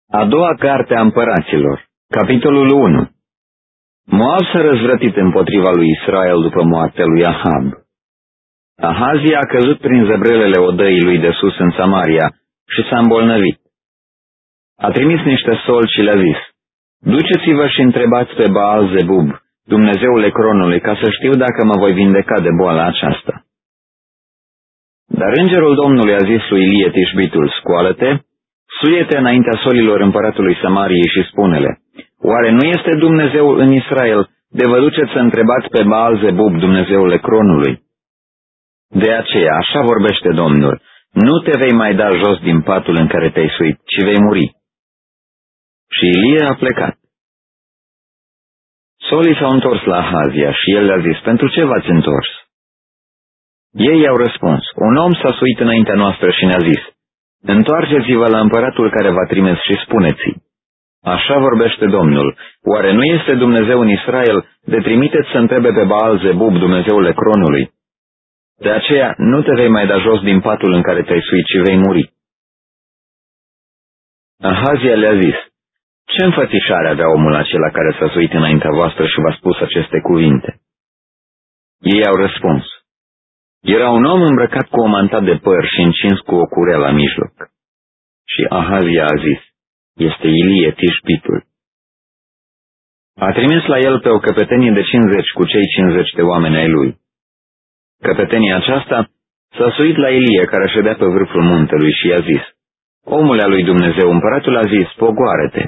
A doua carte a împăraților, capitolul 1. Moab s-a răzvrătit împotriva lui Israel după moartea lui Ahab. Ahazia a căzut prin zăbrelele odăii lui de sus în Samaria și s-a îmbolnăvit. A trimis niște solți și le-a zis: duceți-vă și întrebați pe Baal-Zebub, Dumnezeul Ecronului, ca să știu dacă mă voi vindeca de boala aceasta. Dar îngerul Domnului a zis lui Ilie Tișbitul: scoală-te, suie-te înaintea solilor împăratului Samariei și spune-le: oare nu este Dumnezeul în Israel de vă duceți să întrebați pe Baal-Zebub, Dumnezeul Ecronului? De aceea, așa vorbește Domnul: nu te vei mai da jos din patul în care te-ai suit, ci vei muri. Și Ilie a plecat. Solii s-au întors la Ahazia și el le-a zis: pentru ce v-ați întors? Ei i-au răspuns: un om s-a suit înaintea noastră și ne-a zis: întoarceți-vă la împăratul care v-a trimis și spuneți-i: așa vorbește Domnul, oare nu este Dumnezeu în Israel de trimiteți să întrebe pe Baal-Zebub, Dumnezeul Ecronului? De aceea nu te vei mai da jos din patul în care te-ai suit, ci vei muri. Ahazia le-a zis: ce înfățișare avea omul acela care s-a suit înaintea voastră și v-a spus aceste cuvinte? Ei au răspuns: era un om îmbrăcat cu o manta de păr și încins cu o curea la mijloc. Și Ahazia a zis: este Ilie Tișbitul. A trimis la el pe o căpetenie de 50 cu cei 50 de oameni ai lui. Căpetenia aceasta s-a suit la Ilie, care ședea pe vârful muntelui, și i-a zis: omule al lui Dumnezeu, împăratul a zis: pogoară-te.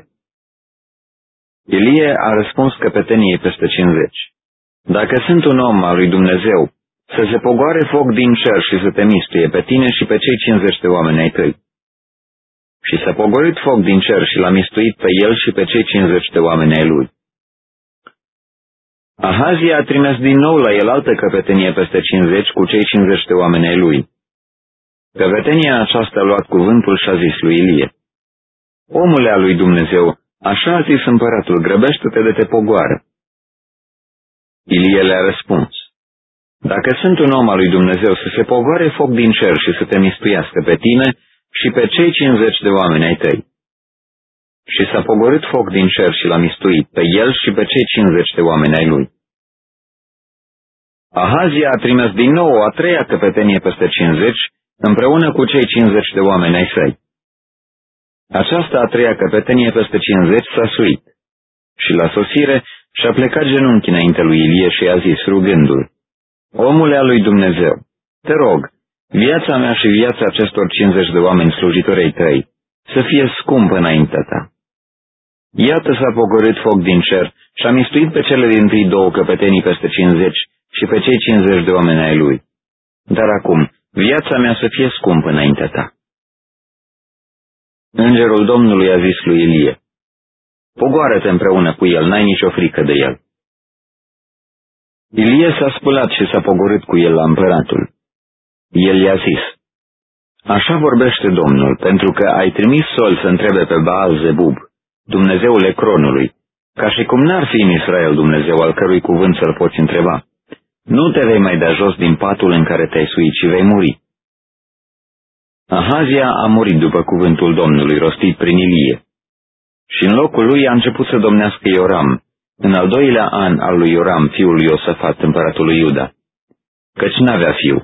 Ilie a răspuns căpeteniei peste 50: dacă sunt un om al lui Dumnezeu, să se pogoare foc din cer și să te mistuie pe tine și pe cei 50 de oameni ai tăi. Și s-a pogorât foc din cer și l-a mistuit pe el și pe cei 50 de oameni ai lui. Ahazia a trimis din nou la el altă căpetenie peste 50 cu cei 50 de oameni ai lui. Căpetenia aceasta a luat cuvântul și a zis lui Ilie: omule al lui Dumnezeu, așa a zis împăratul: grăbește-te de te pogoară. Ilie le-a răspuns: dacă sunt un om al lui Dumnezeu, să se pogoare foc din cer și să te mistuiască pe tine și pe cei 50 de oameni ai tăi. Și s-a pogorât foc din cer și l-a mistuit pe el și pe cei 50 de oameni ai lui. Ahazia a trimis din nou o a treia căpetenie peste 50, împreună cu cei 50 de oameni ai săi. Aceasta a treia căpetenie peste 50 s-a suit și la sosire și-a plecat genunchi înainte lui Ilie și i-a zis, rugându-l: omule al lui Dumnezeu, te rog, viața mea și viața acestor 50 de oameni slujitori ai tăi să fie scumpă înaintea ta. Iată s-a pogorât foc din cer și a mistuit pe cele dintâi două căpetenii peste 50 și pe cei 50 de oameni ai lui. Dar acum, viața mea să fie scumpă înaintea ta. Îngerul Domnului a zis lui Ilie: pogoară-te împreună cu el, n-ai nicio frică de el. Ilie s-a sculat și s-a pogorât cu el la împăratul. El i-a zis: așa vorbește Domnul, pentru că ai trimis sol să întrebe pe Baal-Zebub, Dumnezeul Ecronului, ca și cum n-ar fi în Israel Dumnezeu al cărui cuvânt să-l poți întreba. Nu te vei mai da jos din patul în care te-ai suit, ci vei muri. Ahazia a murit după cuvântul Domnului rostit prin Ilie. Și în locul lui a început să domnească Ioram, în al doilea an al lui Ioram, fiul lui Iosafat, împăratul lui Iuda, căci n-avea fiu.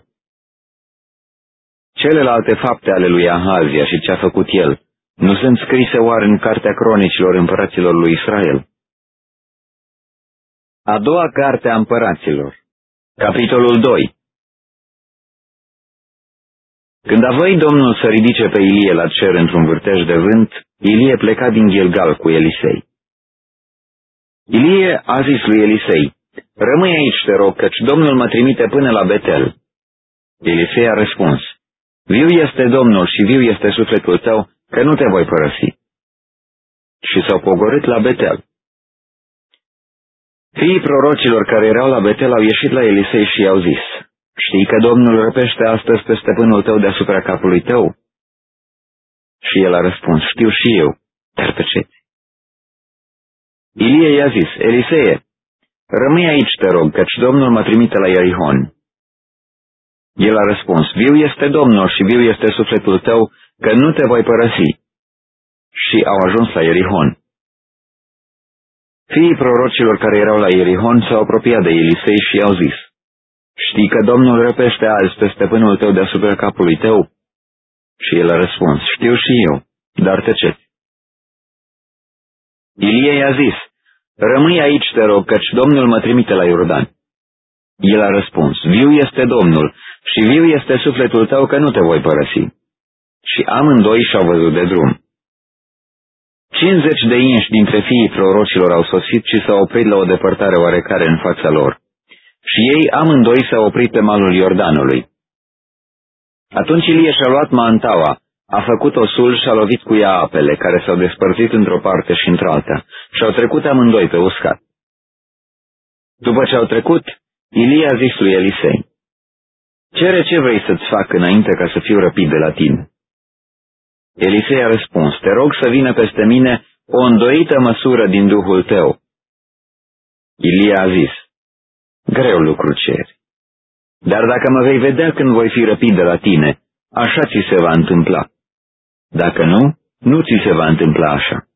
Celelalte fapte ale lui Ahazia și ce-a făcut el, nu sunt scrise oare în cartea cronicilor împăraților lui Israel? A doua carte a împăraților, capitolul 2. Când a voit Domnul să ridice pe Ilie la cer într-un vârtej de vânt, Ilie pleca din Gilgal cu Elisei. Ilie a zis lui Elisei: rămâi aici, te rog, căci Domnul mă trimite până la Betel. Elisei a răspuns: viu este Domnul și viu este sufletul tău, că nu te voi părăsi. Și s-au pogorât la Betel. Fiii prorocilor care erau la Betel au ieșit la Elisei și i-au zis: știi că Domnul răpește astăzi pe stăpânul tău deasupra capului tău? Și el a răspuns: știu și eu, dar tăceți. Ilie i-a zis: Elisee, rămâi aici, te rog, căci Domnul mă trimite la Ierihon. El a răspuns: viu este Domnul și viu este sufletul tău, că nu te voi părăsi. Și și au ajuns la Ierihon. Fiii prorocilor care erau la Ierihon s-au apropiat de Elisei și i-au zis: Știi că Domnul răpește azi pe stăpânul tău deasupra capului tău? Și el a răspuns: Știu și eu, dar tăceți. Ilie i-a zis: Rămâi aici, te rog, căci Domnul mă trimite la Iordan. El a răspuns: Viu este Domnul și viu este sufletul tău că nu te voi părăsi. Și amândoi și-au văzut de drum. 50 de inși dintre fiii prorocilor au sosit și s-au oprit la o depărtare oarecare în fața lor. Și ei amândoi s-au oprit pe malul Iordanului. Atunci Ilie și-a luat mantaua, a făcut osul și a lovit cu ea apele, care s-au despărțit într-o parte și într-alta, și au trecut amândoi pe uscat. După ce au trecut, Ilie a zis lui Elisei: Cere ce vrei să-ți fac înainte ca să fiu răpit de la tine. Elisei a răspuns: Te rog să vină peste mine o îndoită măsură din Duhul tău. Ilie a zis: Greu lucru ceri, dar dacă mă vei vedea când voi fi răpit de la tine, așa ți se va întâmpla. Dacă nu, nu ți se va întâmpla așa.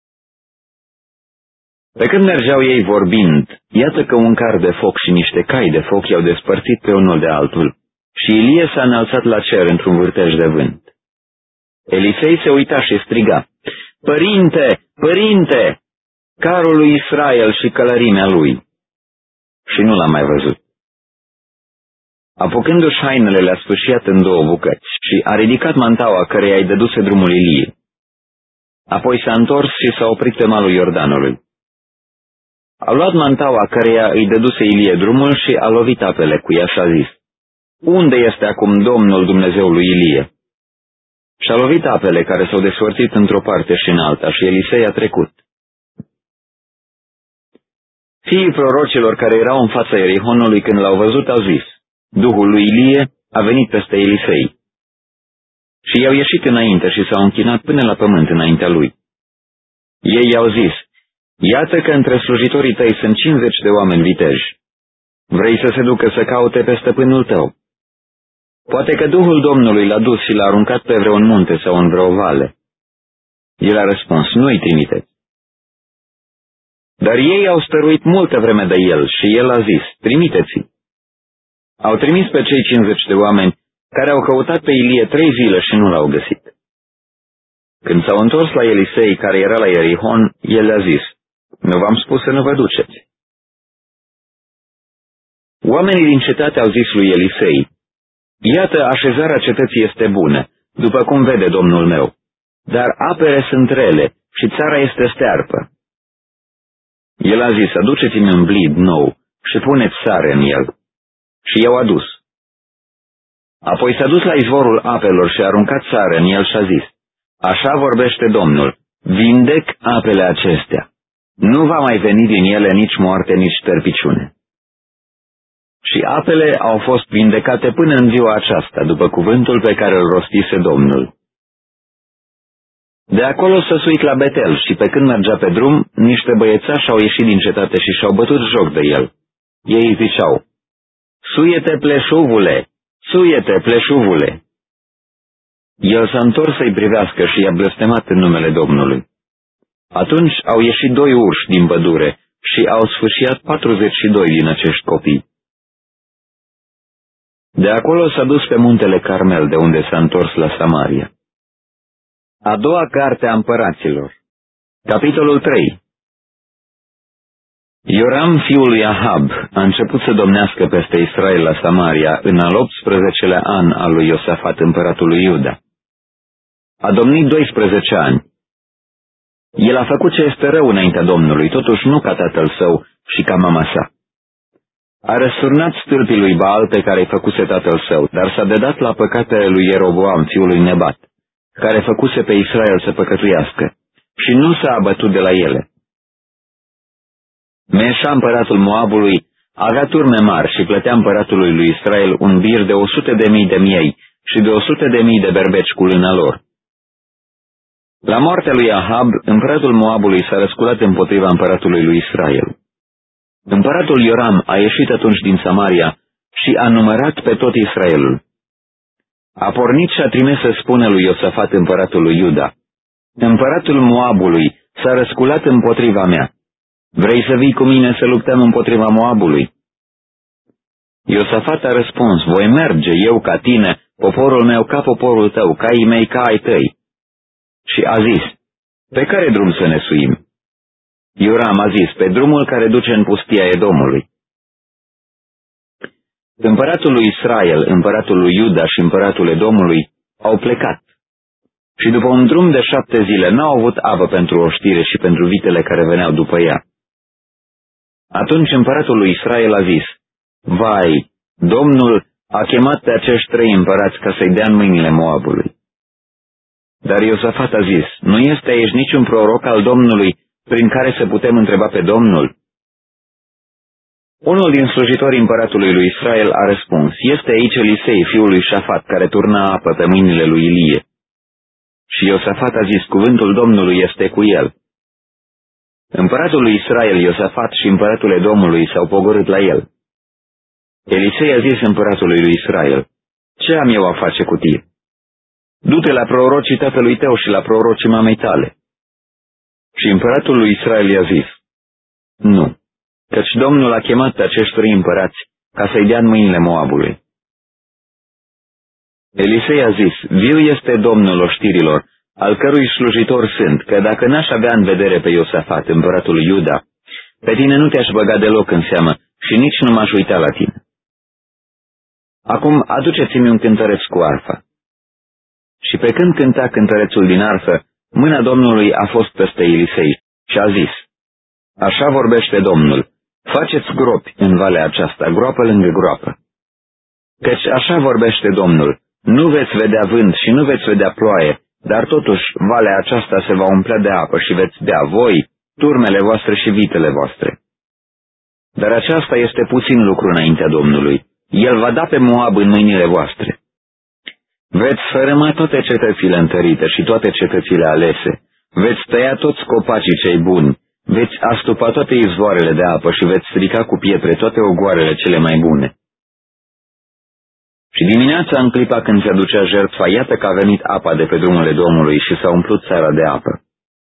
Pe când mergeau ei vorbind, iată că un car de foc și niște cai de foc i-au despărțit pe unul de altul, și Ilie s-a înălțat la cer într-un vârtej de vânt. Elisei se uita și striga: Părinte, părinte, carul lui Israel și călărimea lui. Și nu l-a mai văzut. Apucându-și hainele, le-a sfâșiat în două bucăți și a ridicat mantaua căreia îi dăduse drumul Ilie. Apoi s-a întors și s-a oprit pe malul Iordanului. A luat mantaua căreia îi dăduse Ilie drumul și a lovit apele cu ea și a zis: Unde este acum Domnul Dumnezeului Ilie? Și-a lovit apele care s-au desfărțit într-o parte și în alta și Elisei a trecut. Fiii prorocilor care erau în fața Ierihonului, când l-au văzut, au zis: Duhul lui Ilie a venit peste Elisei. Și i-au ieșit înainte și s-au închinat până la pământ înaintea lui. Ei i-au zis: Iată că între slujitorii tăi sunt 50 de oameni viteji. Vrei să se ducă să caute pe stăpânul tău? Poate că Duhul Domnului l-a dus și l-a aruncat pe vreun munte sau în vreo vale. El a răspuns: Nu-i trimiteți. Dar ei au stăruit multă vreme de el și el a zis: Trimiteți-i. Au trimis pe cei 50 de oameni, care au căutat pe Ilie 3 zile și nu l-au găsit. Când s-au întors la Elisei, care era la Ierihon, el le-a zis: Nu v-am spus să nu vă duceți? Oamenii din cetate au zis lui Elisei: Iată, așezarea cetății este bună, după cum vede domnul meu, dar apele sunt rele și țara este stearpă. El a zis: Aduceți-mi un blid nou și puneți sare în el. Și i-au adus. Apoi s-a dus la izvorul apelor și a aruncat sare în el și a zis: Așa vorbește Domnul, vindec apele acestea. Nu va mai veni din ele nici moarte, nici stărpiciune. Și apele au fost vindecate până în ziua aceasta, după cuvântul pe care îl rostise Domnul. De acolo s-a suit la Betel și pe când mergea pe drum, niște băiețași au ieșit din cetate și și-au bătut joc de el. Ei ziceau: Suie-te, pleșuvule! Suie-te, pleșuvule! El s-a întors să-i privească și i-a blestemat în numele Domnului. Atunci au ieșit 2 urși din pădure și au sfâșiat 42 din acești copii. De acolo s-a dus pe muntele Carmel, de unde s-a întors la Samaria. A doua carte a împăraților. Capitolul 3. Ioram, fiul lui Ahab, a început să domnească peste Israel la Samaria în al 18-lea an al lui Iosafat, împăratul lui Iuda. A domnit 12 ani. El a făcut ce este rău înaintea Domnului, totuși nu ca tatăl său și ca mama sa. A răsturnat stâlpii lui Baal pe care îi făcuse tatăl său, dar s-a dedat la păcatele lui Ieroboam, fiul lui Nebat, care făcuse pe Israel să păcătuiască, și nu s-a abătut de la ele. Meșa, împăratul Moabului, avea turme mari și plătea împăratului lui Israel un bir de 100.000 de miei și de 100.000 de berbeci cu lâna lor. La moartea lui Ahab, împăratul Moabului s-a răsculat împotriva împăratului lui Israel. Împăratul Ioram a ieșit atunci din Samaria și a numărat pe tot Israelul. A pornit și a trimis să spună lui Iosafat, împăratul lui Iuda: împăratul Moabului s-a răsculat împotriva mea. Vrei să vii cu mine să luptăm împotriva Moabului?" Iosafat a răspuns, voi merge eu ca tine, poporul meu ca poporul tău, caii mei ca ai tăi. Și a zis, pe care drum să ne suim? Ioram a zis, pe drumul care duce în pustia Edomului. Împăratul lui Israel, împăratul lui Iuda și împăratul Edomului au plecat. Și după un drum de 7 zile n-au avut apă pentru oștire și pentru vitele care veneau după ea. Atunci împăratul lui Israel a zis, vai, Domnul a chemat pe acești 3 împărați ca să-i dea în mâinile Moabului. Dar Iosafat a zis, nu este aici niciun proroc al Domnului prin care să putem întreba pe Domnul? Unul din slujitorii împăratului lui Israel a răspuns, este aici Elisei, fiul lui Șafat, care turna apă pe mâinile lui Ilie. Și Iosafat a zis, cuvântul Domnului este cu el. Împăratul lui Israel, Iosafat și împăratul Edomului s-au pogorât la el. Elisei a zis împăratului lui Israel, ce am eu a face cu tine? Du-te la prorocii tatălui tău și la prorocii mamei tale. Și împăratul lui Israel i-a zis, nu, căci Domnul a chemat pe acești 3 împărați ca să-i dea în mâinile Moabului. Elisei a zis, viu este Domnul oștirilor, al cărui slujitor sunt, că dacă n-aș avea în vedere pe Iosafat, împăratul lui Iuda, pe tine nu te-aș băga deloc în seamă și nici nu m-aș uita la tine. Acum aduceți-mi un cântăreț cu arfa. Și pe când cânta cântărețul din arfă, mâna Domnului a fost peste Elisei și a zis, așa vorbește Domnul, faceți gropi în valea aceasta, groapă lângă groapă. Căci așa vorbește Domnul, nu veți vedea vânt și nu veți vedea ploaie, dar totuși valea aceasta se va umplea de apă și veți bea voi, turmele voastre și vitele voastre. Dar aceasta este puțin lucru înaintea Domnului. El va da pe Moab în mâinile voastre. Veți fărâma toate cetățile întărite și toate cetățile alese, veți tăia toți copacii cei buni, veți astupa toate izvoarele de apă și veți strica cu pietre toate ogoarele cele mai bune. Și dimineața, în clipa când se aducea jertfa, iată că a venit apa de pe drumurile Domnului și s-a umplut țara de apă.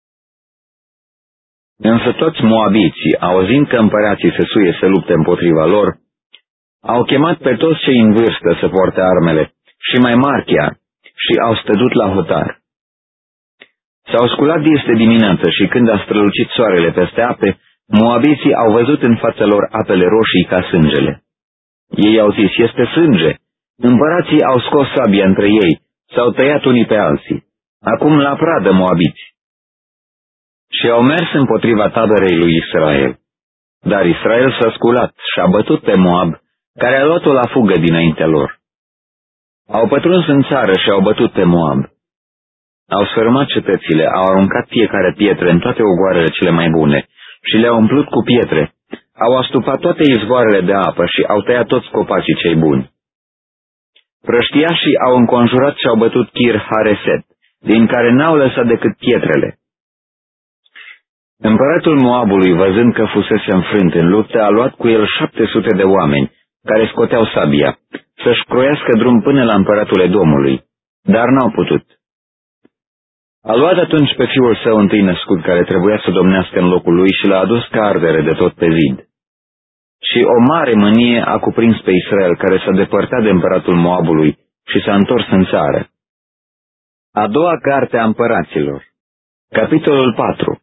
Însă toți moabiții, auzind că împărații se suie să lupte împotriva lor, au chemat pe toți cei în vârstă să poarte armele, și mai mari chiar, și au stădut la hotar. S-au sculat de dimineață și când a strălucit soarele peste ape, moabiții au văzut în fața lor apele roșii ca sângele. Ei au zis, este sânge. Împărații au scos sabia între ei, s-au tăiat unii pe alții. Acum la pradă moabiți. Și au mers împotriva taberei lui Israel. Dar Israel s-a sculat și a bătut pe Moab, care a luat-o la fugă dinaintea lor. Au pătruns în țară și au bătut pe Moab. Au sfărâmat cetățile, au aruncat fiecare pietre în toate ogoarele cele mai bune și le-au umplut cu pietre. Au astupat toate izvoarele de apă și au tăiat toți copacii cei buni. Prăștiașii au înconjurat și au bătut Kir Hareset, din care n-au lăsat decât pietrele. Împăratul Moabului, văzând că fusese înfrânt în luptă, a luat cu el 700 de oameni, care scoteau sabia, să-și croiască drum până la împăratul Edomului, dar n-au putut. A luat atunci pe fiul său întâi născut, care trebuia să domnească în locul lui, și l-a adus ca ardere de tot pe zid. Și o mare mânie a cuprins pe Israel, care s-a depărtat de împăratul Moabului și s-a întors în țară. A doua carte a împăraților. Capitolul 4.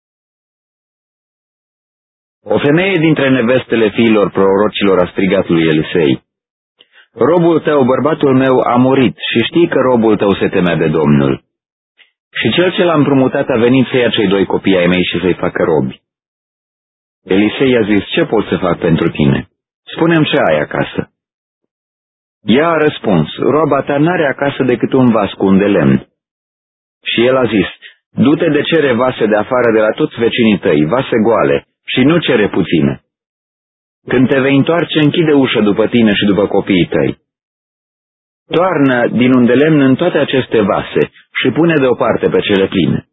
O femeie dintre nevestele fiilor prorocilor a strigat lui Elisei, robul tău, bărbatul meu, a murit și știi că robul tău se temea de Domnul. Și cel ce l-a împrumutat a venit să ia cei 2 copii ai mei și să-i facă robi. Elisei a zis, ce pot să fac pentru tine? Spune-mi ce ai acasă. Ea a răspuns, roaba ta n-are acasă decât un vas cu un de lemn. Și el a zis, du-te de cere vase de afară de la toți vecinii tăi, vase goale, și nu cere puține. Când te vei întoarce, închide ușa după tine și după copiii tăi. Toarnă din un de lemn în toate aceste vase și pune deoparte pe cele pline.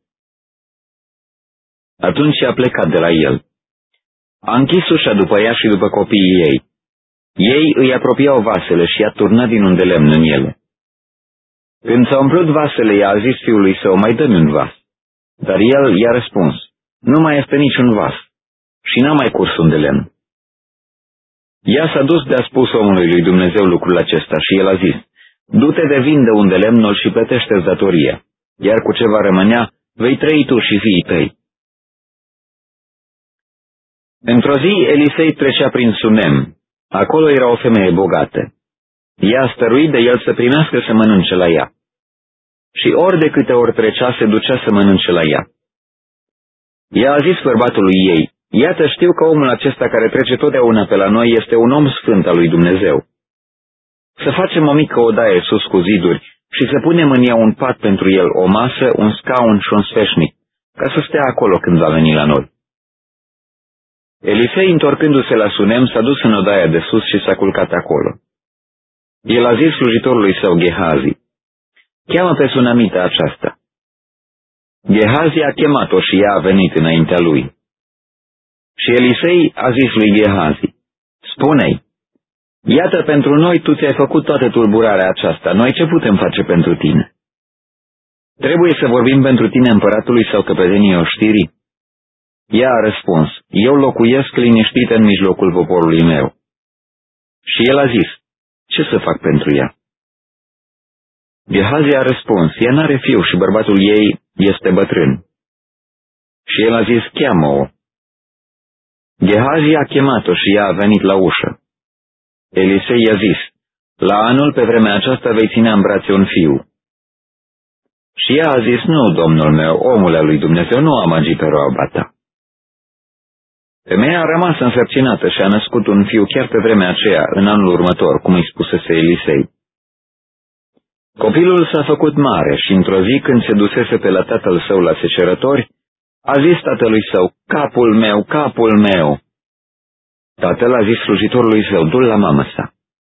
Atunci a plecat de la el. A închis ușa după ea și după copiii ei. Ei îi apropiau vasele și i-a turnat din un de lemn în ele. Când s-a umplut vasele, i-a zis fiului său, mai dă-mi un vas. Dar el i-a răspuns, nu mai este niciun vas și n-a mai curs un de lemn. Ea s-a dus de-a spus omului lui Dumnezeu lucrul acesta și el a zis, du-te de vinde un de lemnul și plătește-ți datoria, iar cu ce va rămânea, vei trăi tu și fiii tăi. Într-o zi, Elisei trecea prin Sunem. Acolo era o femeie bogată. Ea a stăruit de el să primească să mănânce la ea. Și ori de câte ori trecea, se ducea să mănânce la ea. Ea a zis bărbatului ei, iată, știu că omul acesta care trece totdeauna pe la noi este un om sfânt al lui Dumnezeu. Să facem o mică odaie sus cu ziduri și să punem în ea un pat pentru el, o masă, un scaun și un sfeșnic, ca să stea acolo când va veni la noi. Elisei, întorcându-se la Sunem, s-a dus în odaia de sus și s-a culcat acolo. El a zis slujitorului său Gehazi, cheamă pe sunamita aceasta. Gehazi a chemat-o și ea a venit înaintea lui. Și Elisei a zis lui Gehazi, spune-i, iată, pentru noi tu ți-ai făcut toată tulburarea aceasta, noi ce putem face pentru tine? Trebuie să vorbim pentru tine împăratului sau căpetenii oștirii? Ea a răspuns, eu locuiesc liniștită în mijlocul poporului meu. Și el a zis, ce să fac pentru ea? Gehazi a răspuns, ea n-are fiu și bărbatul ei este bătrân. Și el a zis, cheamă-o. Gehazi a chemat-o și ea a venit la ușă. Elisei i-a zis, la anul pe vremea aceasta vei ține în brațe un fiu. Și ea a zis, nu, domnul meu, omul al lui Dumnezeu, nu amăgi pe roaba ta. Femeia a rămas însărcinată și a născut un fiu chiar pe vremea aceea, în anul următor, cum îi spusese Elisei. Copilul s-a făcut mare și într-o zi, când se dusese pe la tatăl său la secerători, a zis tatălui său, capul meu, capul meu. Tatăl a zis slujitorului său, du-l la mamă sa.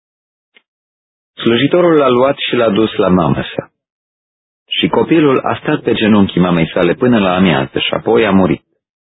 Slujitorul l-a luat și l-a dus la mamă sa. Și copilul a stat pe genunchii mamei sale până la amiază și apoi a murit.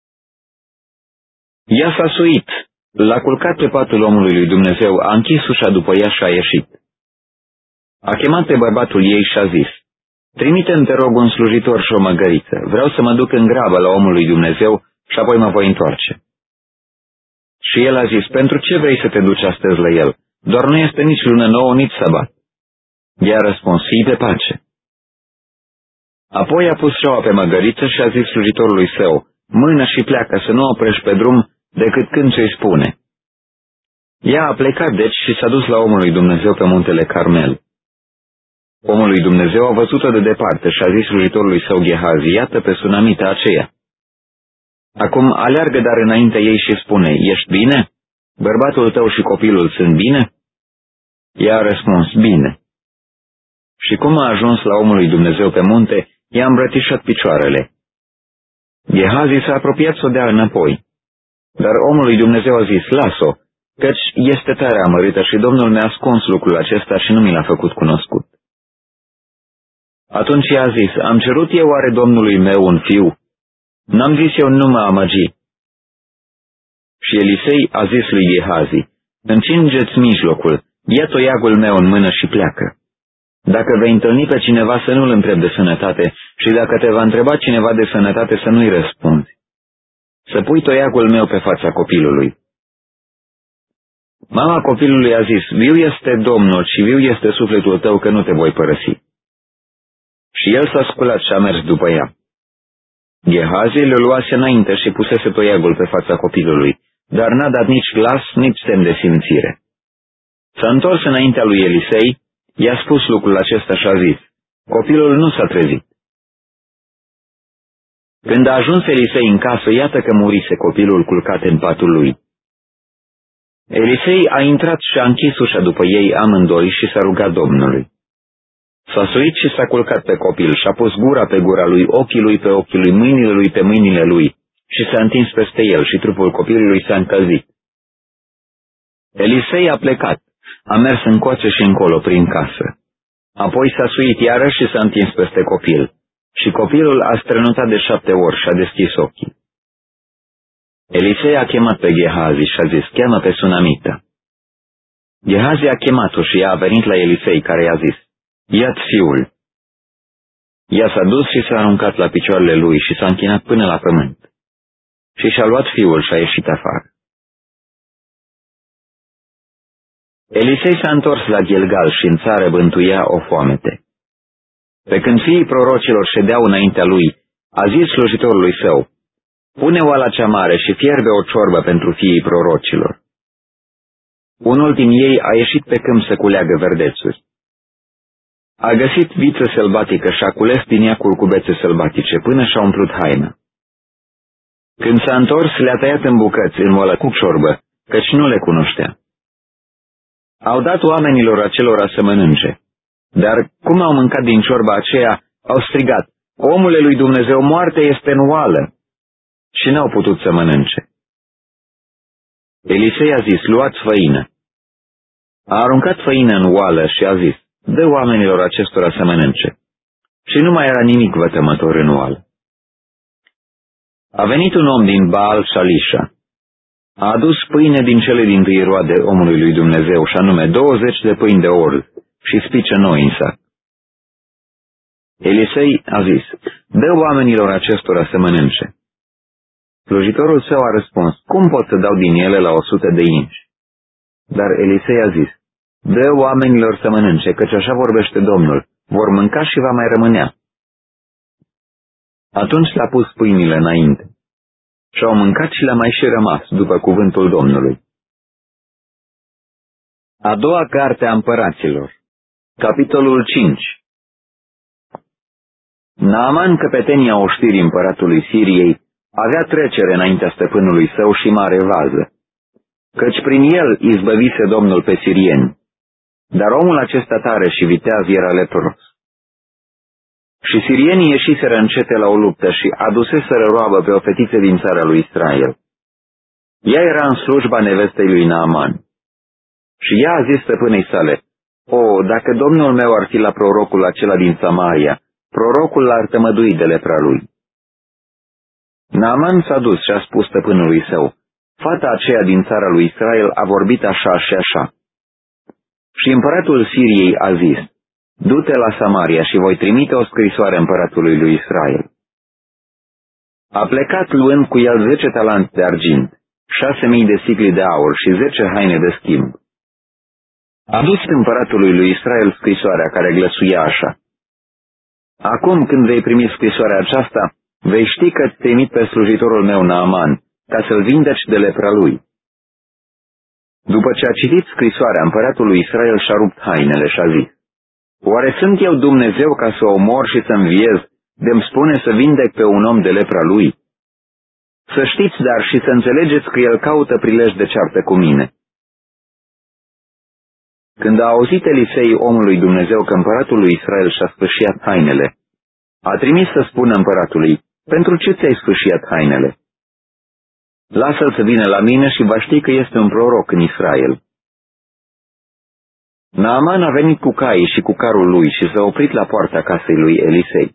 Ea s-a suit, l-a culcat pe patul omului lui Dumnezeu, a închis ușa după ea și a ieșit. A chemat pe bărbatul ei și a zis, trimite-mi, te rog, un slujitor și o măgăriță, vreau să mă duc în grabă la omul lui Dumnezeu și apoi mă voi întoarce. Și el a zis, pentru ce vrei să te duci astăzi la el? Doar nu este nici lună nouă, nici sabat. Ea a răspuns, fii de pace. Apoi a pus șaua pe măgăriță și a zis slujitorului său, mână și pleacă, să nu oprești pe drum decât când ți-i spune. Ea a plecat deci și s-a dus la omul lui Dumnezeu pe muntele Carmel. Omul lui Dumnezeu a văzut-o de departe și a zis slujitorului său Gehazi, iată pe sunamita aceea. Acum aleargă dar înaintea ei și spune, ești bine? Bărbatul tău și copilul sunt bine? Ea a răspuns, bine. Și cum a ajuns la omul lui Dumnezeu pe munte, i-a îmbrățișat picioarele. Gehazi s-a apropiat să o dea înapoi. Dar omul lui Dumnezeu a zis, las-o, căci este tare amărită și Domnul mi-a ascuns lucrul acesta și nu mi l-a făcut cunoscut. Atunci i-a zis, am cerut eu oare Domnului meu un fiu? N-am zis eu, nu mă amăgi. Și Elisei a zis lui Gehazi, încingeți mijlocul, ia toiagul meu în mână și pleacă. Dacă vei întâlni pe cineva, să nu-l întrebi de sănătate și dacă te va întreba cineva de sănătate, să nu-i răspunzi. Să pui toiagul meu pe fața copilului. Mama copilului a zis, viu este Domnul și viu este sufletul tău că nu te voi părăsi. Și el s-a sculat și a mers după ea. Gehazi le luase înainte și pusese toiagul pe fața copilului, dar n-a dat nici glas, nici semn de simțire. S-a întors înaintea lui Elisei, i-a spus lucrul acesta și a zis, copilul nu s-a trezit. Când a ajuns Elisei în casă, iată că murise copilul culcat în patul lui. Elisei a intrat și a închis ușa după ei amândoi și s-a rugat Domnului. S-a suit și s-a culcat pe copil și a pus gura pe gura lui, ochii lui pe ochii lui, mâinile lui pe mâinile lui și s-a întins peste el și trupul copilului s-a încălzit. Elisei a plecat, a mers încoace și încolo prin casă. Apoi s-a suit iarăși și s-a întins peste copil și copilul a strănutat de 7 ori și a deschis ochii. Elisei a chemat pe Gehazi și a zis, cheamă pe sunamita. Gehazi a chemat-o și ea a venit la Elisei, care i-a zis, ia-ți fiul. Ea s-a dus și s-a aruncat la picioarele lui și s-a închinat până la pământ. Și și-a luat fiul și a ieșit afară. Elisei s-a întors la Gilgal și în țară bântuia o foamete. Pe când fiii prorocilor ședeau înaintea lui, a zis slujitorului său: pune oala cea mare și fierbe o ciorbă pentru fiii prorocilor. Unul din ei a ieșit pe câmp să culeagă verdețuri. A găsit viță sălbatică și a cules din ea curcubețe sălbatice până și-a umplut haina. Când s-a întors, le-a tăiat în bucăți în oală cu ciorbă, căci nu le cunoștea. Au dat oamenilor acelora să mănânce, dar cum au mâncat din ciorba aceea, au strigat: omule lui Dumnezeu, moarte este în oală, și n-au putut să mănânce. Elisei a zis: luați făină. A aruncat făină în oală și a zis: dă oamenilor acestora să mănânce. Și nu mai era nimic vătămător în oală. A venit un om din Baal Shalisha. A adus pâine din cele dintâi roade omului lui Dumnezeu, și anume 20 de pâini de orz și spice noi în sac. Elisei a zis: dă oamenilor acestora să mănânce. Slujitorul său a răspuns: cum pot să dau din ele la 100 de inci? Dar Elisei a zis: dă oamenilor să mănânce, căci așa vorbește Domnul, vor mânca și va mai rămânea. Atunci le-a pus pâinile înainte. Și-au mâncat și le-a mai și rămas, după cuvântul Domnului. A doua carte a împăraților. Capitolul 5. Naaman, căpetenia oștirii împăratului Siriei, avea trecere înaintea stăpânului său și mare vază, căci prin el izbăvise Domnul pe sirieni. Dar omul acesta tare și viteaz era lepros. Și sirienii ieșiseră încete la o luptă și aduseseră roabă pe o fetiță din țara lui Israel. Ea era în slujba nevestei lui Naaman. Și ea a zis stăpânei sale: o, dacă domnul meu ar fi la prorocul acela din Samaria, prorocul l-ar tămădui de lepra lui. Naaman s-a dus și a spus stăpânului său: fata aceea din țara lui Israel a vorbit așa și așa. Și împăratul Siriei a zis: du-te la Samaria și voi trimite o scrisoare împăratului lui Israel. A plecat luând cu el 10 talanți de argint, 6.000 de sicli de aur și 10 haine de schimb. A dus împăratului lui Israel scrisoarea care glăsuia așa: acum când vei primi scrisoarea aceasta, vei ști că îți trimit pe slujitorul meu Naaman, ca să-l vindeci de lepra lui. După ce a citit scrisoarea, împăratul lui Israel și-a rupt hainele și a zis: oare sunt eu Dumnezeu ca să omor și să înviez, de-mi spune să vindec pe un om de lepra lui? Să știți, dar, și să înțelegeți că el caută prilej de ceartă cu mine. Când a auzit Elisei omul lui Dumnezeu că împăratul lui Israel și-a sfâșiat hainele, a trimis să spună împăratului: pentru ce ți-ai sfâșiat hainele? Lasă-l să vină la mine și va ști că este un proroc în Israel. Naaman a venit cu caii și cu carul lui și s-a oprit la poarta casei lui Elisei.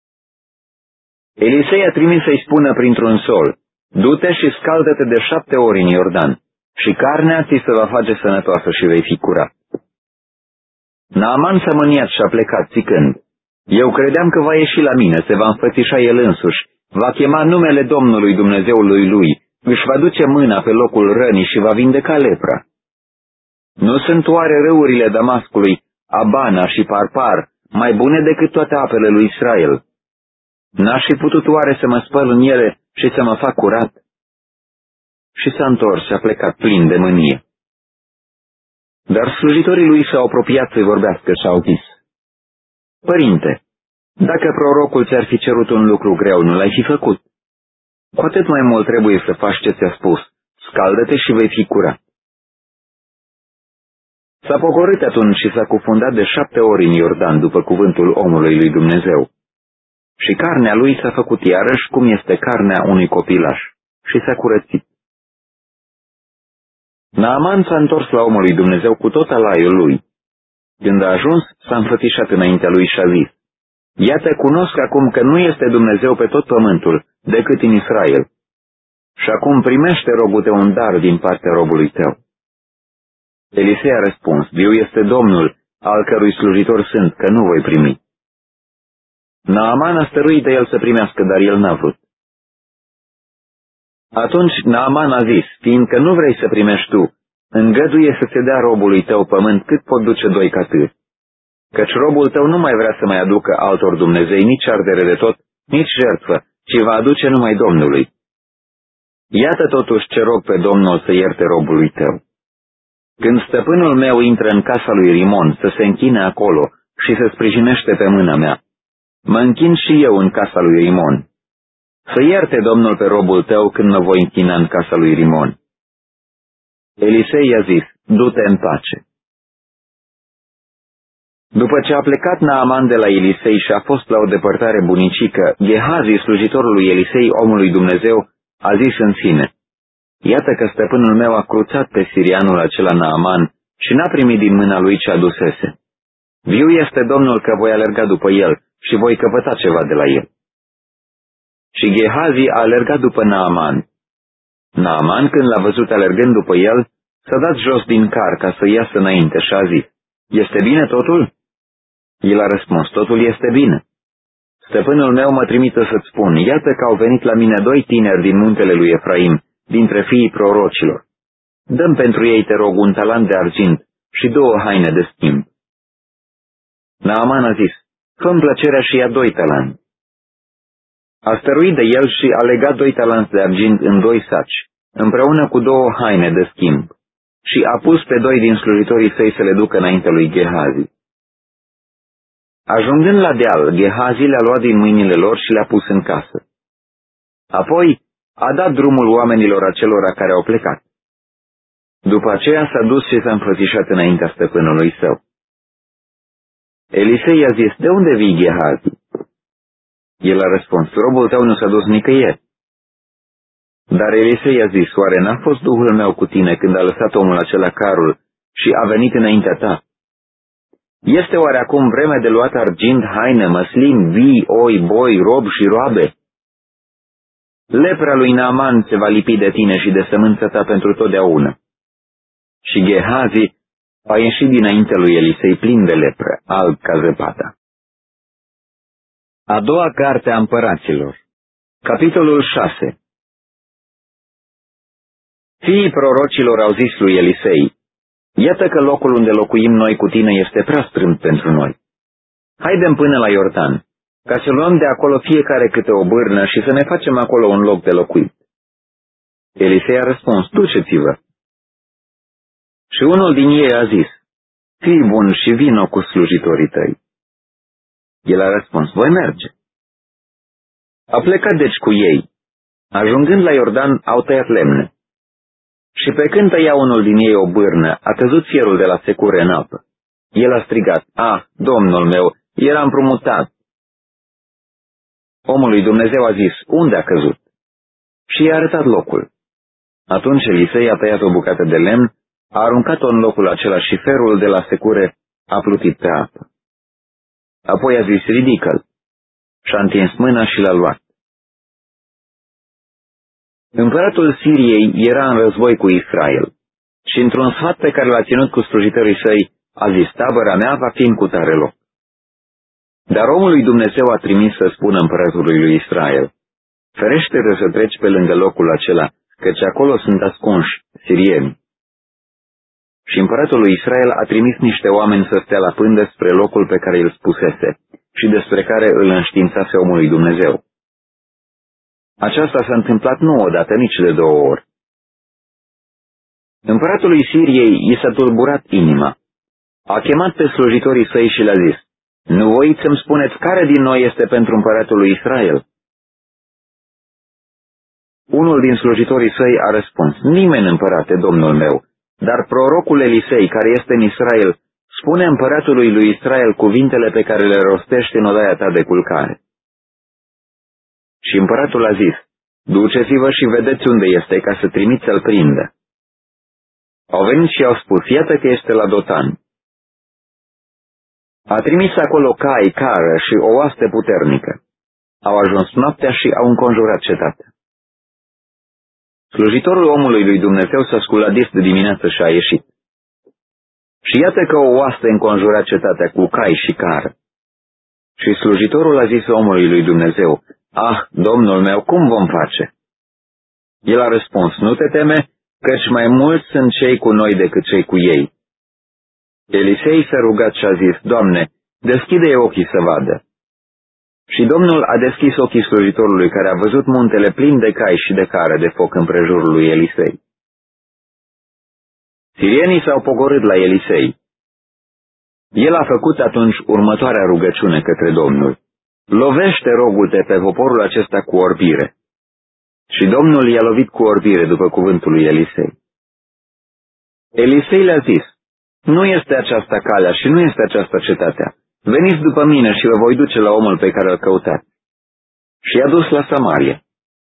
Elisei a trimis să-i spună printr-un sol: du-te și scaldă-te de 7 ori în Iordan și carnea ți se va face sănătoasă și vei fi curat. Naaman s-a mâniat și a plecat țicând: eu credeam că va ieși la mine, se va înfățișa el însuși, va chema numele Domnului Dumnezeului lui, își va duce mâna pe locul rănii și va vindeca lepra. Nu sunt oare râurile Damascului, Abana și Parpar, mai bune decât toate apele lui Israel? N-aș fi putut oare să mă spăl în ele și să mă fac curat? Și s-a întors și a plecat plin de mânie. Dar slujitorii lui s-au apropiat să-i vorbească și au zis: părinte, dacă prorocul ți-ar fi cerut un lucru greu, nu l-ai fi făcut. Cu atât mai mult trebuie să faci ce ți-a spus: scaldă-te și vei fi curat. S-a pogorât atunci și s-a cufundat de 7 ori în Iordan după cuvântul omului lui Dumnezeu. Și carnea lui s-a făcut iarăși cum este carnea unui copilaș și s-a curățit. Naaman s-a întors la omul lui Dumnezeu cu tot alaiul lui. Când a ajuns, s-a înfățișat înaintea lui și a zis: iată, cunosc acum că nu este Dumnezeu pe tot pământul, decât în Israel. Și acum primește, rogu-te, un dar din partea robului tău. Elisei a răspuns: viu este Domnul, al cărui slujitor sunt, că nu voi primi. Naaman a stăruit de el să primească, dar el n-a vrut. Atunci Naaman a zis, fiindcă nu vrei să primești tu, îngăduie să se dea robului tău pământ cât pot duce 2 catâri. Căci robul tău nu mai vrea să mai aducă altor Dumnezei nici ardere de tot, nici jertfă, ci va aduce numai Domnului. Iată totuși ce rog pe Domnul să ierte robului tău. Când stăpânul meu intră în casa lui Rimon să se închine acolo și se sprijinește pe mâna mea, mă închin și eu în casa lui Rimon. Să ierte Domnul pe robul tău când mă voi închina în casa lui Rimon. Elisei i-a zis, du-te în pace. După ce a plecat Naaman de la Elisei și a fost la o depărtare bunicică, Gehazi, slujitorul lui Elisei, omul lui Dumnezeu, a zis în sine, iată că stăpânul meu a cruțat pe sirianul acela Naaman și n-a primit din mâna lui ce adusese. Viu este Domnul că voi alerga după el și voi căpăta ceva de la el. Și Gehazi a alergat după Naaman. Naaman, când l-a văzut alergând după el, s-a dat jos din car ca să iasă înainte și a zis, este bine totul? El a răspuns, totul este bine. Stăpânul meu mă trimite să-ți spun, iată că au venit la mine 2 tineri din muntele lui Efraim, dintre fiii prorocilor. Dăm pentru ei, te rog, 1 talent de argint și 2 haine de schimb. Naaman a zis, fă-mi plăcerea și ia 2 talanți. A stăruit de el și a legat 2 talanți de argint în 2 saci, împreună cu 2 haine de schimb, și a pus pe 2 din slujitorii săi să le ducă înainte lui Gehazi. Ajungând la deal, Gehazi le-a luat din mâinile lor și le-a pus în casă. Apoi a dat drumul oamenilor acelora care au plecat. După aceea s-a dus și s-a înfățișat înaintea stăpânului său. Elisei a zis, de unde vii, Gehazi? El a răspuns, robul tău nu s-a dus nicăieri. Dar Elisei a zis, oare n-a fost Duhul meu cu tine când a lăsat omul acela carul și a venit înaintea ta? Este oare acum vreme de luat argint, haine, măslin, vii, oi, boi, rob și roabe? Lepra lui Naaman se va lipi de tine și de sămânța ta pentru totdeauna. Și Gehazi a ieșit dinaintea lui Elisei plin de lepră, alb ca zăpada. A doua carte a împăraților. Capitolul 6. Fiii prorocilor au zis lui Elisei, iată că locul unde locuim noi cu tine este prea strâmt pentru noi. Haidem până la Iordan, ca să luăm de acolo fiecare câte o bârnă și să ne facem acolo un loc de locuit. Elisei a răspuns, duceți-vă. Și unul din ei a zis, fii bun și vino cu slujitorii tăi. El a răspuns, voi merge. A plecat deci cu ei. Ajungând la Iordan, au tăiat lemne. Și pe când tăia unul din ei o bârnă, a căzut fierul de la secure în apă. El a strigat, Domnul meu, era împrumutat. Omul lui Dumnezeu a zis, unde a căzut? Și i-a arătat locul. Atunci Elisei a tăiat o bucată de lemn, a aruncat-o în locul acela și ferul de la secure a plutit pe apă. Apoi a zis, ridică-l. Și-a întins mâna și l-a luat. Împăratul Siriei era în război cu Israel și într-un sfat pe care l-a ținut cu slujitorii săi, a zis, tabăra mea va fi în cutare loc. Dar omul lui Dumnezeu a trimis să spună împăratului lui Israel, ferește-te să treci pe lângă locul acela, căci acolo sunt ascunși sirieni. Și împăratul lui Israel a trimis niște oameni să stea la pândă spre locul pe care îl spusese și despre care îl înștiințase omul lui Dumnezeu. Aceasta s-a întâmplat nu odată, nici de 2 ori. Împăratului Siriei i s-a tulburat inima. A chemat pe slujitorii săi și le-a zis, nu voiți să-mi spuneți care din noi este pentru împăratul lui Israel? Unul din slujitorii săi a răspuns, nimeni, împărate, domnul meu, dar prorocul Elisei, care este în Israel, spune împăratului lui Israel cuvintele pe care le rostește în odaia ta de culcare. Și împăratul a zis, duceți-vă și vedeți unde este, ca să trimiți să-l prindă. Au venit și au spus, iată că este la Dotan. A trimis acolo cai, cară și o oaste puternică. Au ajuns noaptea și au înconjurat cetatea. Slujitorul omului lui Dumnezeu s-a sculat de dimineață și a ieșit. Și iată că o oaste înconjura cetatea cu cai și cară. Și slujitorul a zis omului lui Dumnezeu, "Ah, Domnul meu, cum vom face?" El a răspuns, "Nu te teme, căci mai mulți sunt cei cu noi decât cei cu ei." Elisei s-a rugat și a zis, "Doamne, deschide ochii să vadă." Și Domnul a deschis ochii slujitorului, care a văzut muntele plin de cai și de care de foc împrejurul lui Elisei. Sirienii s-au pogorât la Elisei. El a făcut atunci următoarea rugăciune către Domnul: "Lovește, rogul-te, pe poporul acesta cu orbire." Și Domnul i-a lovit cu orbire după cuvântul lui Elisei. Elisei le-a zis, "Nu este aceasta calea și nu este aceasta cetatea. Veniți după mine și vă voi duce la omul pe care îl căutați." Și i-a dus la Samaria.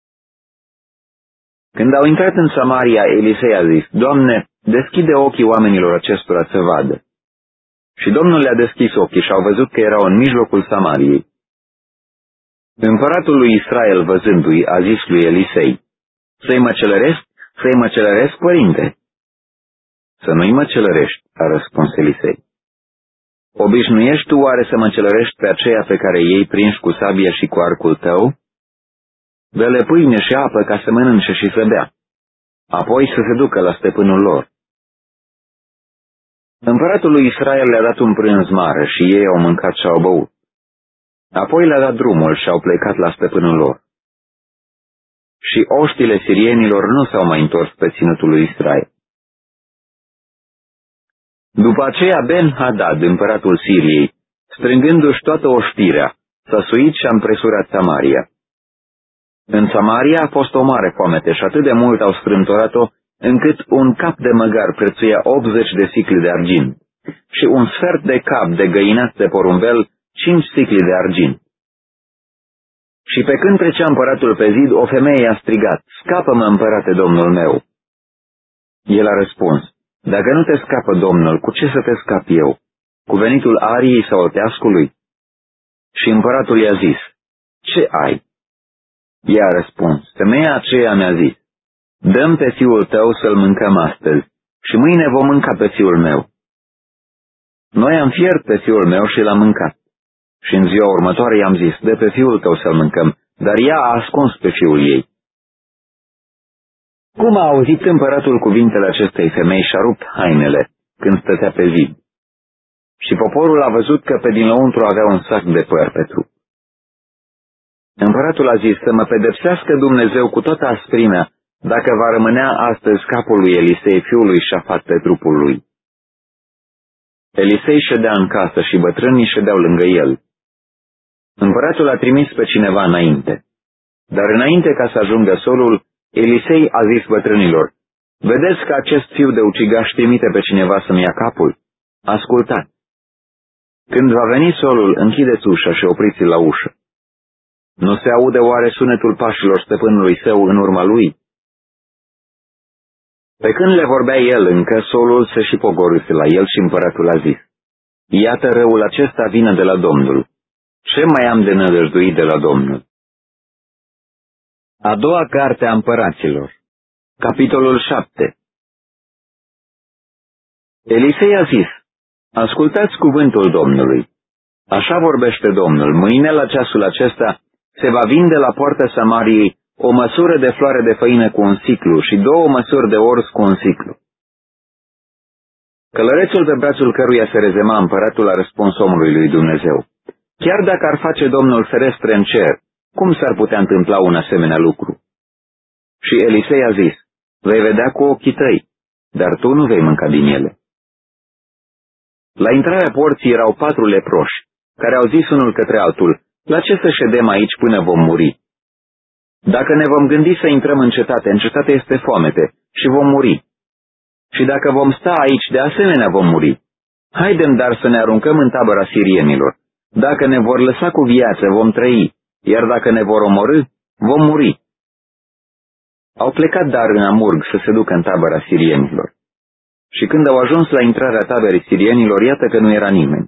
Când au intrat în Samaria, Elisei a zis, "Doamne, deschide ochii oamenilor acestora să vadă." Și Domnul le-a deschis ochii și au văzut că erau în mijlocul Samariei. Împăratul lui Israel, văzându-i, a zis lui Elisei, "Să-i măcelăresc? Să-i măcelăresc, părinte?" "Să nu-i măcelărești," a răspuns Elisei. "Obișnuiești tu oare să măcelărești pe aceia pe care ei prinși cu sabia și cu arcul tău? Dă-le pâine și apă ca să mănânce și să bea, apoi să se ducă la stăpânul lor." Împăratul lui Israel le-a dat un prânz mare și ei au mâncat și au băut. Apoi le-a dat drumul și au plecat la stăpânul lor. Și oștile sirienilor nu s-au mai întors pe ținutul lui Israel. După aceea Ben-Hadad, împăratul Siriei, strângându-și toată oștirea, s-a suit și a împresurat Samaria. În Samaria a fost o mare foamete și atât de mult au strâmtorat-o, încât un cap de măgar prețuia 80 de sicli de argint și un sfert de cap de găinați de porumbel 5 sicli de argint. Și pe când trecea împăratul pe zid, o femeie a strigat, "Scapă-mă, împărate, domnul meu." El a răspuns, "Dacă nu te scapă Domnul, cu ce să te scap eu? Cu venitul ariei sau teascului?" Și împăratul i-a zis, "Ce ai?" Ea a răspuns, "Femeia aceea mi-a zis, dă-mi pe fiul tău să-l mâncăm astăzi și mâine vom mânca pe fiul meu." Noi am fiert pe fiul meu și l-am mâncat. Și în ziua următoare i-am zis, "Dă pe fiul tău să-l mâncăm," dar ea a ascuns pe fiul ei. Cum a auzit împăratul cuvintele acestei femei și-a rupt hainele când stătea pe zid. Și poporul a văzut că pe din lăuntru avea un sac de păr pe trup. Împăratul a zis, "Să mă pedepsească Dumnezeu cu toată asprimea, dacă va rămânea astăzi capul lui Elisei, fiul lui Șafat, pe trupul lui." Elisei ședea în casă și bătrânii ședeau lângă el. Împăratul a trimis pe cineva înainte. Dar înainte ca să ajungă solul, Elisei a zis bătrânilor, "Vedeți că acest fiu de ucigaș trimite pe cineva să-mi ia capul? Ascultați! Când va veni solul, închideți ușa și opriți-l la ușă. Nu se aude oare sunetul pașilor stăpânului său în urma lui?" Pe când le vorbea el încă, solul se și pogorâse la el și împăratul a zis, "Iată, răul acesta vine de la Domnul. Ce mai am de nădăjduit de la Domnul?" A doua carte a împăraților. Capitolul 7. Elisei a zis, "Ascultați cuvântul Domnului. Așa vorbește Domnul, mâine la ceasul acesta se va vinde la poarta Samariei o măsură de floare de făină cu un siclu și 2 măsuri de orz cu un siclu." Călărețul pe brațul căruia se rezema împăratul a răspuns omului lui Dumnezeu, "Chiar dacă ar face Domnul ferestre în cer, cum s-ar putea întâmpla un asemenea lucru?" Și Elisei a zis, "Vei vedea cu ochii tăi, dar tu nu vei mânca din ele." La intrarea porții erau 4 leproși, care au zis unul către altul, "La ce să ședem aici până vom muri? Dacă ne vom gândi să intrăm în cetate este foamete și vom muri. Și dacă vom sta aici, de asemenea vom muri. Haidem dar să ne aruncăm în tabăra sirienilor. Dacă ne vor lăsa cu viață, vom trăi, iar dacă ne vor omorî, vom muri." Au plecat dar în amurg să se ducă în tabăra sirienilor. Și când au ajuns la intrarea taberei sirienilor, iată că nu era nimeni.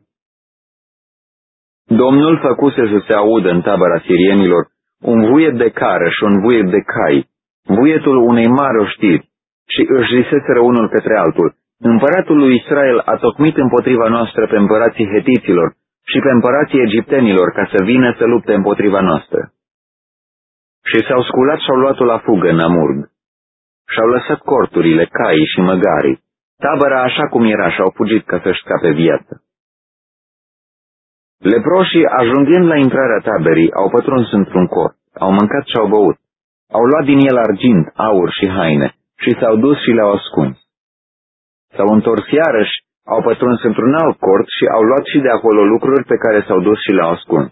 Domnul făcuse să se audă în tabăra sirienilor un vuiet de cară și un vuiet de cai, vuietul unei mari oștiri, și își ziseseră unul către altul, "Împăratul lui Israel a tocmit împotriva noastră pe împărații hetiților și pe împărații egiptenilor ca să vină să lupte împotriva noastră. Și s-au sculat și au luat-o la fugă în Amurg. Și-au lăsat corturile, caii și măgarii. Tabăra așa cum era și-au fugit ca să-și scape viața. Leproșii, ajungând la intrarea taberii, au pătruns într-un cort, au mâncat și au băut. Au luat din el argint, aur și haine și s-au dus și le-au ascuns. S-au întors iarăși, au pătruns într-un alt cort și au luat și de acolo lucruri pe care s-au dus și le-au ascuns.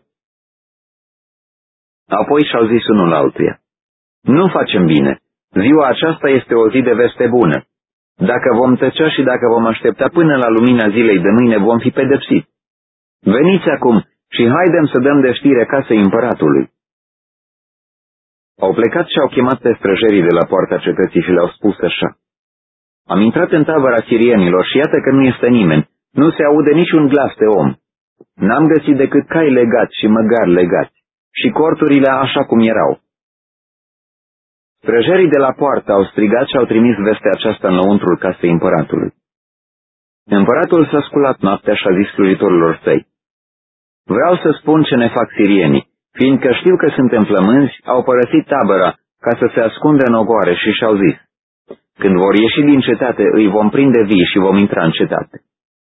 Apoi și-au zis unul altuia: nu facem bine, ziua aceasta este o zi de veste bună. Dacă vom tăcea și dacă vom aștepta până la lumina zilei de mâine, vom fi pedepsiți. Veniți acum și haidem să dăm de știre casei împăratului. Au plecat și au chemat pe străjerii de la poarta cetății și le-au spus așa: am intrat în tabăra sirienilor și iată că nu este nimeni, nu se aude niciun glas de om. N-am găsit decât cai legați și măgari legați și corturile așa cum erau. Străjerii de la poartă au strigat și au trimis vestea aceasta înăuntrul casei împăratului. Împăratul s-a sculat noaptea și a zis slujitorilor săi: vreau să spun ce ne fac sirienii, fiindcă știu că suntem flămânzi, au părăsit tabăra ca să se ascundă în ogoare și și-au zis: când vor ieși din cetate, îi vom prinde vii și vom intra în cetate.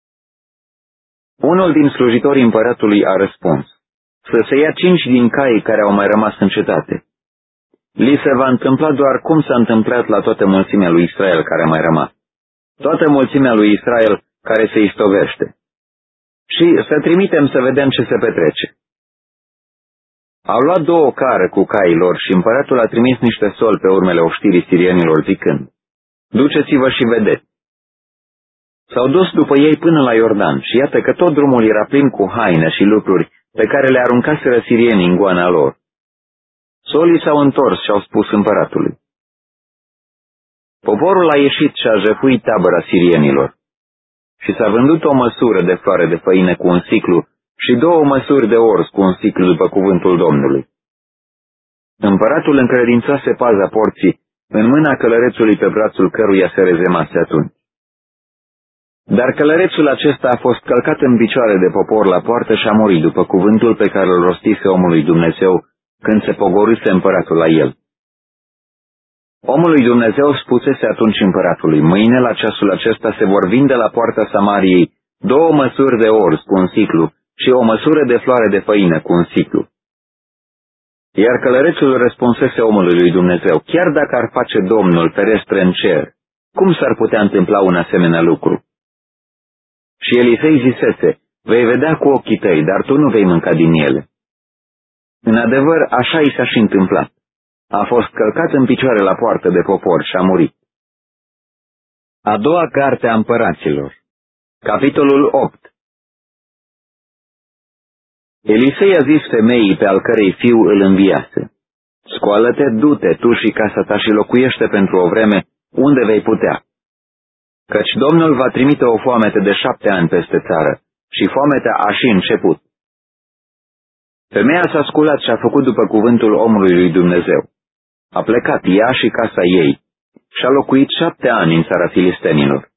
Unul din slujitorii împăratului a răspuns: să se ia 5 din caii care au mai rămas în cetate. Li se va întâmpla doar cum s-a întâmplat la toată mulțimea lui Israel care a mai rămas. Toată mulțimea lui Israel care se istovește. Și să trimitem să vedem ce se petrece. Au luat 2 care cu caii lor și împăratul a trimis niște soli pe urmele oștirii sirienilor zicând: duceți-vă și vedeți. S-au dus după ei până la Iordan și iată că tot drumul era plin cu haine și lucruri pe care le aruncaseră sirienii în goana lor. Solii s-au întors și au spus împăratului: poporul a ieșit și a jefuit tabăra sirienilor. Și s-a vândut o măsură de floare de făină cu un siclu și 2 măsuri de orz cu un siclu după cuvântul Domnului. Împăratul încredințase paza porții în mâna călărețului pe brațul căruia se rezemase atunci. Dar călărețul acesta a fost călcat în picioare de popor la poartă și a murit după cuvântul pe care îl rostise omului Dumnezeu când se pogorâse împăratul la el. Omul lui Dumnezeu spusese atunci împăratului: mâine la ceasul acesta se vor vinde la poarta Samariei 2 măsuri de orz cu un siclu și o măsură de floare de făină cu un siclu. Iar călărețul răspunsese omului lui Dumnezeu: chiar dacă ar face Domnul ferestre în cer, cum s-ar putea întâmpla un asemenea lucru? Și Elisei zisese: vei vedea cu ochii tăi, dar tu nu vei mânca din ele. În adevăr, așa i s-a și întâmplat. A fost călcat în picioare la poartă de popor și a murit. A doua carte a împăraților. Capitolul 8. Elisei a zis femeii pe al cărei fiu îl înviase: scoală-te, du-te, tu și casa ta și locuiește pentru o vreme unde vei putea. Căci Domnul va trimite o foamete de 7 ani peste țară și foametea a și început. Femeia s-a sculat și a făcut după cuvântul omului lui Dumnezeu. A plecat ea și casa ei și a locuit 7 ani în țara filistenilor.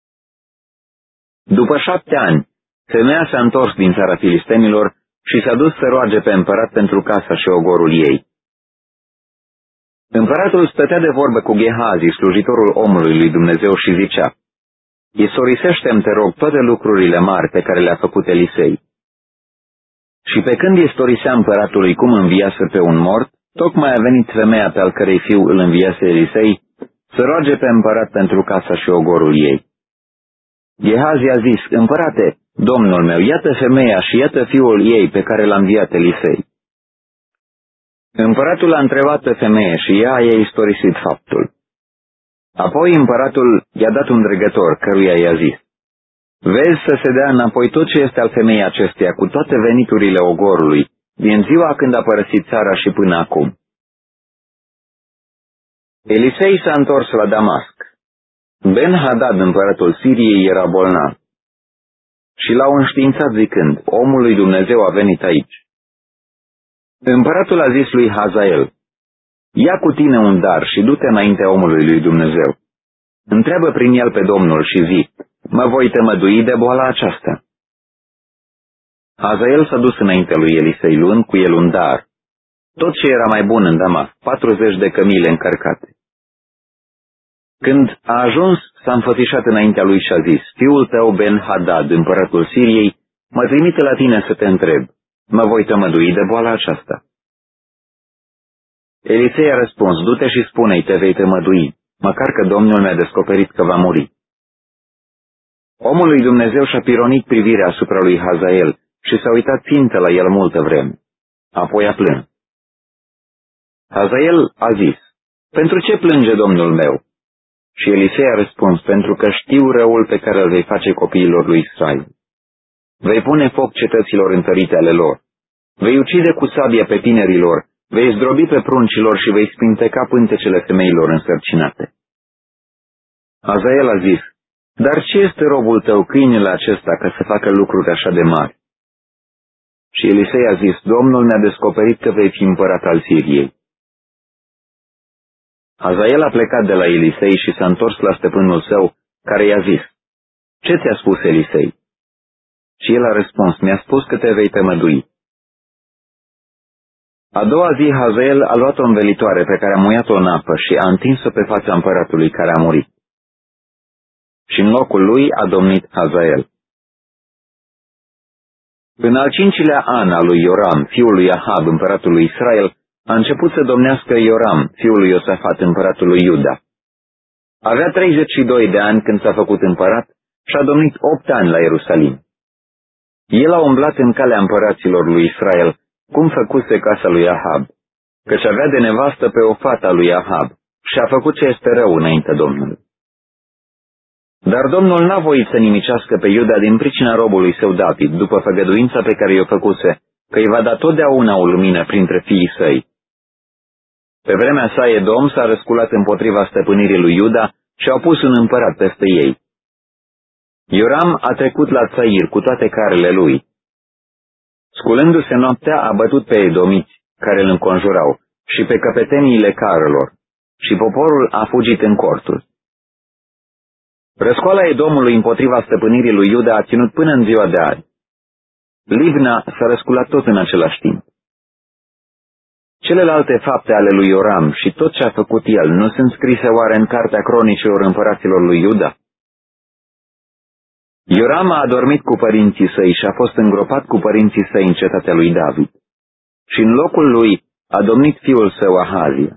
După 7 ani, femeia s-a întors din țara filistenilor și s-a dus să roage pe împărat pentru casa și ogorul ei. Împăratul stătea de vorbă cu Gehazi, slujitorul omului lui Dumnezeu, și zicea: istorisește-mi, te rog, toate lucrurile mari pe care le-a făcut Elisei. Și pe când istorisea împăratului cum înviase pe un mort, tocmai a venit femeia pe al cărei fiu îl înviase Elisei să roage pe împărat pentru casa și ogorul ei. Gehazi a zis: împărate, domnul meu, iată femeia și iată fiul ei pe care l-a înviat Elisei. Împăratul a întrebat pe femeie și ea i-a istorisit faptul. Apoi împăratul i-a dat un dregător, căruia i-a zis: vezi să se dea înapoi tot ce este al femeii acesteia cu toate veniturile ogorului, din ziua când a părăsit țara și până acum. Elisei s-a întors la Damasc. Ben-Hadad, împăratul Siriei, era bolnav. Și l-au înștiințat zicând: omul lui Dumnezeu a venit aici. Împăratul a zis lui Hazael: ia cu tine un dar și du-te înaintea omului lui Dumnezeu. Întreabă prin el pe Domnul și zi: mă voi tămădui de boala aceasta. Hazael s-a dus înainte lui Elisei, luând cu el un dar, tot ce era mai bun în Damas, 40 de cămile încărcate. Când a ajuns, s-a înfățișat înaintea lui și a zis, fiul tău Ben-Hadad, împăratul Siriei, mă trimite la tine să te întreb, mă voi tămădui de boala aceasta? Elisei a răspuns, du-te și spune-i, te vei tămădui, măcar că Domnul mi-a descoperit că va muri. Omul lui Dumnezeu și-a pironit privirea asupra lui Hazael și s-a uitat țintă la el multă vreme. Apoi a plâns. Hazael a zis, pentru ce plânge Domnul meu? Și Elisei a răspuns, pentru că știu răul pe care îl vei face copiilor lui Israel. Vei pune foc cetăților întărite ale lor. Vei ucide cu sabia pe tinerilor, vei zdrobi pe pruncilor și vei spinteca pântecele femeilor însărcinate. Hazael a zis, dar ce este robul tău, câinele acesta, ca să facă lucruri așa de mari? Și Elisei a zis, Domnul mi-a descoperit că vei fi împărat al Siriei. Hazael a plecat de la Elisei și s-a întors la stăpânul său, care i-a zis, ce ți-a spus Elisei? Și el a răspuns, mi-a spus că te vei tămădui. A doua zi Hazael a luat o învelitoare pe care a muiat-o în apă și a întins-o pe fața împăratului care a murit. Și în locul lui a domnit Hazael. În al 5-lea an al lui Ioram, fiul lui Ahab, împăratul lui Israel, a început să domnească Ioram, fiul lui Iosafat, împăratul lui Iuda. Avea 32 de ani când s-a făcut împărat și a domnit 8 ani la Ierusalim. El a umblat în calea împăraților lui Israel, cum făcuse casa lui Ahab, căci avea de nevastă pe o fată a lui Ahab și a făcut ce este rău înainte Domnului. Dar Domnul n-a voit să nimicească pe Iuda din pricina robului său David, după făgăduința pe care i-o făcuse, că îi va da totdeauna o lumină printre fiii săi. Pe vremea sa Edom s-a răsculat împotriva stăpânirii lui Iuda și au pus un împărat peste ei. Ioram a trecut la Țair cu toate carele lui. Sculându-se noaptea, a bătut pe edomiți care îl înconjurau și pe căpeteniile carelor și poporul a fugit în corturi. Răscoala Edomului împotriva stăpânirii lui Iuda a ținut până în ziua de azi. Libna s-a răsculat tot în același timp. Celelalte fapte ale lui Ioram și tot ce a făcut el nu sunt scrise oare în cartea cronicilor împăraților lui Iuda? Ioram a adormit cu părinții săi și a fost îngropat cu părinții săi în cetatea lui David. Și în locul lui a domnit fiul său Ahazia.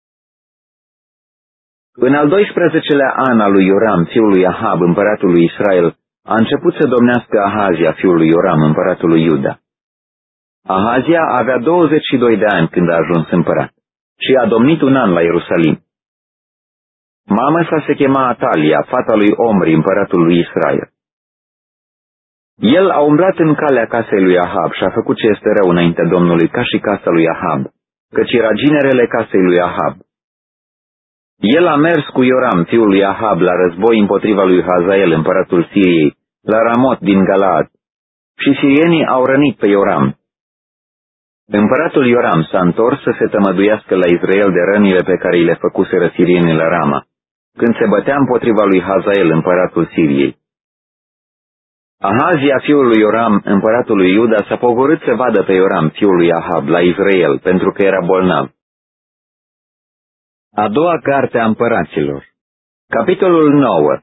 În al 12-lea an al lui Ioram, fiul lui Ahab, împăratul lui Israel, a început să domnească Ahazia, fiul lui Ioram, împăratul lui Iuda. Ahazia avea 22 de ani când a ajuns împărat și a domnit un an la Ierusalim. Mama sa se chema Atalia, fata lui Omri, împăratul lui Israel. El a umblat în calea casei lui Ahab și a făcut ce este rău înaintea Domnului, ca și casa lui Ahab, căci era ginerele casei lui Ahab. El a mers cu Ioram, fiul lui Ahab, la război împotriva lui Hazael, împăratul Siriei, la Ramot din Galaad, și sirienii au rănit pe Ioram. Împăratul Ioram s-a întors să se tămăduiască la Israel de rănile pe care îi le făcuseră sirienii la Rama, când se bătea împotriva lui Hazael, împăratul Siriei. Ahazia, fiul lui Ioram, împăratul lui Iuda, s-a pogorât să vadă pe Ioram, fiul lui Ahab, la Israel, pentru că era bolnav. A doua carte a împăraților. Capitolul 9.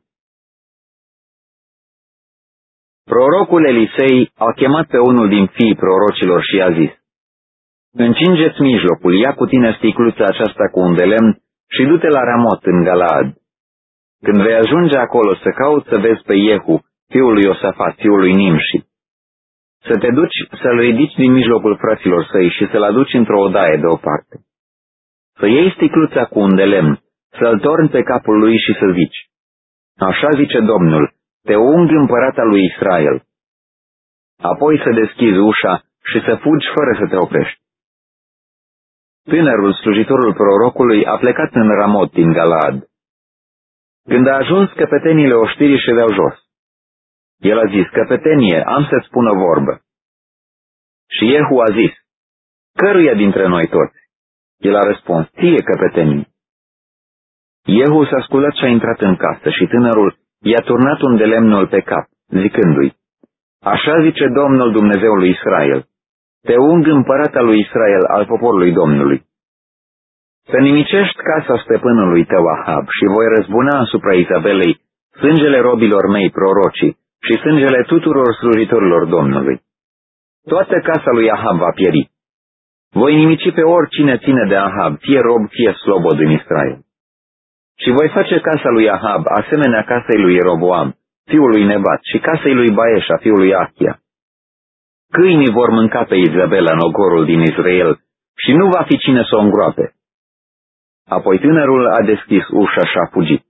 Prorocul Elisei a chemat pe unul din fiii prorocilor și i-a zis: încinge-ți mijlocul, ia cu tine sticluța aceasta cu un de lemn și du-te la Ramot în Galaad. Când vei ajunge acolo să cauți să vezi pe Iehu, fiul lui Iosafat, fiul lui Nimși, să te duci să-l ridici din mijlocul fraților săi și să-l aduci într-o odaie deoparte. Să iei sticluța cu un de lemn, să-l torni pe capul lui și să zici: așa zice Domnul, te ung împărata lui Israel. Apoi să deschizi ușa și să fugi fără să te oprești. Tânărul, slujitorul prorocului, a plecat în Ramot din Galaad. Când a ajuns, căpetenile oștirii ședeau jos. El a zis: căpetenie, am să-ți spun o vorbă. Și Iehu a zis: căruia dintre noi toți? El a răspuns: ție, căpetenie. Iehu s-a sculat și a intrat în casă și tânărul i-a turnat un de lemnul pe cap, zicându-i: Așa zice Domnul Dumnezeul lui Israel, te ung împărat al lui Israel, al poporului Domnului. Să nimicești casa stăpânului tău Ahab și voi răzbuna asupra Izabelei sângele robilor mei prorocii și sângele tuturor slujitorilor Domnului. Toată casa lui Ahab va pieri. Voi nimici pe oricine ține de Ahab, fie rob, fie slobod în Israel. Și voi face casa lui Ahab asemenea casei lui Jeroboam, fiul lui Nebat, și casei lui Baeșa, fiul lui Achia. Câinii vor mânca pe Izabela în ogorul din Israel și nu va fi cine să o îngroape. Apoi tânărul a deschis ușa și a fugit.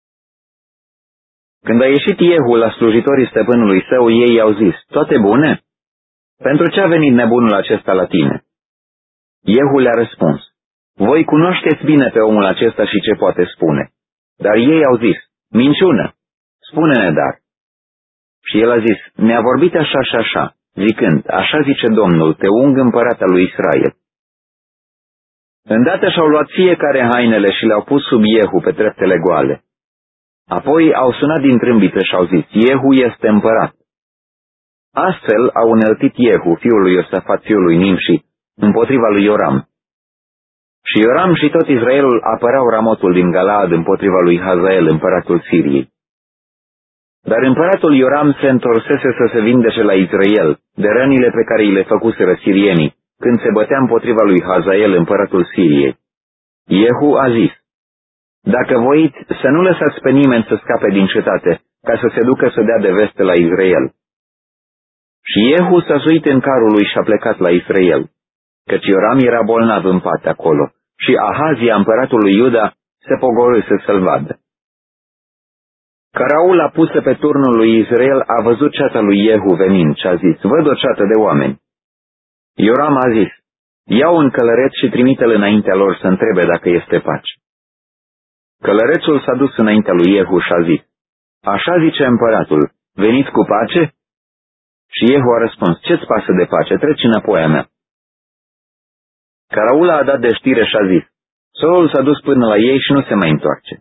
Când a ieșit Iehu la slujitorii stăpânului său, ei i-au zis, toate bune? Pentru ce a venit nebunul acesta la tine? Iehu le-a răspuns, voi cunoașteți bine pe omul acesta și ce poate spune. Dar ei au zis, minciună, spune-ne dar. Și el a zis, ne-a vorbit așa și așa, zicând, așa zice Domnul, te ung împărat al lui Israel. Îndată și-au luat fiecare hainele și le-au pus sub Iehu pe treptele goale. Apoi au sunat din trâmbiță și au zis, Iehu este împărat. Astfel au înălțit Iehu, fiul lui Iosafat, fiul lui Nimși, împotriva lui Ioram. Și Ioram și tot Israelul apărau Ramotul din Galaad împotriva lui Hazael, împăratul Siriei. Dar împăratul Ioram se întorsese să se vindece la Israel de rănile pe care îi le făcuseră sirienii, când se bătea împotriva lui Hazael, împăratul Siriei. Iehu a zis, dacă voiți să nu lăsați pe nimeni să scape din cetate, ca să se ducă să dea de veste la Israel. Și Iehu s-a suit în carul lui și a plecat la Israel, căci Ioram era bolnav în pat acolo, și Ahazia, împăratul lui Iuda, se pogorâse să-l vadă. Caraula pusă pe turnul lui Israel a văzut ceata lui Iehu venind și a zis, văd o ceată de oameni. Ioram a zis, ia un călăreț și trimite-l înaintea lor să întrebe dacă este pace. Călărețul s-a dus înaintea lui Iehu și a zis, așa zice împăratul, veniți cu pace? Și Iehu a răspuns, ce-ți pasă de pace, treci înapoi a mea. Caraula a dat de știre și a zis, solul s-a dus până la ei și nu se mai întoarce.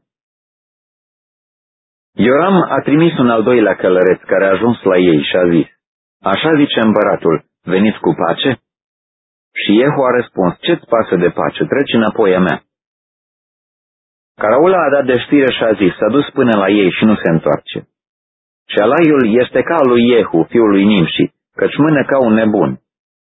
Ioram a trimis un al doilea călăreț care a ajuns la ei și a zis, așa zice împăratul, veniți cu pace? Și Iehu a răspuns, ce-ți pasă de pace, treci înapoi a mea. Caraula a dat de știre și a zis, s-a dus până la ei și nu se întoarce. Și alaiul este ca al lui Iehu, fiul lui Nimși, căci mână ca un nebun.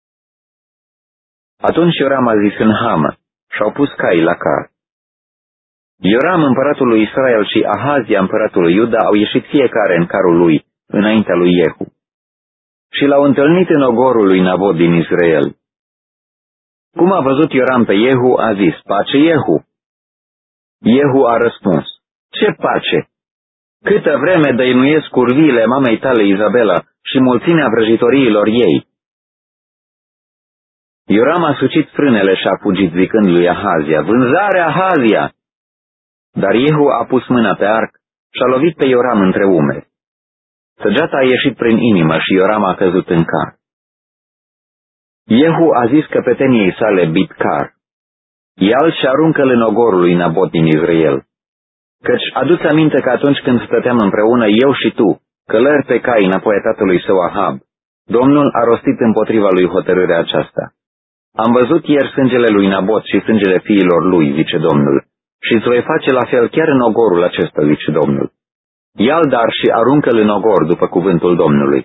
Atunci Ioram a zis în hamă și-au pus cai la car. Ioram, împăratul lui Israel, și Ahazia, împăratul lui Iuda, au ieșit fiecare în carul lui, înaintea lui Iehu. Și l-au întâlnit în ogorul lui Nabot din Israel. Cum a văzut Ioram pe Iehu, a zis, pace Iehu. Iehu a răspuns, ce pace? Câtă vreme dăinuiesc curviile mamei tale Izabela și mulțimea vrăjitoriilor ei. Ioram a sucit frânele și a fugit zicând lui Ahazia, vânzare Ahazia! Dar Iehu a pus mâna pe arc și a lovit pe Ioram între umeri. Săgeata a ieșit prin inimă și Ioram a căzut în car. Iehu a zis căpeteniei sale Bidcar, ia-l și aruncă-l în ogorul lui Nabot din Israel. Căci adu-ți aminte că atunci când stăteam împreună eu și tu, călări pe cai înapoi a tatălui său Ahab, Domnul a rostit împotriva lui hotărârea aceasta. Am văzut ieri sângele lui Nabot și sângele fiilor lui, zice Domnul, și îți voi face la fel chiar în ogorul acesta, zice Domnul. Ia-l dar și aruncă-l în ogor după cuvântul Domnului.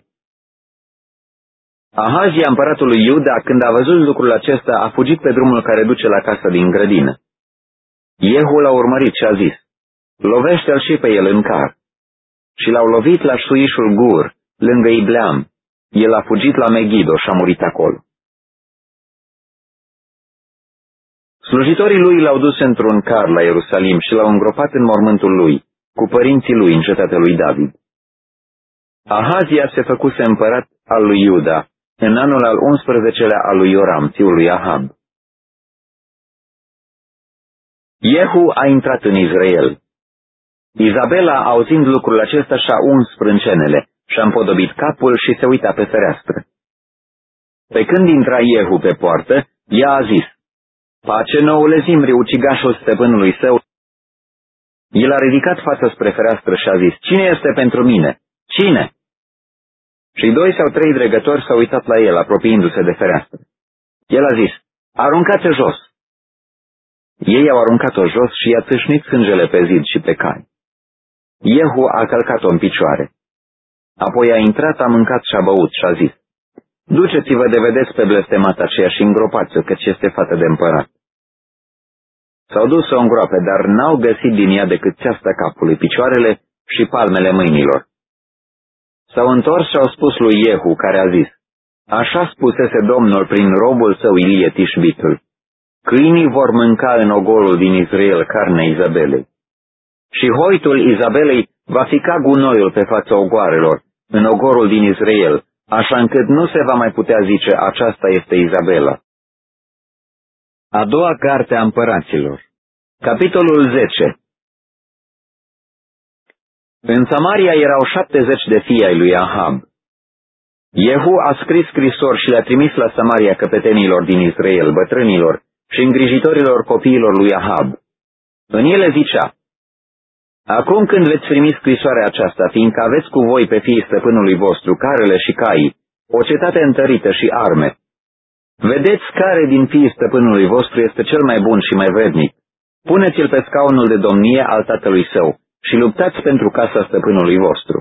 Ahazia, împăratul lui Iuda, când a văzut lucrul acesta, a fugit pe drumul care duce la casa din grădină. Iehu l-a urmărit și a zis, lovește-l și pe el în car. Și l-au lovit la șuișul Gur, lângă Ibleam. El a fugit la Megido și a murit acolo. Slujitorii lui l-au dus într-un car la Ierusalim și l-au îngropat în mormântul lui, cu părinții lui în cetatea lui David. Ahazia se făcuse împărat al lui Iuda, în anul al 11-lea al lui Ioram, fiul lui Ahab. Iehu a intrat în Israel. Izabela, auzind lucrul acesta, și-a uns sprâncenele și-a împodobit capul și se uita pe fereastră. Pe când intra Iehu pe poartă, ea a zis, pace noule Zimri, ucigașul stăpânului său. El a ridicat fața spre fereastră și a zis, cine este pentru mine? Cine? Și 2 sau 3 dregători s-au uitat la el, apropiindu-se de fereastră. El a zis, aruncați-o jos. Ei au aruncat-o jos și i-a țâșnit sângele pe zid și pe cai. Iehu a călcat-o în picioare. Apoi a intrat, a mâncat și a băut și a zis, duceți-vă de vedeți pe blestemata aceea și îngropați-o, căci este fată de împărat. S-au dus să o îngroape, dar n-au găsit din ea decât țeasta capului, picioarele și palmele mâinilor. S-au întors și au spus lui Iehu, care a zis, așa spusese Domnul prin robul său Ilie Tișbitul, câinii vor mânca în ogorul din Israel carnea Izabelei. Și hoitul Izabelei va fi ca gunoiul pe fața ogoarelor, în ogorul din Israel, așa încât nu se va mai putea zice, aceasta este Izabela. A doua carte a împăraților. Capitolul 10. În Samaria erau 70 de fii ai lui Ahab. Iehu a scris scrisori și le-a trimis la Samaria căpetenilor din Israel, bătrânilor și îngrijitorilor copiilor lui Ahab. În ele zicea, acum când veți primi scrisoarea aceasta, fiindcă aveți cu voi pe fiii stăpânului vostru, carele și caii, o cetate întărită și arme, vedeți care din fiii stăpânului vostru este cel mai bun și mai vrednic. Puneți-l pe scaunul de domnie al tatălui său și luptați pentru casa stăpânului vostru.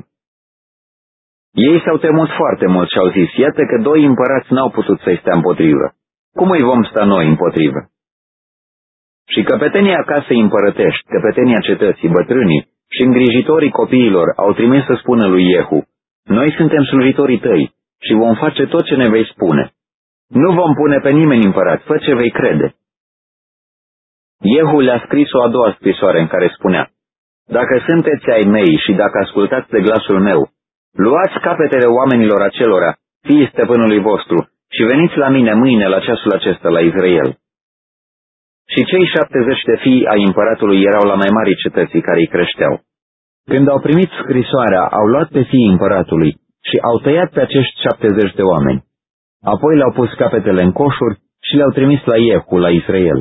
Ei s-au temut foarte mult și au zis, iată că 2 împărați n-au putut să-i stea împotrivă. Cum îi vom sta noi împotrivă? Și căpetenia casei împărătești, căpetenia cetății, bătrânii și îngrijitorii copiilor au trimis să spună lui Iehu, noi suntem slujitorii tăi și vom face tot ce ne vei spune. Nu vom pune pe nimeni împărat, fă ce vei crede. Iehu le-a scris o a doua scrisoare în care spunea, dacă sunteți ai mei și dacă ascultați de glasul meu, luați capetele oamenilor acelora, fiii stăpânului vostru, și veniți la mine mâine la ceasul acesta la Israel. Și cei 70 de fii ai împăratului erau la mai mari cetății care îi creșteau. Când au primit scrisoarea, au luat pe fiii împăratului și au tăiat pe acești 70 de oameni. Apoi le-au pus capetele în coșuri și le-au trimis la Iehu, la Israel.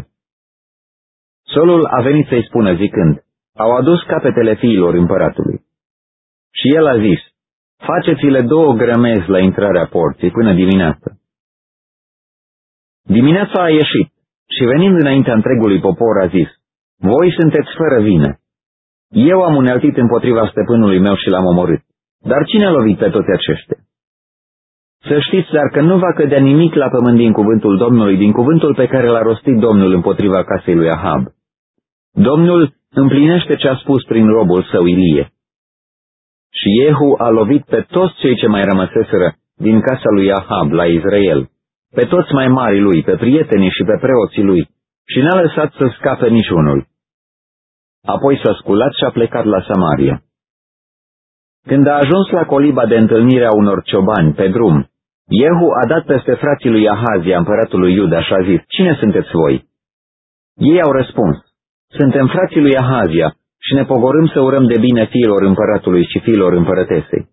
Solul a venit să-i spună zicând, au adus capetele fiilor împăratului. Și el a zis, faceți-le 2 grămezi la intrarea porții până dimineață. Dimineața a ieșit și venind înaintea întregului popor a zis, voi sunteți fără vină. Eu am uneltit împotriva stăpânului meu și l-am omorât. Dar cine a lovit pe toți aceștia? Să știți dar că nu va cădea nimic la pământ din cuvântul Domnului, din cuvântul pe care l-a rostit Domnul împotriva casei lui Ahab. Domnul împlinește ce a spus prin robul său Ilie. Și Iehu a lovit pe toți cei ce mai rămăseseră din casa lui Ahab la Israel, pe toți mai mari lui, pe prietenii și pe preoții lui, și n-a lăsat să scape niciunul. Apoi s-a sculat și a plecat la Samaria. Când a ajuns la coliba de întâlnire a unor ciobani pe drum, Iehu a dat peste frații lui Ahazia, împăratul lui Iuda, și a zis, cine sunteți voi? Ei au răspuns, suntem frații lui Ahazia și ne pogorâm să urăm de bine fiilor împăratului și fiilor împărătesei.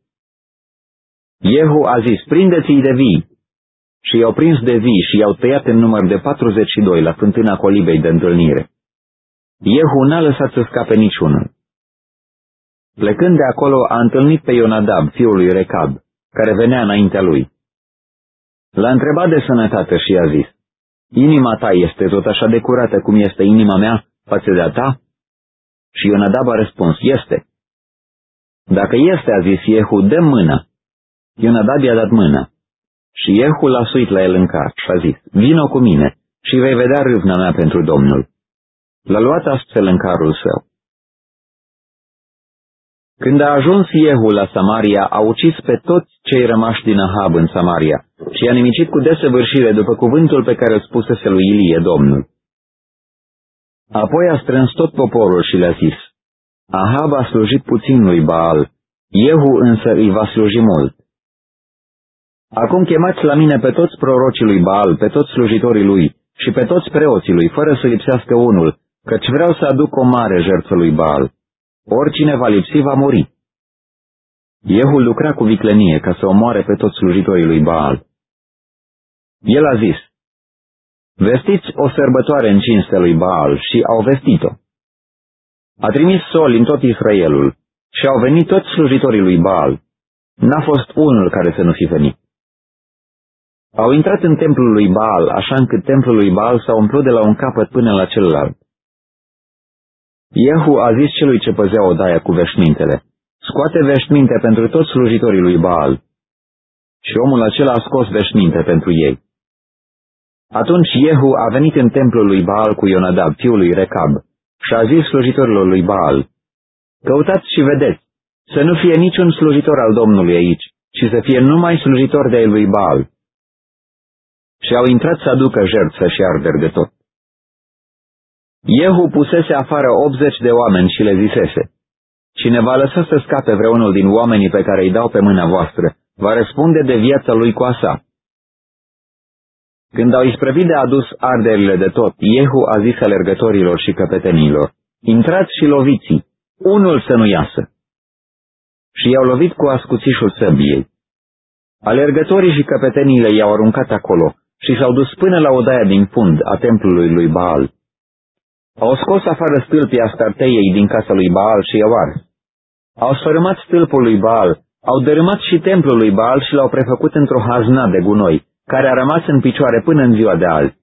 Iehu a zis, prindeți-i de vii. Și i-au prins de vii și i-au tăiat în număr de 42 la fântâna colibei de întâlnire. Iehu n-a lăsat să scape niciunul. Plecând de acolo, a întâlnit pe Ionadab, fiul lui Recab, care venea înaintea lui. L-a întrebat de sănătate și i-a zis, inima ta este tot așa de curată cum este inima mea față de a ta? Și Ionadab a răspuns, este. Dacă este, a zis Iehu, dă mâna. Ionadab i-a dat mâna. Și Iehu l-a suit la el în car și a zis, vino cu mine și vei vedea râvna mea pentru Domnul. L-a luat astfel în carul său. Când a ajuns Iehu la Samaria, a ucis pe toți cei rămași din Ahab în Samaria și i-a nimicit cu desăvârșire după cuvântul pe care îl spusese lui Ilie, Domnul. Apoi a strâns tot poporul și le-a zis, Ahab a slujit puțin lui Baal, Iehu însă îi va sluji mult. Acum chemați la mine pe toți prorocii lui Baal, pe toți slujitorii lui și pe toți preoții lui, fără să lipsească unul, căci vreau să aduc o mare jertfă lui Baal. Oricine va lipsi va muri. Iehu lucra cu viclenie ca să omoare pe toți slujitorii lui Baal. El a zis, vestiți o sărbătoare în cinstea lui Baal și au vestit-o. A trimis soli în tot Israelul și au venit toți slujitorii lui Baal. N-a fost unul care să nu fi venit. Au intrat în templul lui Baal, așa încât templul lui Baal s-a umplut de la un capăt până la celălalt. Iehu a zis celui ce păzea odaia cu veșmintele: scoate veșminte pentru toți slujitorii lui Baal. Și omul acela a scos veșminte pentru ei. Atunci Iehu a venit în templul lui Baal cu Ionadab, fiul lui Recab, și a zis slujitorilor lui Baal: căutați și vedeți, să nu fie niciun slujitor al Domnului aici, ci să fie numai slujitor de lui Baal. Și au intrat să aducă jertfă și arderi de tot. Iehu pusese afară 80 de oameni și le zisese: cine va lăsa să scape vreunul din oamenii pe care îi dau pe mâna voastră, va răspunde de viața lui cu a sa. Când au isprăvit de adus arderile de tot, Iehu a zis alergătorilor și căpetenilor: intrați și loviți, unul să nu iasă. Și i-au lovit cu ascuțișul săbiei. Alergătorii și căpeteniile i-au aruncat acolo și s-au dus până la odaia din fund a templului lui Baal. Au scos afară stâlpii Astarteiei din casa lui Baal și i-au ars. Au sfărâmat stâlpul lui Baal, au dărâmat și templul lui Baal și l-au prefăcut într-o hazna de gunoi, care a rămas în picioare până în ziua de azi.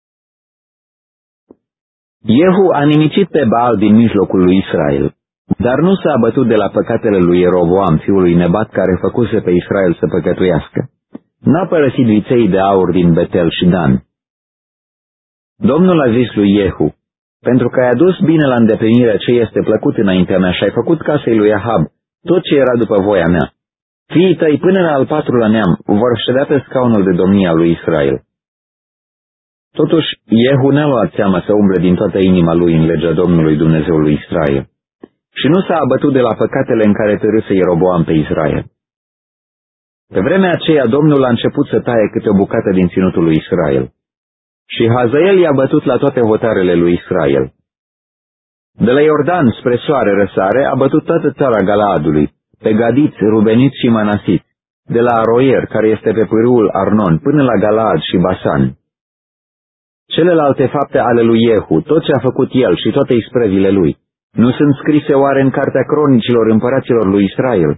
Iehu a nimicit pe Baal din mijlocul lui Israel, dar nu s-a abătut de la păcatele lui Ieroboam, fiul lui Nebat, care făcuse pe Israel să păcătuiască. N-a părăsit viței de aur din Betel și Dan. Domnul a zis lui Iehu: pentru că ai adus bine la îndeplinire ce este plăcut înaintea mea și ai făcut casei lui Ahab tot ce era după voia mea, fiii tăi până la al patrulea neam vor ședea pe scaunul de domnia lui Israel. Totuși, Iehu n-a luat seama să umble din toată inima lui în legea Domnului Dumnezeului Israel și nu s-a abătut de la păcatele în care târâse Ieroboam pe Israel. Pe vremea aceea Domnul a început să taie câte o bucată din ținutul lui Israel. Și Hazael i-a bătut la toate hotarele lui Israel. De la Iordan spre soare răsare a bătut toată țara Galaadului, pe Gadiți, Rubeniți și Manasiți, de la Aroier, care este pe pârâul Arnon, până la Galaad și Basan. Celelalte fapte ale lui Iehu, tot ce a făcut el și toate isprăvile lui, nu sunt scrise oare în cartea cronicilor împăraților lui Israel?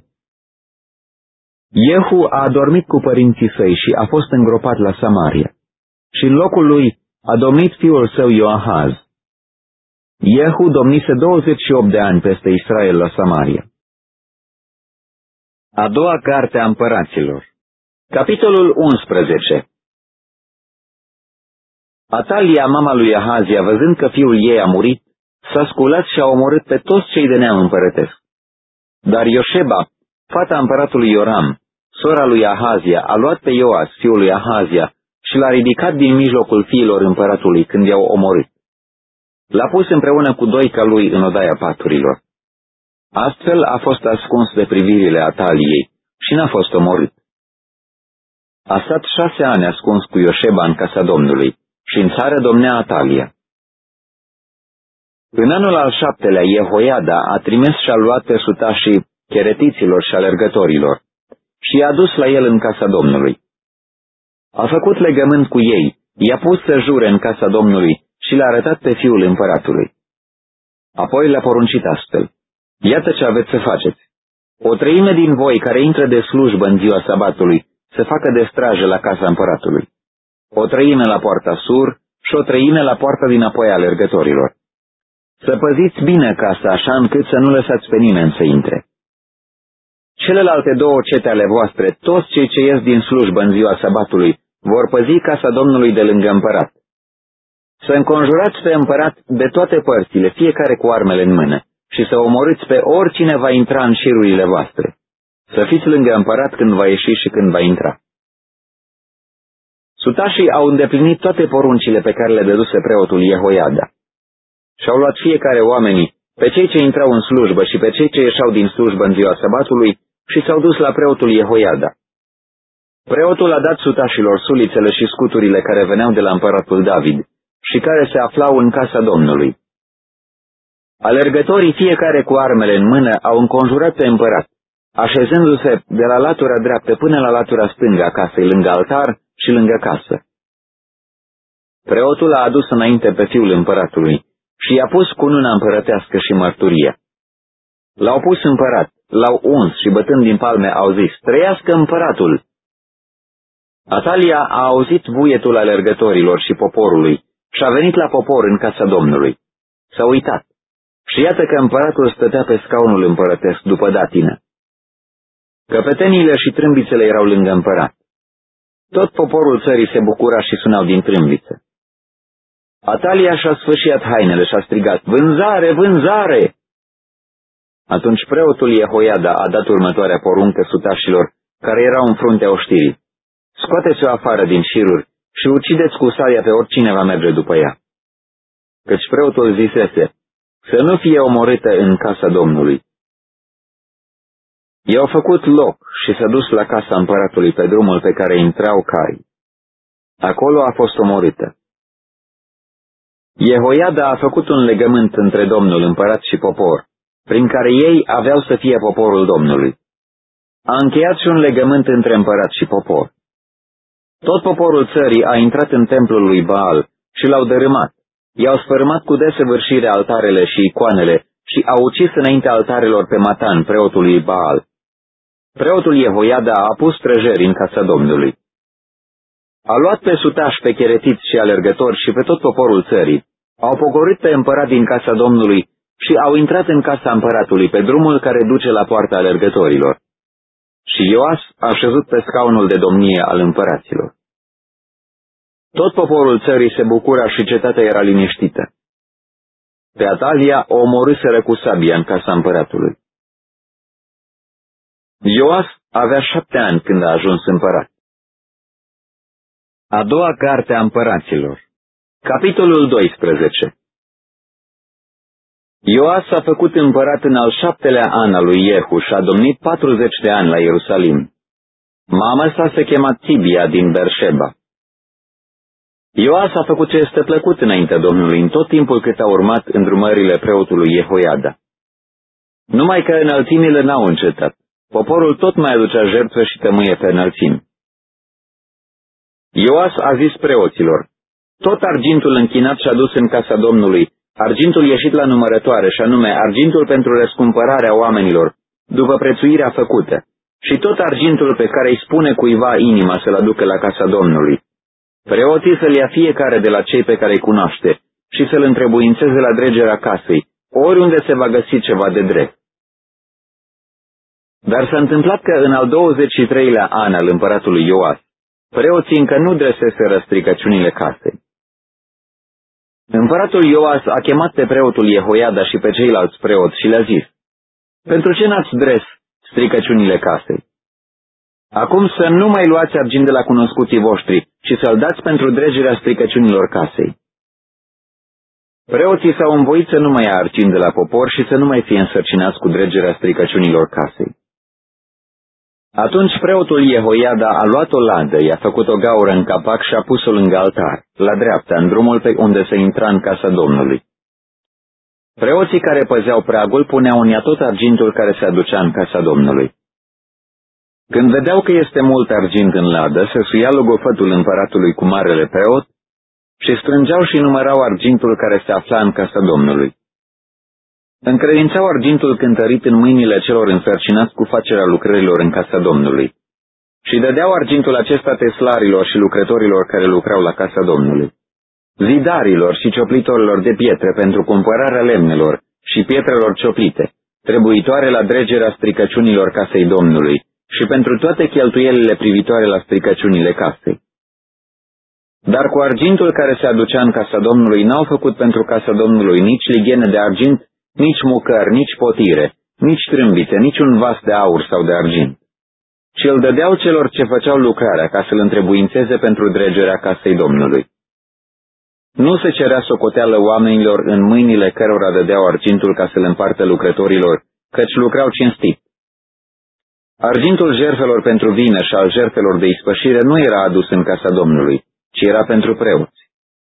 Iehu a adormit cu părinții săi și a fost îngropat la Samaria. Și în locul lui a domnit fiul său Ioahaz. Iehu domnise 28 de ani peste Israel la Samaria. A doua carte a împăraților. Capitolul 11. Atalia, mama lui Ahazia, văzând că fiul ei a murit, s-a sculat și a omorât pe toți cei de neam împărătesc. Dar Ioșeba, fata împăratului Ioram, sora lui Ahazia, a luat pe Ioas, fiul lui Ahazia, și l-a ridicat din mijlocul fiilor împăratului când i-au omorât. L-a pus împreună cu doica lui în odaia paturilor. Astfel a fost ascuns de privirile Ataliei și n-a fost omorât. A stat 6 ani ascuns cu Ioșeba în casa Domnului și în țară domnea Atalia. În anul al 7-lea, Jehoiada a trimis și a luat pe sutașii cheretiților și alergătorilor și i-a dus la el în casa Domnului. A făcut legământ cu ei, i-a pus să jure în casa Domnului și l-a arătat pe fiul împăratului. Apoi le-a poruncit astfel: iată ce aveți să faceți. O treime din voi care intră de slujbă în ziua sabatului să facă de strajă la casa împăratului. O treime la poarta sur și o treime la poarta dinapoi a alergătorilor. Să păziți bine casa așa încât să nu lăsați pe nimeni să intre. Celelalte 2 cete ale voastre, toți cei ce ies din slujbă în ziua sabatului, vor păzi casa Domnului de lângă împărat. Să înconjurați pe împărat de toate părțile, fiecare cu armele în mână, și să omorâți pe oricine va intra în șirurile voastre. Să fiți lângă împărat când va ieși și când va intra. Sutașii au îndeplinit toate poruncile pe care le dăduse preotul Jehoiada. Și-au luat fiecare oamenii, pe cei ce intrau în slujbă și pe cei ce ieșeau din slujbă în ziua sabatului, și s-au dus la preotul Jehoiada. Preotul a dat sutașilor sulițele și scuturile care veneau de la împăratul David și care se aflau în casa Domnului. Alergătorii, fiecare cu armele în mână, au înconjurat pe împărat, așezându-se de la latura dreaptă până la latura stângă a casei, lângă altar și lângă casă. Preotul a adus înainte pe fiul împăratului și i-a pus cununa împărătească și mărturia. L-au pus împărat, l-au uns și bătând din palme au zis, trăiască împăratul! Atalia a auzit vuietul alergătorilor și poporului și a venit la popor în casa Domnului. S-a uitat și iată că împăratul stătea pe scaunul împărătesc după datină. Căpeteniile și trâmbițele erau lângă împărat. Tot poporul țării se bucura și sunau din trâmbiță. Atalia și-a sfâșiat hainele și a strigat, vânzare, vânzare! Atunci preotul Jehoiada a dat următoarea poruncă sutașilor care erau în fruntea oștirii. Scoateți-o afară din șiruri și ucideți cu sabia pe oricine va merge după ea. Căci preotul zisese, să nu fie omorâtă în casa Domnului. I-au făcut loc și s-a dus la casa împăratului pe drumul pe care intrau cai. Acolo a fost omorâtă. Jehoiada a făcut un legământ între Domnul, împărat și popor, prin care ei aveau să fie poporul Domnului. A încheiat și un legământ între împărat și popor. Tot poporul țării a intrat în templul lui Baal și l-au dărâmat. I-au sfărâmat cu desăvârșire altarele și icoanele și au ucis înainte altarelor pe Matan, preotul lui Baal. Preotul Jehoiada a pus străjeri în casa Domnului. A luat pe sutași, pe cheretiți și alergători și pe tot poporul țării. Au pogorât pe împărat din casa Domnului și au intrat în casa împăratului pe drumul care duce la poarta alergătorilor. Și Ioas a șezut pe scaunul de domnie al împăraților. Tot poporul țării se bucura și cetatea era liniștită. Pe Atalia o omorâseră cu sabia în casa împăratului. Ioas avea 7 ani când a ajuns împărat. A doua carte a împăraților. Capitolul 12. Ioas a făcut împărat în al 7-lea an al lui Jehu și a domnit 40 de ani la Ierusalim. Mama sa se chema Tibia din Berșeba. Ioas a făcut ce este plăcut înaintea Domnului în tot timpul cât a urmat îndrumările preotului Jehoiada. Numai că înălțimile n-au încetat. Poporul tot mai aducea jertfe și tămâie pe înălțimi. Ioas a zis preoților, tot argintul închinat și adus în casa Domnului, argintul ieșit la numărătoare, și anume argintul pentru răscumpărarea oamenilor, după prețuirea făcută, și tot argintul pe care îi spune cuiva inima să-l aducă la casa Domnului. Preoții să-l ia fiecare de la cei pe care îi cunoaște și să-l întrebuințeze la dregerea casei, oriunde se va găsi ceva de drept. Dar s-a întâmplat că în al 23-lea an al împăratului Ioas, preoții încă nu dreseseră stricăciunile casei. Împăratul Ioas a chemat pe preotul Jehoiada și pe ceilalți preoți și le-a zis, pentru ce n-ați dres stricăciunile casei? Acum să nu mai luați argint de la cunoscuții voștri, ci să-l dați pentru dregerea stricăciunilor casei. Preoții s-au învoit să nu mai ia argint de la popor și să nu mai fie însărcinați cu dregerea stricăciunilor casei. Atunci preotul Jehoiada a luat o ladă, i-a făcut o gaură în capac și a pus-o lângă altar, la dreapta, în drumul pe unde se intra în casa Domnului. Preoții care păzeau pragul puneau în ea tot argintul care se aducea în casa Domnului. Când vedeau că este mult argint în ladă, se suia logofătul împăratului cu marele preot și strângeau și numărau argintul care se afla în casa Domnului. Încredințau argintul cântărit în mâinile celor însărcinați cu facerea lucrărilor în casa Domnului și dădeau argintul acesta teslarilor și lucrătorilor care lucrau la casa Domnului, zidarilor și cioplitorilor de pietre pentru cumpărarea lemnelor și pietrelor cioplite, trebuitoare la dregerea stricăciunilor casei Domnului și pentru toate cheltuielile privitoare la stricăciunile casei. Dar cu argintul care se aducea în casa Domnului n-au făcut pentru casa Domnului nici lighene de argint, nici mucări, nici potire, nici trâmbițe, nici un vas de aur sau de argint, ci îl dădeau celor ce făceau lucrarea ca să-l întrebuințeze pentru dregerea casei Domnului. Nu se cerea socoteală oamenilor în mâinile cărora dădeau argintul ca să-l împartă lucrătorilor, căci lucrau cinstit. Argintul jertfelor pentru vină și al jertfelor de ispășire nu era adus în casa Domnului, ci era pentru preoți.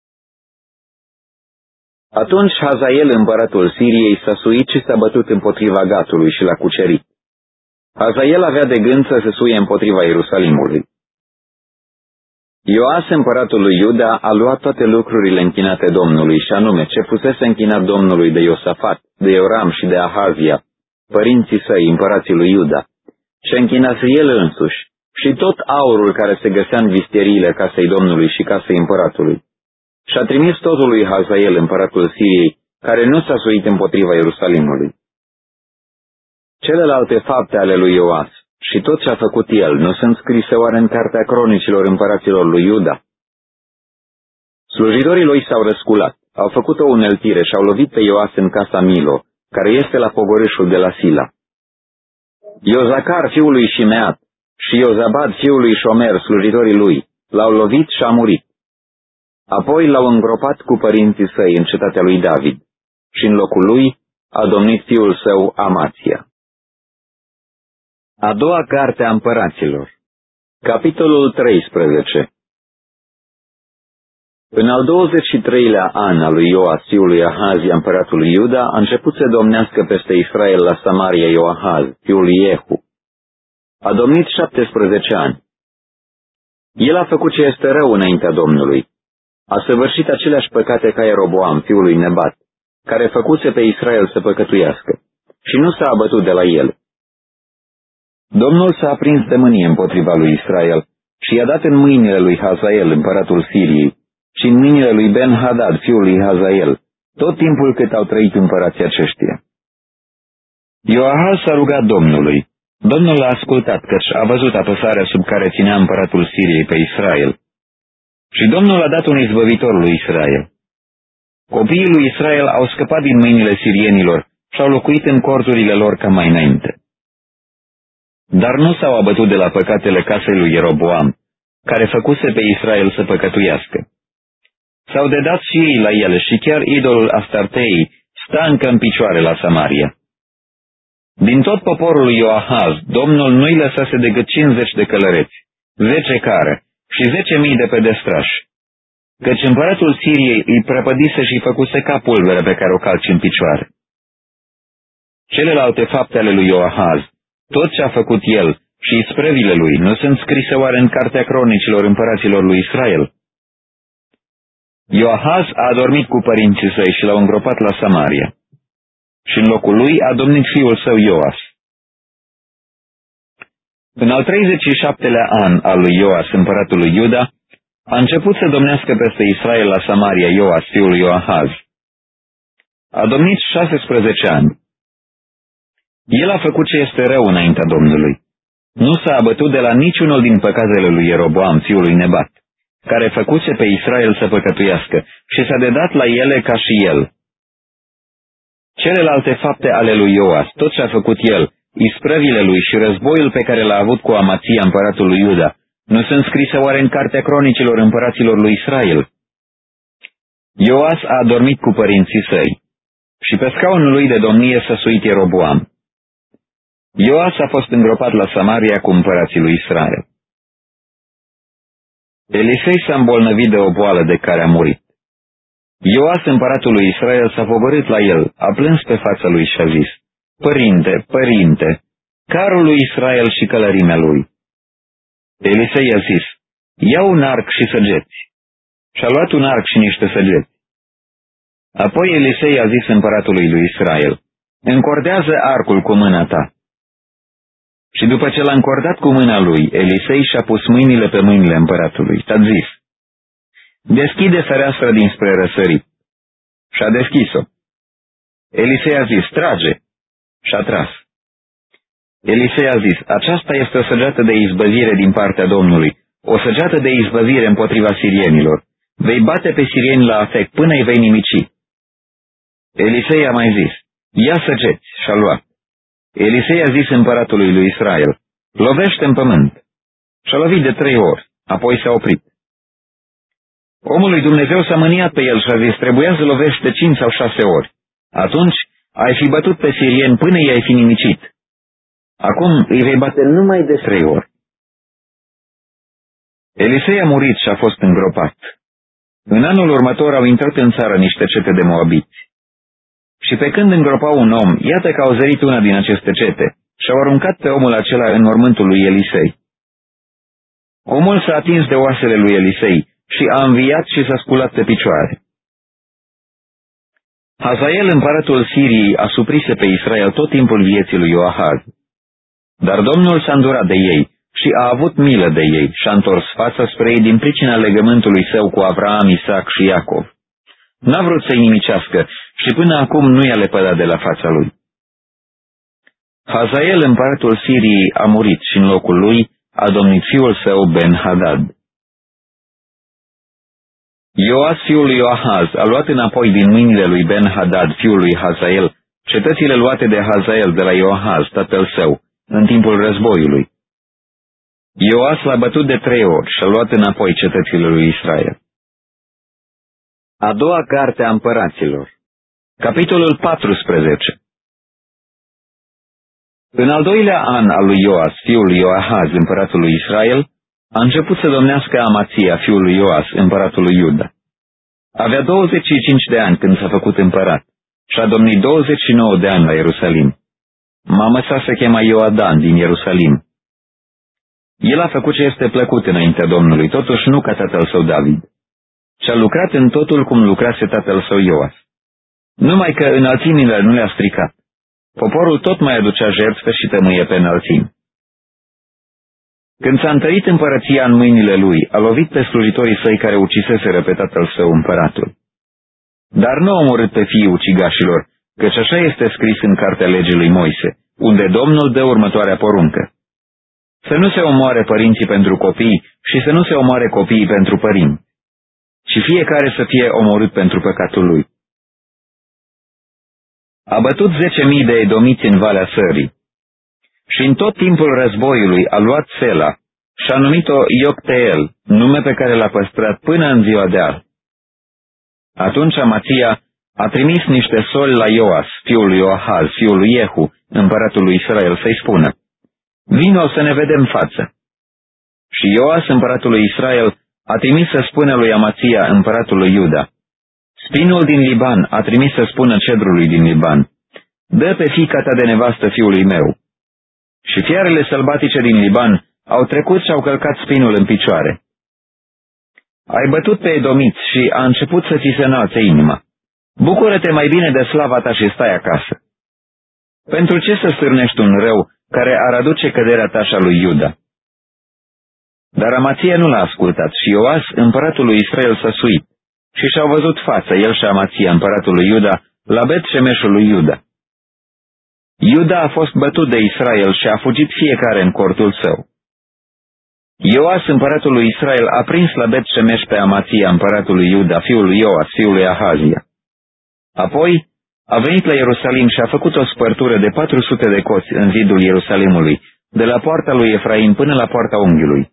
Atunci Hazael, împăratul Siriei, s-a suit și s-a bătut împotriva Gatului și l-a cucerit. Hazael avea de gând să se suie împotriva Ierusalimului. Ioas, împăratul lui Iuda, a luat toate lucrurile închinate Domnului, și anume ce fusese închinat Domnului de Iosafat, de Ioram și de Ahazia, părinții săi, împărații lui Iuda, și închinase el însuși și tot aurul care se găsea în visteriile casei Domnului și casei împăratului. Și a trimis totul lui Hazael, împăratul Siriei, care nu s-a suit împotriva Ierusalimului. Celelalte fapte ale lui Ioas și tot ce a făcut el nu sunt scrise oare în cartea cronicilor împăraților lui Iuda? Slujitorii lui s-au răsculat, au făcut o uneltire și au lovit pe Ioas în casa Milo, care este la pogorâșul de la Sila. Iozacar, fiul lui Shimeat, și Iozabad, fiul lui Șomer, slujitorii lui, l-au lovit și a murit. Apoi l-au îngropat cu părinții săi în cetatea lui David și în locul lui a domnit fiul său Amația. A doua carte a împăraților. Capitolul 13. În al 23-lea an al lui Ioas, fiul lui Ahazia, împăratul lui Iuda, a început să domnească peste Israel la Samaria Ioahaz, fiul lui Jehu. A domnit 17 ani. El a făcut ce este rău înaintea Domnului. A săvârșit aceleași păcate ca Ieroboam, fiul lui Nebat, care făcuse pe Israel să păcătuiască, și nu s-a abătut de la el. Domnul s-a aprins de mânie împotriva lui Israel și i-a dat în mâinile lui Hazael, împăratul Siriei, și în mâinile lui Ben-Hadad, fiul lui Hazael, tot timpul cât au trăit împărații aceștia. Ioahaz s-a rugat Domnului. Domnul l-a ascultat, căci a văzut apăsarea sub care ținea împăratul Siriei pe Israel. Și Domnul a dat un izbăvitor lui Israel. Copiii lui Israel au scăpat din mâinile sirienilor și au locuit în corturile lor ca mai înainte. Dar nu s-au abătut de la păcatele casei lui Ieroboam, care făcuse pe Israel să păcătuiască. S-au dedat și ei la ele și chiar idolul Astartei sta încă în picioare la Samaria. Din tot poporul lui Ioahaz, Domnul nu-i lăsase decât 50 de călăreți, 10 care și 10.000 de pedestrași, căci împăratul Siriei îi prăpădise și făcuse ca pulbere pe care o calci în picioare. Celelalte fapte ale lui Ioahaz, tot ce a făcut el și isprăvile lui, nu sunt scrise oare în cartea cronicilor împăraților lui Israel? Ioahaz a adormit cu părinții săi și l-au îngropat la Samaria. Și în locul lui a domnit fiul său Ioas. În al 37-lea an al lui Ioas, împăratul lui Iuda, a început să domnească peste Israel la Samaria Ioas, fiul lui Ioahaz. A domnit 16 ani. El a făcut ce este rău înaintea Domnului. Nu s-a abătut de la niciunul din păcatele lui Ieroboam, fiul lui Nebat, care făcuse pe Israel să păcătuiască și s-a dedat la ele ca și el. Celelalte fapte ale lui Ioas, tot ce a făcut el, isprăvile lui și războiul pe care l-a avut cu Amația, împăratul lui Iuda, nu sunt scrise oare în cartea cronicilor împăraților lui Israel? Ioas a adormit cu părinții săi și pe scaunul lui de domnie s-a suit Ieroboam. Ioas a fost îngropat la Samaria cu împărații lui Israel. Elisei s-a îmbolnăvit de o boală de care a murit. Ioas, împăratul lui Israel, s-a pogorât la el, a plâns pe fața lui și a zis: Părinte, părinte, carul lui Israel și călărimea lui. Elisei a zis: Ia un arc și săgeți. Și-a luat un arc și niște săgeți. Apoi Elisei a zis împăratului lui Israel: Încordează arcul cu mâna ta. Și după ce l-a încordat cu mâna lui, Elisei și-a pus mâinile pe mâinile împăratului și a zis: Deschide fereastra dinspre răsărit. Și a deschis-o. Elisei a zis: Trage. Și a tras. Elisei a zis: Aceasta este o săgeată de izbăvire din partea Domnului, o săgeată de izbăvire împotriva sirienilor. Vei bate pe sirieni la afec până îi vei nimici. Elisei a mai zis: Ia săgeți. Și-a luat. Elisei a zis împăratului lui Israel: Lovește în pământ. Și-a lovit de 3 ori, apoi s-a oprit. Omul lui Dumnezeu s-a mâniat pe el și a zis: Trebuia să lovești de 5 sau 6 ori. Atunci ai fi bătut pe sirieni până i-ai fi nimicit. Acum îi vei bate numai de 3 ori. Elisei a murit și a fost îngropat. În anul următor au intrat în țară niște cete de moabiți. Și pe când îngropau un om, iată că au zărit una din aceste cete și au aruncat pe omul acela în mormântul lui Elisei. Omul s-a atins de oasele lui Elisei și a înviat și s-a sculat pe picioare. Hazael, împăratul Siriei, a suprise pe Israel tot timpul vieții lui Ioahaz. Dar Domnul s-a îndurat de ei și a avut milă de ei și a întors fața spre ei din pricina legământului său cu Avraam, Isaac și Iacov. N-a vrut să-i nimicească și până acum nu i-a lepădat de la fața lui. Hazael, împăratul Siriei, a murit și în locul lui a domnit fiul său Ben-Hadad. Ioas, fiul lui Ioahaz, a luat înapoi din mâinile lui Ben-Hadad, fiul lui Hazael, cetățile luate de Hazael de la Ioahaz, tatăl său, în timpul războiului. Ioas l-a bătut de 3 ori și a luat înapoi cetățile lui Israel. A doua carte a împăraților. Capitolul 14. În al doilea an al lui Ioas, fiul lui Ioahaz, împăratul lui Israel, a început să domnească Amația, fiul lui Ioas, împăratul lui Iuda. Avea 25 de ani când s-a făcut împărat și a domnit 29 de ani la Ierusalim. Mama sa se chema Ioadan din Ierusalim. El a făcut ce este plăcut înaintea Domnului, totuși nu ca tatăl său David. Și a lucrat în totul cum lucrase tatăl său Ioas. Numai că înălțimile nu le-a stricat. Poporul tot mai aducea jertfe și tămâie pe înălțimi. Când s-a întărit împărăția în mâinile lui, a lovit pe slujitorii săi care uciseseră pe tatăl său împăratul. Dar nu a omorât pe fiii ucigașilor, căci așa este scris în cartea legii lui Moise, unde Domnul dă următoarea poruncă. Să nu se omoare părinții pentru copii și să nu se omoare copiii pentru părinți, ci fiecare să fie omorât pentru păcatul lui. A bătut 10.000 de edomiți în Valea Sării și în tot timpul războiului a luat Sela și a numit-o Iocteel, nume pe care l-a păstrat până în ziua de azi. Atunci Amația a trimis niște soli la Ioas, fiul lui Ioahaz, fiul lui Jehu, împăratul lui Israel, să-i spună: vino să ne vedem față. Și Ioas, împăratul lui Israel, a trimis să spună lui Amația, împăratul lui Iuda: spinul din Liban a trimis să spună cedrului din Liban: dă pe fiica ta de nevastă fiului meu. Și fiarele sălbatice din Liban au trecut și au călcat spinul în picioare. Ai bătut pe edomiți și a început să ți se înalțe inima. Bucură-te mai bine de slava ta și stai acasă. Pentru ce să stârnești un rău care ar aduce căderea ta și a lui Iuda? Dar Amația nu l-a ascultat și Ioas, împăratul lui Israel, s-a suit și și-au văzut față, el și Amația, împăratul lui Iuda, la Bet-Șemeșul lui Iuda. Iuda a fost bătut de Israel și a fugit fiecare în cortul său. Ioas, împăratul lui Israel, a prins la Bet-Șemeș pe Amația, împăratul lui Iuda, fiul lui Ioas, fiul lui Ahazia. Apoi a venit la Ierusalim și a făcut o spărtură de 400 de coți în zidul Ierusalimului, de la poarta lui Efraim până la poarta unghiului.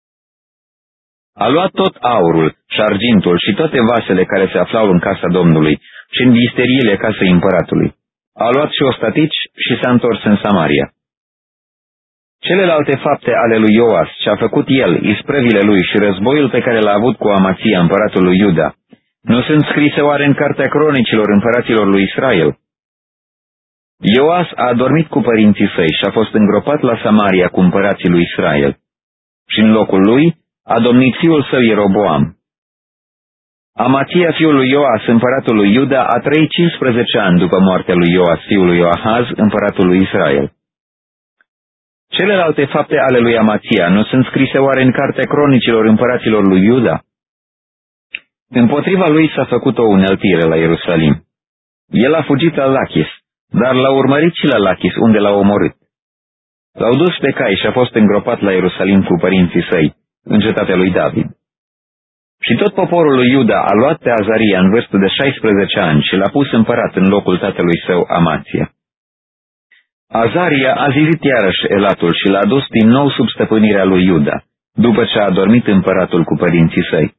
A luat tot aurul și argintul și toate vasele care se aflau în casa Domnului și în visteriile casei împăratului. A luat și ostatici și s-a întors în Samaria. Celelalte fapte ale lui Ioas, ce a făcut el, isprăvile lui și războiul pe care l-a avut cu Amația, împăratul lui Iuda, nu sunt scrise oare în cartea cronicilor împăraților lui Israel? Ioas a adormit cu părinții săi și a fost îngropat la Samaria cu împărații lui Israel. Și în locul lui a domnit fiul său Ieroboam. Amația, fiul lui Ioas, împăratul lui Iuda, a trăit 15 ani după moartea lui Ioas, fiul lui Ioahaz, împăratul lui Israel. Celelalte fapte ale lui Amația nu sunt scrise oare în cartea cronicilor împăraților lui Iuda? Împotriva lui s-a făcut o uneltire la Ierusalim. El a fugit la Lachis, dar l-a urmărit și la Lachis, unde l-a omorât. L-au dus pe cai și a fost îngropat la Ierusalim cu părinții săi, în cetatea lui David. Și tot poporul lui Iuda a luat pe Azaria în vârstă de 16 ani și l-a pus împărat în locul tatălui său Amația. Azaria a zidit iarăși Elatul și l-a dus din nou sub stăpânirea lui Iuda, după ce a adormit împăratul cu părinții săi.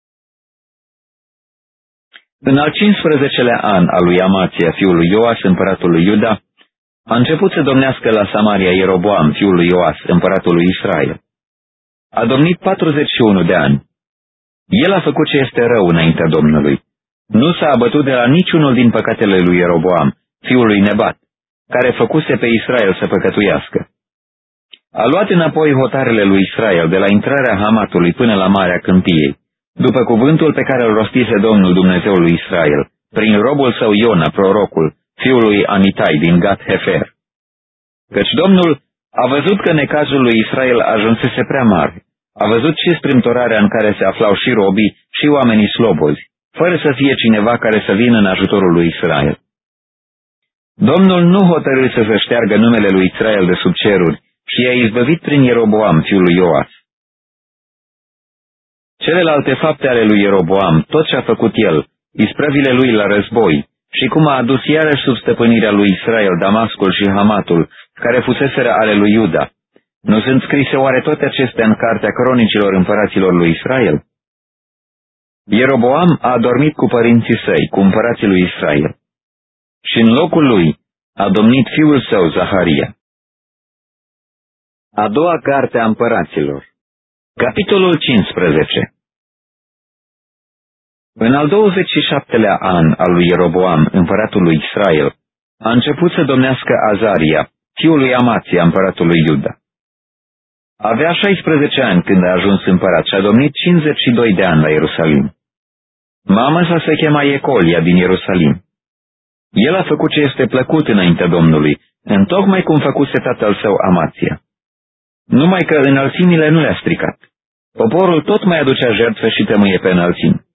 În al 15-lea an al lui Amația, fiul lui Ioas, împăratul lui Iuda, a început să domnească la Samaria Ieroboam, fiul lui Ioas, împăratul lui Israel. A domnit 41 de ani. El a făcut ce este rău înaintea Domnului. Nu s-a abătut de la niciunul din păcatele lui Ieroboam, fiul lui Nebat, care făcuse pe Israel să păcătuiască. A luat înapoi hotarele lui Israel de la intrarea Hamatului până la Marea Câmpiei, după cuvântul pe care îl rostise Domnul Dumnezeul lui Israel, prin robul său Iona, prorocul, fiul lui Amitai din Gat-Hefer. Căci Domnul a văzut că necazul lui Israel ajunsese prea mare, a văzut și strâmtorarea în care se aflau și robii și oamenii slobozi, fără să fie cineva care să vină în ajutorul lui Israel. Domnul nu hotărâ să se șteargă numele lui Israel de sub ceruri și i-a izbăvit prin Ieroboam, fiul lui Ioas. Celelalte fapte ale lui Ieroboam, tot ce a făcut el, isprăvile lui la război, și cum a adus iarăși sub stăpânirea lui Israel Damascul și Hamatul, care fuseseră ale lui Iuda, nu sunt scrise oare toate acestea în cartea cronicilor împăraților lui Israel? Ieroboam a adormit cu părinții săi, cu împărații lui Israel, și în locul lui a domnit fiul său Zaharia. A doua carte a împăraților. Capitolul 15. În al 27-lea an al lui Ieroboam, împăratul lui Israel, a început să domnească Azaria, fiul lui Amația, împăratul lui Iuda. Avea 16 ani când a ajuns împărat și a domnit 52 de ani la Ierusalim. Mama sa se chema Ecolia din Ierusalim. El a făcut ce este plăcut înaintea Domnului, întocmai cum făcuse tatăl său Amația. Numai că înălțimile nu le-a stricat. Poporul tot mai aducea jertfe și tămâie pe înălțimi.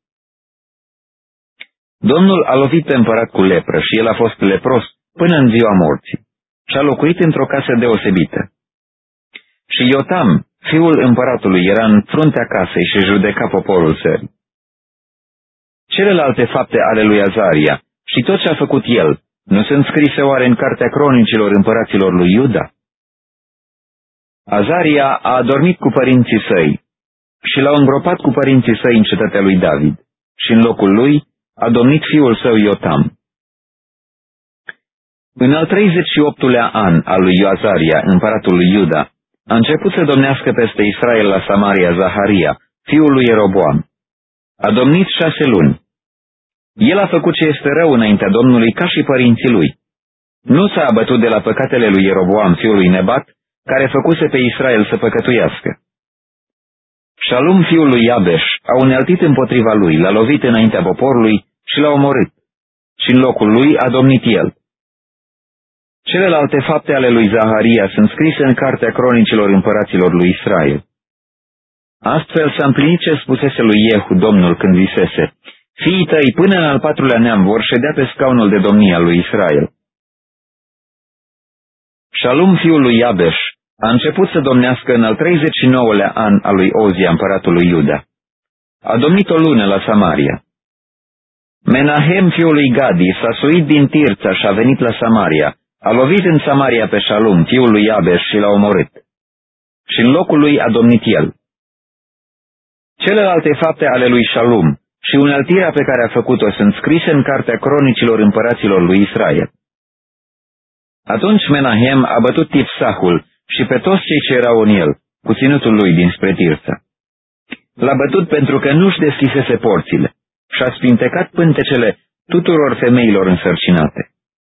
Domnul a lovit pe împărat cu lepră și el a fost lepros până în ziua morții și a locuit într-o casă deosebită. Și Iotam, fiul împăratului, era în fruntea casei și judeca poporul țării. Celelalte fapte ale lui Azaria și tot ce a făcut el, nu sunt scrise oare în cartea cronicilor împăraților lui Iuda? Azaria a adormit cu părinții săi și l-au îngropat cu părinții săi în cetatea lui David și în locul lui a domnit fiul său Iotam. În al 38-lea an al lui Azaria, împăratul lui Iuda, a început să domnească peste Israel la Samaria Zaharia, fiul lui Ieroboam. A domnit 6 luni. El a făcut ce este rău înaintea Domnului ca și părinții lui. Nu s-a abătut de la păcatele lui Ieroboam, fiul lui Nebat, care făcuse pe Israel să păcătuiască. Shalum, fiul lui Iabeș, a uneltit împotriva lui, l-a lovit înaintea poporului și l-a omorât. Și în locul lui a domnit el. Celelalte fapte ale lui Zaharia sunt scrise în cartea cronicilor împăraților lui Israel. Astfel s-a împlinit ce spusese lui Jehu, Domnul, când zisese: fiii tăi până în al 4-lea neam vor ședea pe scaunul de domnie al lui Israel. Shalum, fiul lui Iabeș, a început să domnească în al 39-lea an al lui Ozia, împăratul lui Iuda. A domnit o lună la Samaria. Menahem, fiul lui Gadi, s-a suit din Tirța și a venit la Samaria. A lovit în Samaria pe Shalum, fiul lui Iabeș, și l-a omorât. Și în locul lui a domnit el. Celelalte fapte ale lui Shalum și uneltirea pe care a făcut-o sunt scrise în cartea cronicilor împăraților lui Israel. Atunci Menahem a bătut Tifsahul și pe toți cei ce erau în el, cu ținutul lui dinspre Tirța. L-a bătut pentru că nu-și deschisese porțile și a spintecat pântecele tuturor femeilor însărcinate.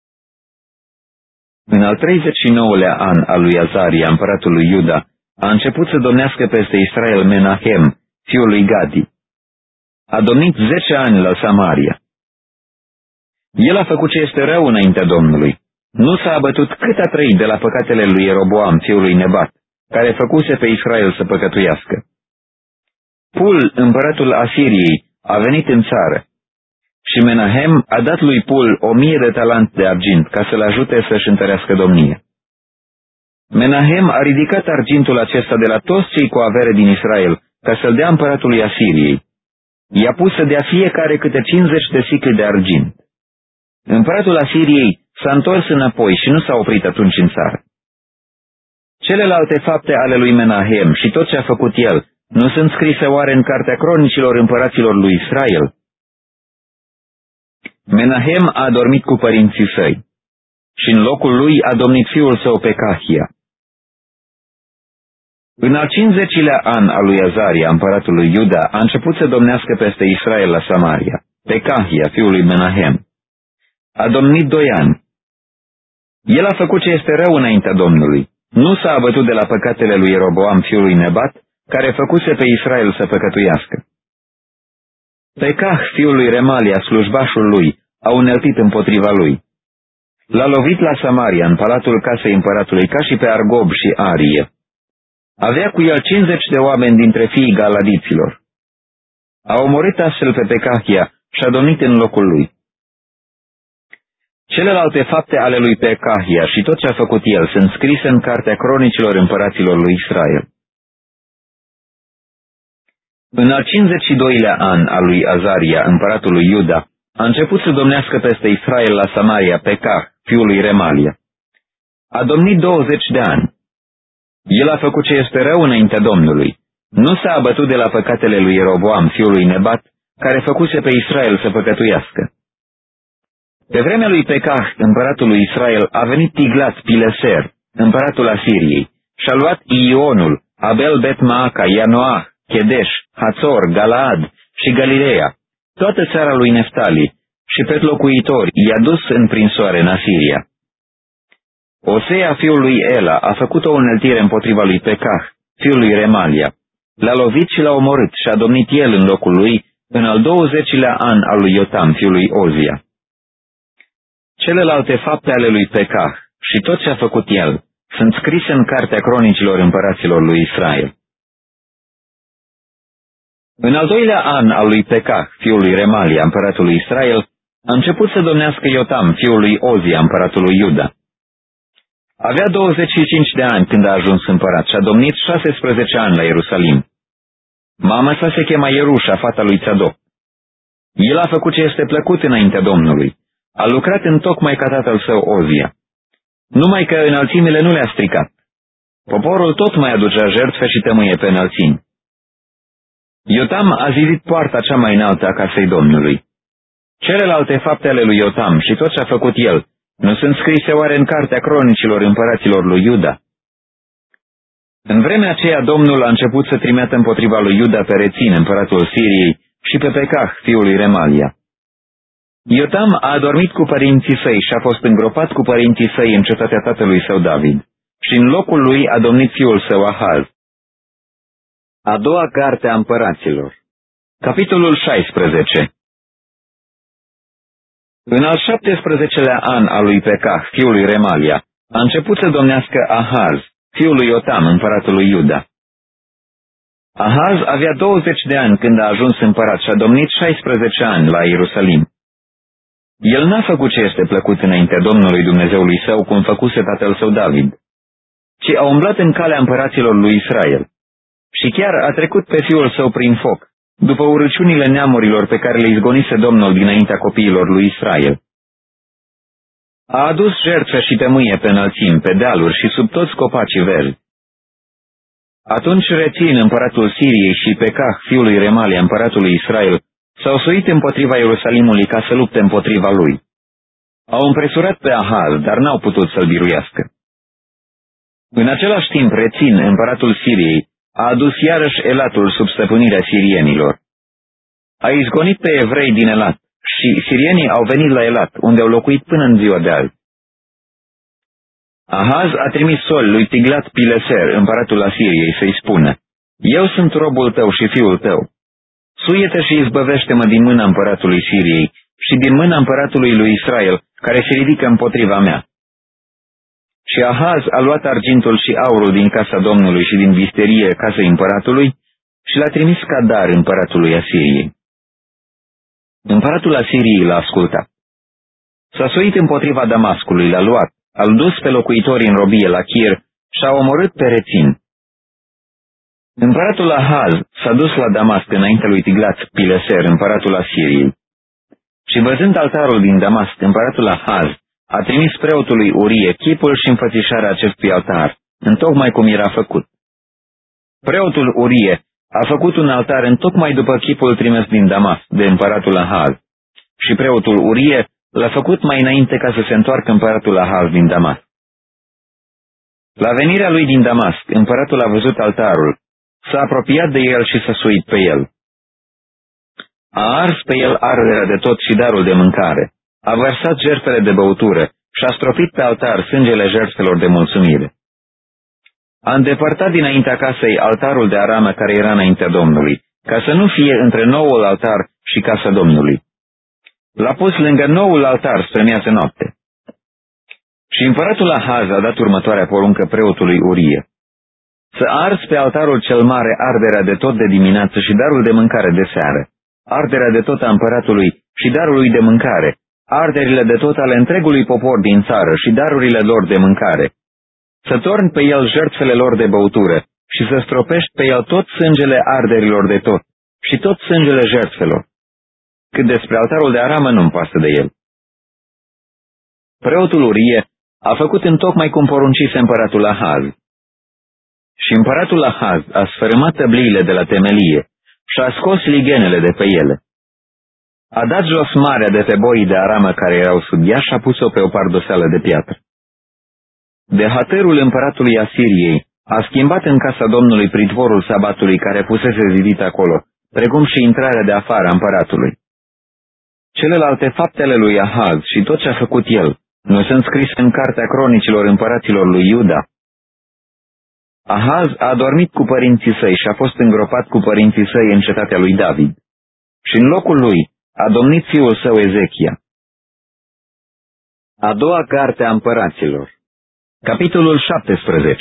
În al 39-lea an al lui Azaria, împăratul lui Iuda, a început să domnească peste Israel Menahem, fiul lui Gadi. A domnit 10 ani la Samaria. El a făcut ce este rău înaintea Domnului. Nu s-a abătut cât a trăit de la păcatele lui Ieroboam, fiul lui Nebat, care făcuse pe Israel să păcătuiască. Pul, împăratul Asiriei, a venit în țară și Menahem a dat lui Pul 1000 de talanți de argint ca să-l ajute să-și întărească domnia. Menahem a ridicat argintul acesta de la toți cei cu avere din Israel ca să-l dea împăratului Asiriei. I-a pus să dea fiecare câte 50 de sicli de argint. Împăratul Asiriei s-a întors înapoi și nu s-a oprit atunci în țară. Celelalte fapte ale lui Menahem și tot ce a făcut el nu sunt scrise oare în cartea cronicilor împăraților lui Israel? Menahem a adormit cu părinții săi și în locul lui a domnit fiul său Pekahia. În al 50-lea an al lui Azaria, împăratul lui Iuda, a început să domnească peste Israel la Samaria, Pekahia, fiul lui Menahem. A domnit 2 ani. El a făcut ce este rău înaintea Domnului. Nu s-a abătut de la păcatele lui Ieroboam, fiul lui Nebat, care făcuse pe Israel să păcătuiască. Pekah, fiul lui Remalia, slujbașul lui, a uneltit împotriva lui. L-a lovit la Samaria, în palatul casei împăratului, ca și pe Argob și Arie. Avea cu el 50 de oameni dintre fiii galadiților. A omorât astfel pe Pecahia și a domnit în locul lui. Celelalte fapte ale lui Pecahia și tot ce a făcut el sunt scrise în cartea cronicilor împăraților lui Israel. În al 52-lea an al lui Azaria, împăratul lui Iuda, a început să domnească peste Israel la Samaria Pecah, fiul lui Remalia. A domnit 20 de ani. El a făcut ce este rău înaintea Domnului. Nu s-a abătut de la păcatele lui Ieroboam, fiul lui Nebat, care făcuse pe Israel să păcătuiască. Pe vremea lui Pecah, împăratul lui Israel, a venit Tiglat-Pileser, împăratul Asiriei, și-a luat Ionul, Abel-Bet-Maaca, Ianoah, Chedesh, Hațor, Galaad și Galileea, toată țara lui Neftali, și pe locuitori i-a dus în prinsoare în Asiria. Osea, fiul lui Ela, a făcut o uneltire împotriva lui Pecah, fiul lui Remalia. L-a lovit și l-a omorât și a domnit el în locul lui în al 20-lea an al lui Iotam, fiul lui Ozia. Celelalte fapte ale lui Pecah și tot ce a făcut el sunt scrise în cartea cronicilor împăraților lui Israel. În al 2-lea an al lui Pecah, fiul lui Remalia, împăratul lui Israel, a început să domnească Iotam, fiul lui Ozia, împăratul lui Iuda. Avea 25 de ani când a ajuns împărat și a domnit 16 ani la Ierusalim. Mama sa se chema Ierușa, fata lui Tzadok. El a făcut ce este plăcut înaintea Domnului. A lucrat întocmai ca tatăl său Ozia. Numai că înălțimile nu le-a stricat. Poporul tot mai aducea jertfe și tămâie pe înălțimi. Iotam a zidit poarta cea mai înaltă a casei Domnului. Celelalte fapte ale lui Iotam și tot ce a făcut el nu sunt scrise oare în cartea cronicilor împăraților lui Iuda? În vremea aceea Domnul a început să trimeată împotriva lui Iuda pe Rețin, împăratul Siriei, și pe Pecah, fiul lui Remalia. Iotam a adormit cu părinții săi și a fost îngropat cu părinții săi în cetatea tatălui său David, și în locul lui a domnit fiul său Ahaz. A doua carte a împăraților. Capitolul 16. În al 17-lea an al lui Pecah, fiul lui Remalia, a început să domnească Ahaz, fiul lui Iotam, împăratul lui Iuda. Ahaz avea 20 de ani când a ajuns împărat și a domnit 16 ani la Ierusalim. El n-a făcut ce este plăcut înaintea Domnului Dumnezeului său, cum făcuse tatăl său David, ci a umblat în calea împăraților lui Israel. Și chiar a trecut pe fiul său prin foc, după urăciunile neamurilor pe care le izgonise Domnul dinaintea copiilor lui Israel. A adus jertfe și tămâie pe înălțimi, pe dealuri și sub toți copacii verzi. Atunci Rețin, împăratul Siriei, și Pecah, fiul lui Remalia, împăratul lui Israel, s-au suit împotriva Ierusalimului ca să lupte împotriva lui. Au împresurat pe Ahaz, dar n-au putut să-l biruiască. În același timp, Rețin, împăratul Siriei, a adus iarăși Elatul sub stăpânirea sirienilor. A izgonit pe evrei din Elat și sirienii au venit la Elat, unde au locuit până în ziua de azi. Ahaz a trimis sol lui Tiglat-Pileser, împăratul Asiriei, să-i spună: Eu sunt robul tău și fiul tău. Suie-te și izbăvește-mă din mâna împăratului Siriei și din mâna împăratului lui Israel, care se ridică împotriva mea. Și Ahaz a luat argintul și aurul din casa Domnului și din visterie casei împăratului și l-a trimis ca dar împăratului Asiriei. Împăratul Asiriei l-a ascultat. S-a suit împotriva Damascului, l-a luat, a-l dus pe locuitorii în robie la Chir și a omorât pe Rețin. Împăratul Ahaz s-a dus la Damasc înaintea lui Tiglat-Pileser, împăratul Asiriei. Și văzând altarul din Damasc, împăratul Ahaz a trimis preotului Urie chipul și înfățișarea acestui altar, întocmai cum era făcut. Preotul Urie a făcut un altar întocmai după chipul trimis din Damasc de împăratul Ahaz, și preotul Urie l-a făcut mai înainte ca să se întoarcă împăratul Ahaz din Damasc. La venirea lui din Damasc, împăratul a văzut altarul, s-a apropiat de el și s-a suit pe el. A ars pe el arderea de tot și darul de mâncare, a vărsat jertfele de băutură și a stropit pe altar sângele jertfelor de mulțumire. A îndepărtat dinaintea casei altarul de aramă care era înaintea Domnului, ca să nu fie între noul altar și casa Domnului. L-a pus lângă noul altar spre miază noapte. Și împăratul Ahaz a dat următoarea poruncă preotului Urie: să arzi pe altarul cel mare arderea de tot de dimineață și darul de mâncare de seară, arderea de tot a împăratului și darul lui de mâncare, arderile de tot ale întregului popor din țară și darurile lor de mâncare, să torni pe el jertfele lor de băutură și să stropești pe el tot sângele arderilor de tot și tot sângele jertfelor. Cât despre altarul de aramă nu-mi pasă de el. Preotul Urie a făcut întocmai cum poruncise împăratul Ahaz. Și împăratul Ahaz a sfărâmat tăbliile de la temelie și a scos lighenele de pe ele. A dat jos marea de pe boii de aramă care erau sub ea și a pus-o pe o pardoseală de piatră. De hatărul împăratului Asiriei a schimbat în casa Domnului pridvorul sabatului care pusese zidit acolo, precum și intrarea de afară a împăratului. Celelalte faptele lui Ahaz și tot ce a făcut el nu sunt scrise în cartea cronicilor împăraților lui Iuda. Ahaz a dormit cu părinții săi și a fost îngropat cu părinții săi în cetatea lui David. Și în locul lui a domnit fiul său Ezechia. A doua carte a împăraților. Capitolul 17.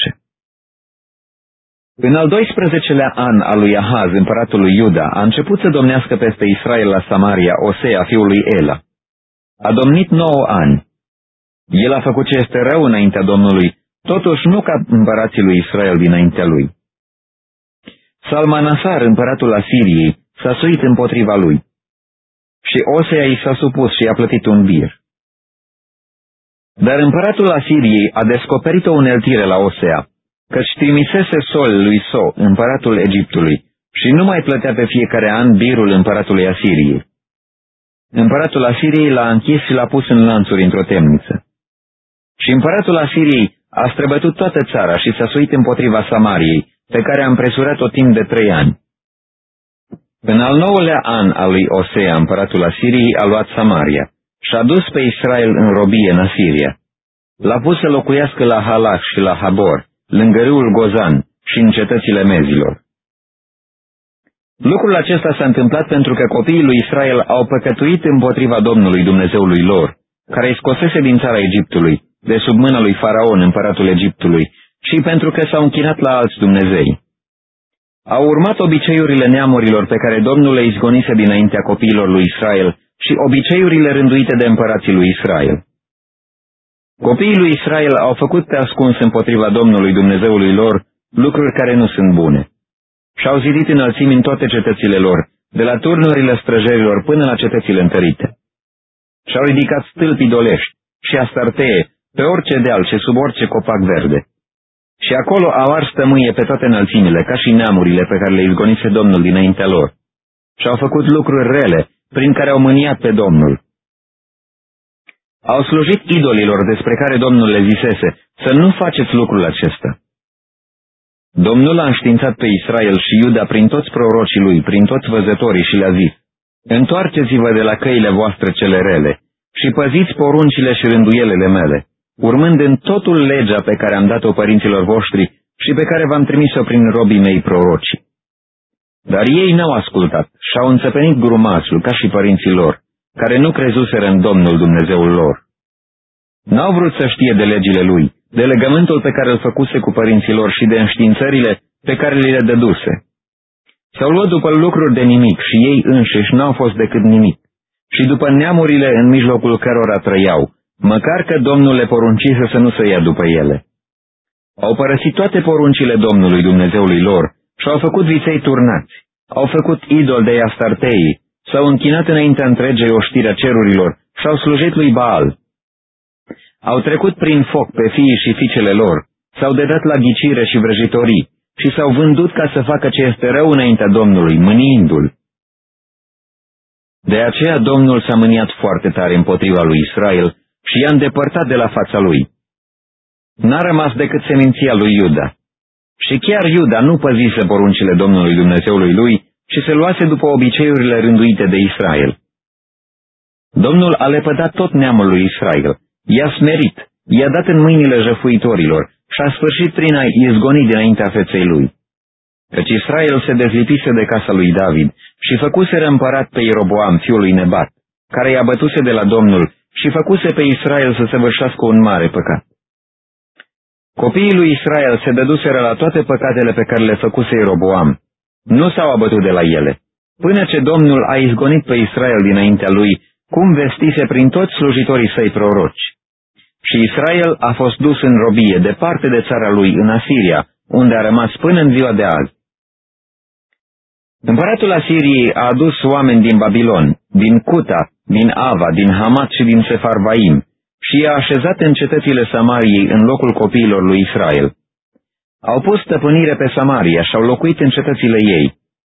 În al 12-lea an al lui Ahaz, împăratul lui Iuda, a început să domnească peste Israel la Samaria Osea, fiul lui Ela. A domnit 9 ani. El a făcut ce este rău înaintea Domnului, totuși nu ca împărații lui Israel dinaintea lui. Salmanasar, împăratul Asiriei, s-a suit împotriva lui. Și Osea i s-a supus și i-a plătit un bir. Dar împăratul Asiriei a descoperit o uneltire la Osea, căci trimisese Sol lui So, împăratul Egiptului, și nu mai plătea pe fiecare an birul împăratului Asiriei. Împăratul Asiriei l-a închis și l-a pus în lanțuri într-o temniță. Și împăratul Asiriei a străbătut toată țara și s-a suit împotriva Samariei, pe care a împresurat-o timp de 3 ani. În al 9-lea an al lui Osea, împăratul Asiriei a luat Samaria și a dus pe Israel în robie în Asiria. L-a pus să locuiască la Halach și la Habor, lângă râul Gozan și în cetățile mezilor. Lucrul acesta s-a întâmplat pentru că copiii lui Israel au păcătuit împotriva Domnului Dumnezeului lor, care îi scosese din țara Egiptului, de sub mâna lui Faraon, împăratul Egiptului, și pentru că s-au închinat la alți dumnezei. Au urmat obiceiurile neamurilor pe care Domnul le izgonise dinaintea copiilor lui Israel și obiceiurile rânduite de împărații lui Israel. Copiii lui Israel au făcut pe ascuns împotriva Domnului Dumnezeului lor lucruri care nu sunt bune. Și-au zidit înălțimi în toate cetățile lor, de la turnurile străjerilor până la cetățile întărite. Și-au ridicat stâlpi idolești și astartee pe orice deal și sub orice copac verde. Și acolo au ars tămâie pe toate înălțimile, ca și neamurile pe care le izgonise Domnul dinaintea lor. Și-au făcut lucruri rele, prin care au mâniat pe Domnul. Au slujit idolilor despre care Domnul le zisese, să nu faceți lucrul acesta. Domnul a înștiințat pe Israel și Iuda prin toți prorocii lui, prin toți văzătorii și le-a zis: întoarceți-vă de la căile voastre cele rele și păziți poruncile și rânduielile mele, urmând în totul legea pe care am dat-o părinților voștri și pe care v-am trimis-o prin robii mei proroci. Dar ei n-au ascultat și au înțepenit grumazul ca și părinții lor, care nu crezuseră în Domnul Dumnezeul lor. N-au vrut să știe de legile lui, de legământul pe care îl făcuse cu părinții lor și de înștiințările pe care li le dăduse. S-au luat după lucruri de nimic și ei înșiși n-au fost decât nimic, și după neamurile în mijlocul cărora trăiau, măcar că Domnul le poruncise să nu se ia după ele. Au părăsit toate poruncile Domnului Dumnezeului lor și au făcut viței turnați, au făcut idol de Astartei, s-au închinat înaintea întregei oștiri a cerurilor și au slujit lui Baal. Au trecut prin foc pe fiii și fiicele lor, s-au dedat la ghicire și vrăjitorii și s-au vândut ca să facă ce este rău înaintea Domnului, mâniindu-l. De aceea Domnul s-a mâniat foarte tare împotriva lui Israel și i-a îndepărtat de la fața lui. N-a rămas decât seminția lui Iuda. Și chiar Iuda nu păzise poruncile Domnului Dumnezeului lui și se luase după obiceiurile rânduite de Israel. Domnul a lepădat tot neamul lui Israel, i-a smerit, i-a dat în mâinile jăfuitorilor și a sfârșit prin a izgoni dinaintea feței lui. Căci Israel se dezlipise de casa lui David și făcuseră împărat pe Ieroboam, fiul lui Nebat, care i-a bătuse de la Domnul și făcuse pe Israel să săvârșească un mare păcat. Copiii lui Israel se dăduseră la toate păcatele pe care le făcuse Ieroboam. Nu s-au abătut de la ele, până ce Domnul a izgonit pe Israel dinaintea lui, cum vestise prin toți slujitorii săi proroci. Și Israel a fost dus în robie, departe de țara lui, în Asiria, unde a rămas până în ziua de azi. Împăratul Asiriei a adus oameni din Babilon, din Cuta, din Ava, din Hamat și din Sefarvaim și i-a așezat în cetățile Samariei în locul copiilor lui Israel. Au pus stăpânire pe Samaria și au locuit în cetățile ei.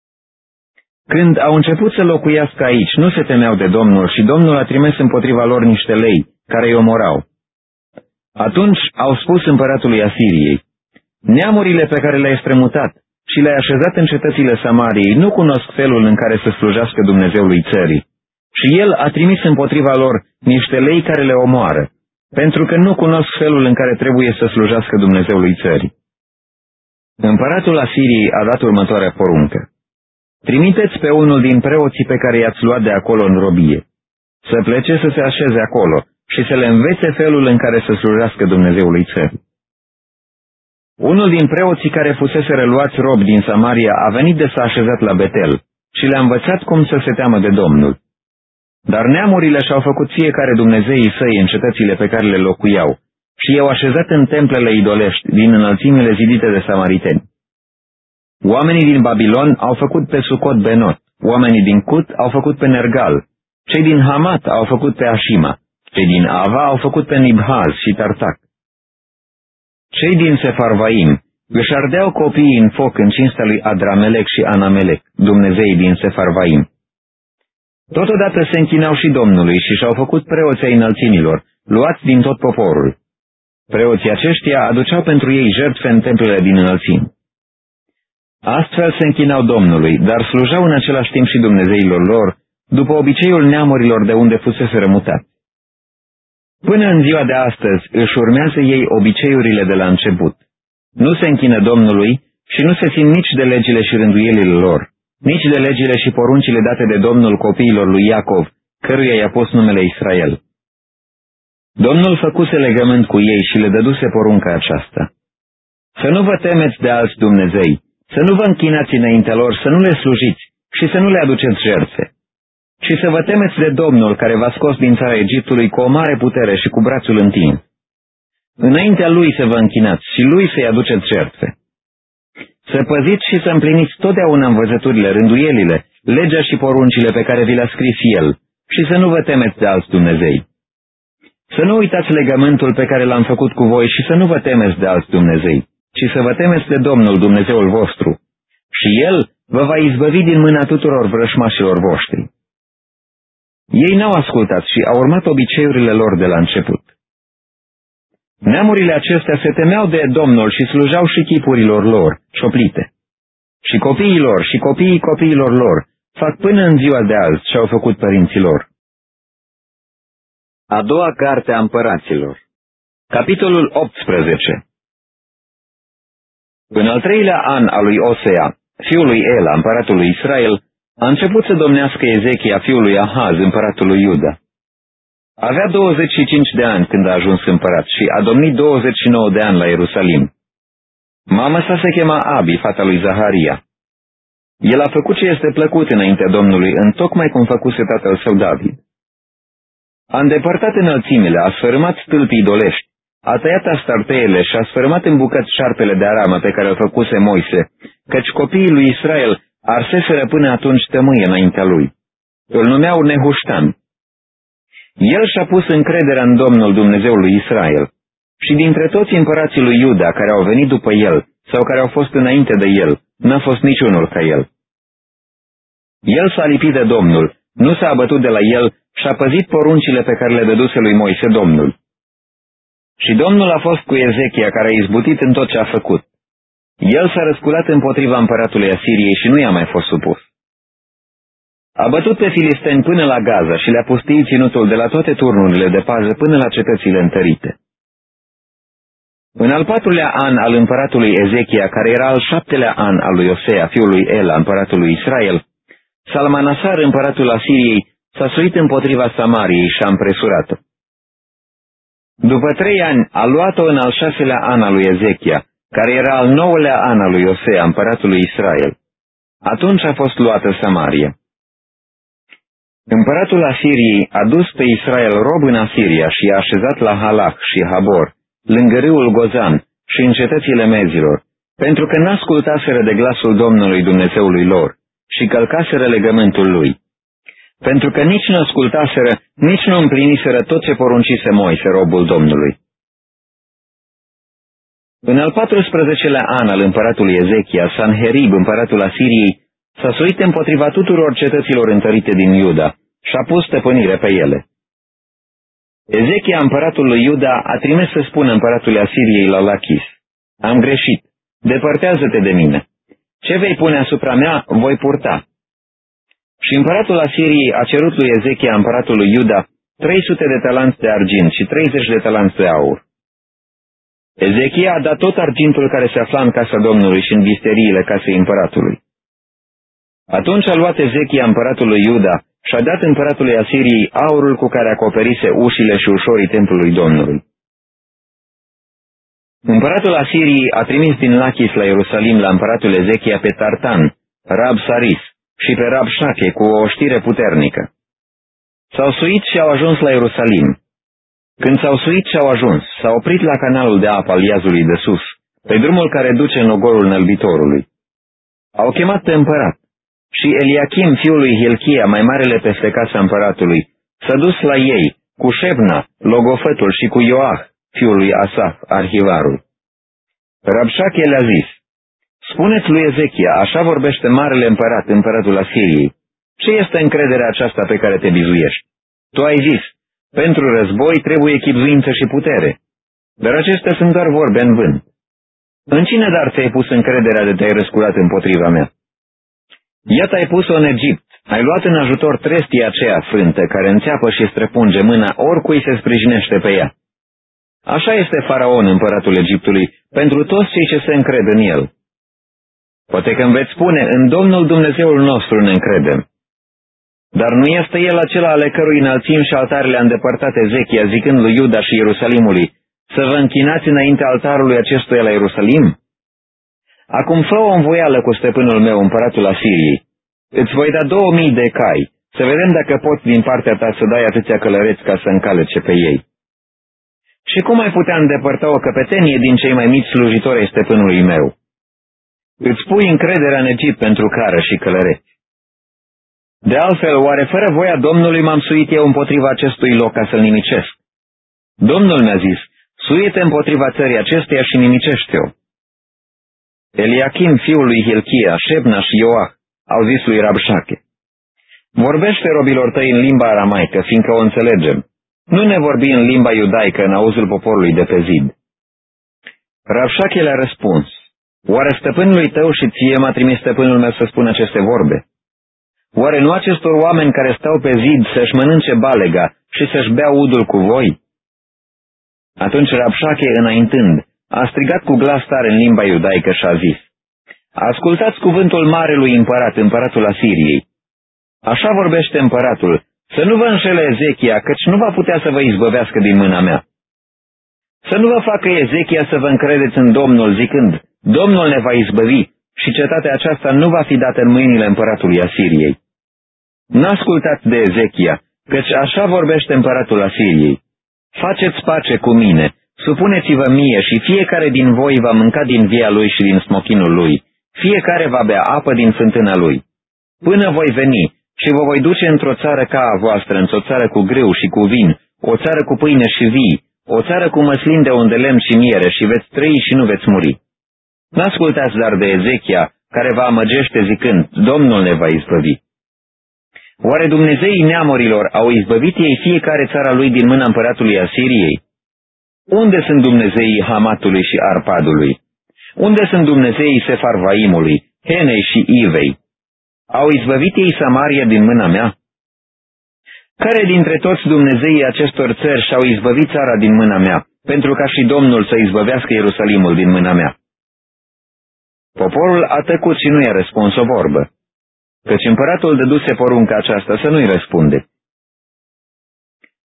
Când au început să locuiască aici, nu se temeau de Domnul și Domnul a trimis împotriva lor niște lei care îi omorau. Atunci au spus împăratului Asiriei: neamurile pe care le-ai strămutat și le-ai așezat în cetățile Samariei nu cunosc felul în care să slujească Dumnezeului țării. Și el a trimis împotriva lor niște lei care le omoară, pentru că nu cunosc felul în care trebuie să slujească Dumnezeului țării. Împăratul Asiriei a dat următoarea poruncă: trimiteți pe unul din preoții pe care i-ați luat de acolo în robie, să plece să se așeze acolo și să le învețe felul în care să slujească Dumnezeului țării. Unul din preoții care fusese reluați rob din Samaria a venit de s-a așezat la Betel și le-a învățat cum să se teamă de Domnul. Dar neamurile și-au făcut fiecare dumnezeii săi în cetățile pe care le locuiau și i-au așezat în templele idolești din înălțimile zidite de samariteni. Oamenii din Babilon au făcut pe Sucot Benot, oamenii din Cut au făcut pe Nergal, cei din Hamat au făcut pe Ashima, cei din Ava au făcut pe Nibhaz și Tartac. Cei din Sefarvaim își ardeau copiii în foc în cinstea lui Adramelec și Anamelec, dumnezeii din Sefarvaim. Totodată se închinau și Domnului și și-au făcut preoții ai înălțimilor, luați din tot poporul. Preoții aceștia aduceau pentru ei jertfe în templele din înălțimi. Astfel se închinau Domnului, dar slujau în același timp și dumnezeilor lor, după obiceiul neamurilor de unde fusese rămutat. Până în ziua de astăzi își urmează ei obiceiurile de la început. Nu se închină Domnului și nu se țin nici de legile și rânduielile lor, nici de legile și poruncile date de Domnul copiilor lui Iacov, căruia i-a pus numele Israel. Domnul făcuse legământ cu ei și le dăduse porunca aceasta: să nu vă temeți de alți dumnezei, să nu vă închinați înaintea lor, să nu le slujiți și să nu le aduceți jertfe, ci să vă temeți de Domnul care v-a scos din țara Egiptului cu o mare putere și cu brațul întins. Înaintea lui să vă închinați și lui să-i aduceți jertfe. Să păziți și să împliniți totdeauna învățăturile, rânduielile, legea și poruncile pe care vi le-a scris el și să nu vă temeți de alți dumnezei. Să nu uitați legământul pe care l-am făcut cu voi și să nu vă temeți de alți dumnezei, ci să vă temeți de Domnul Dumnezeul vostru și El vă va izbăvi din mâna tuturor vrășmașilor voștri. Ei n-au ascultat și au urmat obiceiurile lor de la început. Neamurile acestea se temeau de Domnul și slujau și chipurilor lor, cioplite. Și copiilor și copiii copiilor lor fac până în ziua de azi ce au făcut părinții lor. A doua carte a împăraților. Capitolul 18. În al treilea an al lui Osea, fiul lui Ela, împăratul lui Israel, a început să domnească Ezechia, fiul lui Ahaz, împăratul lui Iuda. Avea 25 de ani când a ajuns împărat și a domnit 29 de ani la Ierusalim. Mama sa se chema Abi, fata lui Zaharia. El a făcut ce este plăcut înaintea Domnului, întocmai cum făcuse tatăl său David. A îndepărtat înălțimile, a sfărâmat stâlpii idolești, a tăiat astarteele și a sfărâmat în bucăți șarpele de aramă pe care îl făcuse Moise, căci copiii lui Israel arseseră până atunci tămâie înaintea lui. Îl numeau Nehuștan. El și-a pus încrederea în Domnul Dumnezeul lui Israel și dintre toți împărații lui Iuda care au venit după el sau care au fost înainte de el, n-a fost niciunul ca el. El s-a lipit de Domnul, nu s-a abătut de la el și a păzit poruncile pe care le dăduse lui Moise Domnul. Și Domnul a fost cu Ezechia, care a izbutit în tot ce a făcut. El s-a răsculat împotriva împăratului Asiriei și nu i-a mai fost supus. A bătut pe filisteni până la Gaza și le-a pustiit ținutul de la toate turnurile de pază până la cetățile întărite. În al 4-lea an al împăratului Ezechia, care era al 7-lea an al lui Osea, fiul lui Ela, împăratul lui Israel, Salmanasar, împăratul Asiriei, s-a suit împotriva Samariei și a împresurat-o. După 3 ani a luat-o în al 6-lea an al lui Ezechia, care era al 9-lea an al lui Osea, împăratul lui Israel. Atunci a fost luată Samaria. Împăratul Asiriei a dus pe Israel rob în Asiria și i-a așezat la Halach și Habor, lângă râul Gozan și în cetățile mezilor, pentru că n-ascultaseră de glasul Domnului Dumnezeului lor și călcaseră legământul lui. Pentru că nici nu ascultaseră, nici nu împliniseră tot ce poruncise Moise, robul Domnului. În al 14-lea an al împăratului Ezechia, Sanherib, împăratul Asiriei, s-a suit împotriva tuturor cetăților întărite din Iuda și a pus stăpânire pe ele. Ezechia, împăratul lui Iuda, a trimis să spună împăratului Asiriei la Lachis: am greșit, depărtează-te de mine. Ce vei pune asupra mea, voi purta. Și împăratul Asiriei a cerut lui Ezechia, împăratul lui Iuda, 300 de talanți de argint și 30 de talanți de aur. Ezechia a dat tot argintul care se afla în casa Domnului și în visteriile casei împăratului. Atunci a luat Ezechia, împăratul lui Iuda, și a dat împăratului Asiriei aurul cu care acoperise ușile și ușorii templului Domnului. Împăratul Asiriei a trimis din Lachis la Ierusalim la împăratul Ezechia pe Tartan, Rabsaris și pe Rabșache cu o știre puternică. S-au suit și au ajuns la Ierusalim. Când s-au suit și au ajuns, s-au oprit la canalul de apă al Iazului de sus, pe drumul care duce în ogorul Nălbitorului. Au chemat pe împărat și Eliachim, fiul lui Hilchia, mai marele peste casa împăratului, s-a dus la ei cu Șebna, logofătul, și cu Ioah, fiul lui Asaf, arhivarul. Rabșache le-a zis: spuneți lui Ezechia, așa vorbește marele împărat, împăratul Asiriei. Ce este încrederea aceasta pe care te bizuiești? Tu ai zis: pentru război trebuie chibzuință și putere. Dar acestea sunt doar vorbe în vânt. În cine dar ți-ai pus încrederea de te-ai răsculat împotriva mea? Iată, ai pus-o în Egipt, ai luat în ajutor trestia aceea frântă, care înțeapă și străpunge mâna oricui se sprijinește pe ea. Așa este Faraon, împăratul Egiptului, pentru toți cei ce se încred în el. Poate că îmi veți spune: în Domnul Dumnezeul nostru ne încredem. Dar nu este el acela ale cărui înălțimi și altarele a îndepărtat Ezechia, zicând lui Iuda și Ierusalimului: să vă închinați înainte altarului acestuia la Ierusalim? Acum fă o învoială cu stăpânul meu, împăratul Asiriei. Îți voi da 2000 de cai, să vedem dacă poți din partea ta să dai atâția călăreți ca să încalece pe ei. Și cum ai putea îndepărta o căpetenie din cei mai mici slujitori ai stăpânului meu? Îți pui încrederea în Egipt pentru cară și călăreți. De altfel, oare fără voia Domnului m-am suit eu împotriva acestui loc ca să-l nimicesc? Domnul mi-a zis: suie-te împotriva țării acesteia și nimicește-o. Eliachim, fiul lui Hilchia, Șebna și Ioah au zis lui Rabșache: vorbește robilor tăi în limba aramaică, fiindcă o înțelegem. Nu ne vorbi în limba iudaică în auzul poporului de pe zid. Rabșache le-a răspuns: oare stăpânului tău și ție m-a trimis stăpânul meu să spun aceste vorbe? Oare nu acestor oameni care stau pe zid să-și mănânce balega și să-și bea udul cu voi? Atunci Rabșache, înaintând, a strigat cu glas tare în limba iudaică și a zis: ascultați cuvântul marelui împărat, împăratul Asiriei. Așa vorbește împăratul: să nu vă înșele Ezechia, căci nu va putea să vă izbăvească din mâna mea. Să nu vă facă Ezechia să vă încredeți în Domnul, zicând: Domnul ne va izbăvi și cetatea aceasta nu va fi dată în mâinile împăratului Asiriei. N-ascultați de Ezechia, căci așa vorbește împăratul Asiriei: faceți pace cu mine, supuneți-vă mie și fiecare din voi va mânca din via lui și din smochinul lui, fiecare va bea apă din fântâna lui. Până voi veni și vă voi duce într-o țară ca a voastră, într-o țară cu grâu și cu vin, o țară cu pâine și vii, o țară cu măslin de unde lemn și miere, și veți trăi și nu veți muri. N-ascultați dar de Ezechia, care vă amăgește zicând: Domnul ne va izbăvi. Oare Dumnezeii neamurilor au izbăvit ei fiecare țara lui din mâna împăratului Asiriei? Unde sunt Dumnezeii Hamatului și Arpadului? Unde sunt Dumnezeii Sefarvaimului, Henei și Ivei? Au izbăvit ei Samaria din mâna mea? Care dintre toți Dumnezeii acestor țări și-au izbăvit țara din mâna mea, pentru ca și Domnul să izbăvească Ierusalimul din mâna mea? Poporul a tăcut și nu i-a răspuns o vorbă, căci împăratul dăduse porunca aceasta să nu-i răspunde,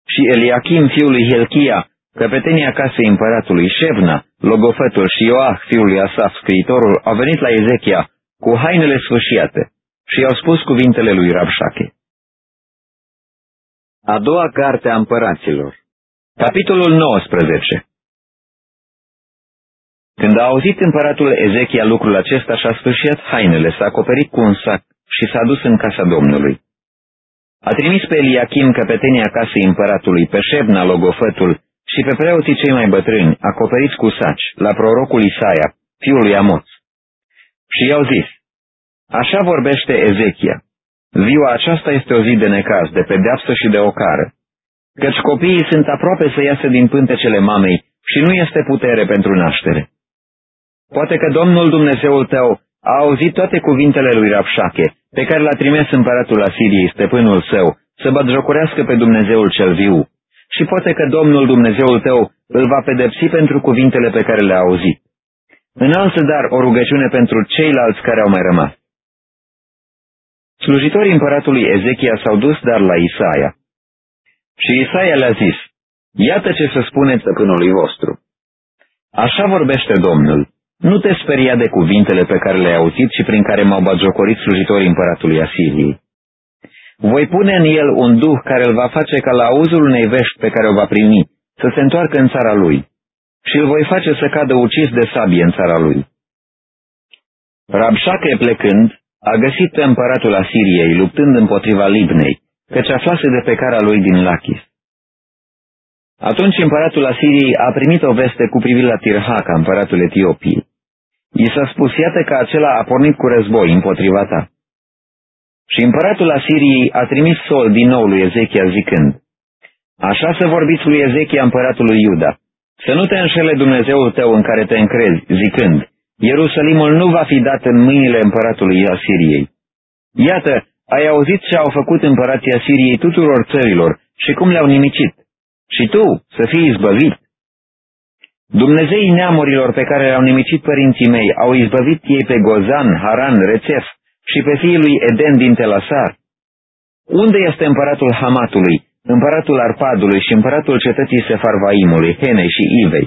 și Eliachim fiul lui Hilchia, căpetenia casei împăratului, Șebna, logofătul și Ioah fiul lui Asaf, scriitorul, au venit la Ezechia cu hainele sfâșiate și i-au spus cuvintele lui Rabșache. A doua carte a împăraților. Capitolul 19. Când a auzit împăratul Ezechia lucrul acesta, și-a sfâșiat hainele, s-a acoperit cu un sac și s-a dus în casa Domnului. A trimis pe Eliachim, căpetenia casei împăratului, pe Șebna, logofătul, și pe preoții cei mai bătrâni, acoperiți cu saci, la prorocul Isaia, fiul lui Amoț. Și i-au zis, așa vorbește Ezechia, ziua aceasta este o zi de necaz, de pedeapsă și de ocară, căci copiii sunt aproape să iasă din pântecele mamei și nu este putere pentru naștere. Poate că Domnul Dumnezeul tău a auzit toate cuvintele lui Rabșache, pe care l-a trimis împăratul Asiriei, stăpânul său, să batjocorească pe Dumnezeul cel viu, și poate că Domnul Dumnezeul tău îl va pedepsi pentru cuvintele pe care le-a auzit. Înalță dar o rugăciune pentru ceilalți care au mai rămas. Slujitorii împăratului Ezechia s-au dus dar la Isaia. Și Isaia le-a zis, iată ce să spuneți stăpânului vostru. Așa vorbește Domnul, nu te speria de cuvintele pe care le-ai auzit și prin care m-au batjocorit slujitorii împăratului Asiriei. Voi pune în el un duh care îl va face ca la auzul unei vești pe care o va primi, să se întoarcă în țara lui, și îl voi face să cadă ucis de sabie în țara lui. Rabșache, plecând, a găsit pe împăratul Asiriei luptând împotriva Libnei, căci aflase de pe cara lui din Lachis. Atunci împăratul Asiriei a primit o veste cu privire la Tirhaka, împăratul Etiopiei. I s-a spus, iată că acela a pornit cu război împotriva ta. Și împăratul Asiriei a trimis sol din nou lui Ezechia zicând, așa să vorbiți lui Ezechia împăratului Iuda, să nu te înșele Dumnezeul tău în care te încrezi, zicând, Ierusalimul nu va fi dat în mâinile împăratului Asiriei. Iată, ai auzit ce au făcut împărații Asiriei tuturor țărilor și cum le-au nimicit. Și tu să fii izbăvit. Dumnezeii neamurilor pe care le-au nimicit părinții mei au izbăvit ei pe Gozan, Haran, Rețef și pe fiii lui Eden din Telasar. Unde este împăratul Hamatului, împăratul Arpadului și împăratul cetății Sefarvaimului, Henei și Ivei?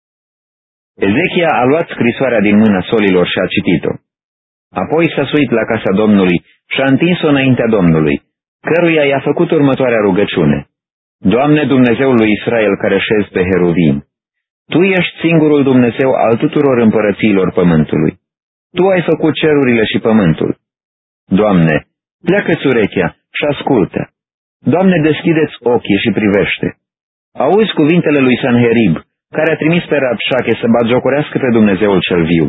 Ezechia a luat scrisoarea din mâna solilor și a citit-o. Apoi s-a suit la casa Domnului și a întins-o înaintea Domnului, căruia i-a făcut următoarea rugăciune. Doamne Dumnezeul lui Israel care șezi pe heruvim, Tu ești singurul Dumnezeu al tuturor împărățiilor pământului. Tu ai făcut cerurile și pământul. Doamne, pleacă-ți urechea și ascultă. Doamne, deschideți ochii și privește. Auzi cuvintele lui Sanherib, care a trimis pe Rabșache să batjocorească pe Dumnezeul cel viu.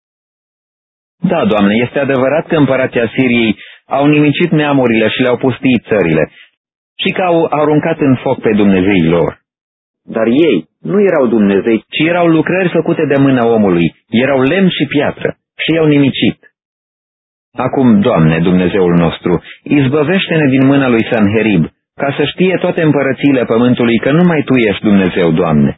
Da, Doamne, este adevărat că împărații Asiriei au nimicit neamurile și le-au pustit țările și că au aruncat în foc pe dumnezeii lor. Dar ei nu erau dumnezei, ci erau lucrări făcute de mâna omului, erau lemn și piatră și i-au nimicit. Acum, Doamne, Dumnezeul nostru, izbăvește-ne din mâna lui Sanherib, ca să știe toate împărățiile pământului că numai Tu ești Dumnezeu, Doamne.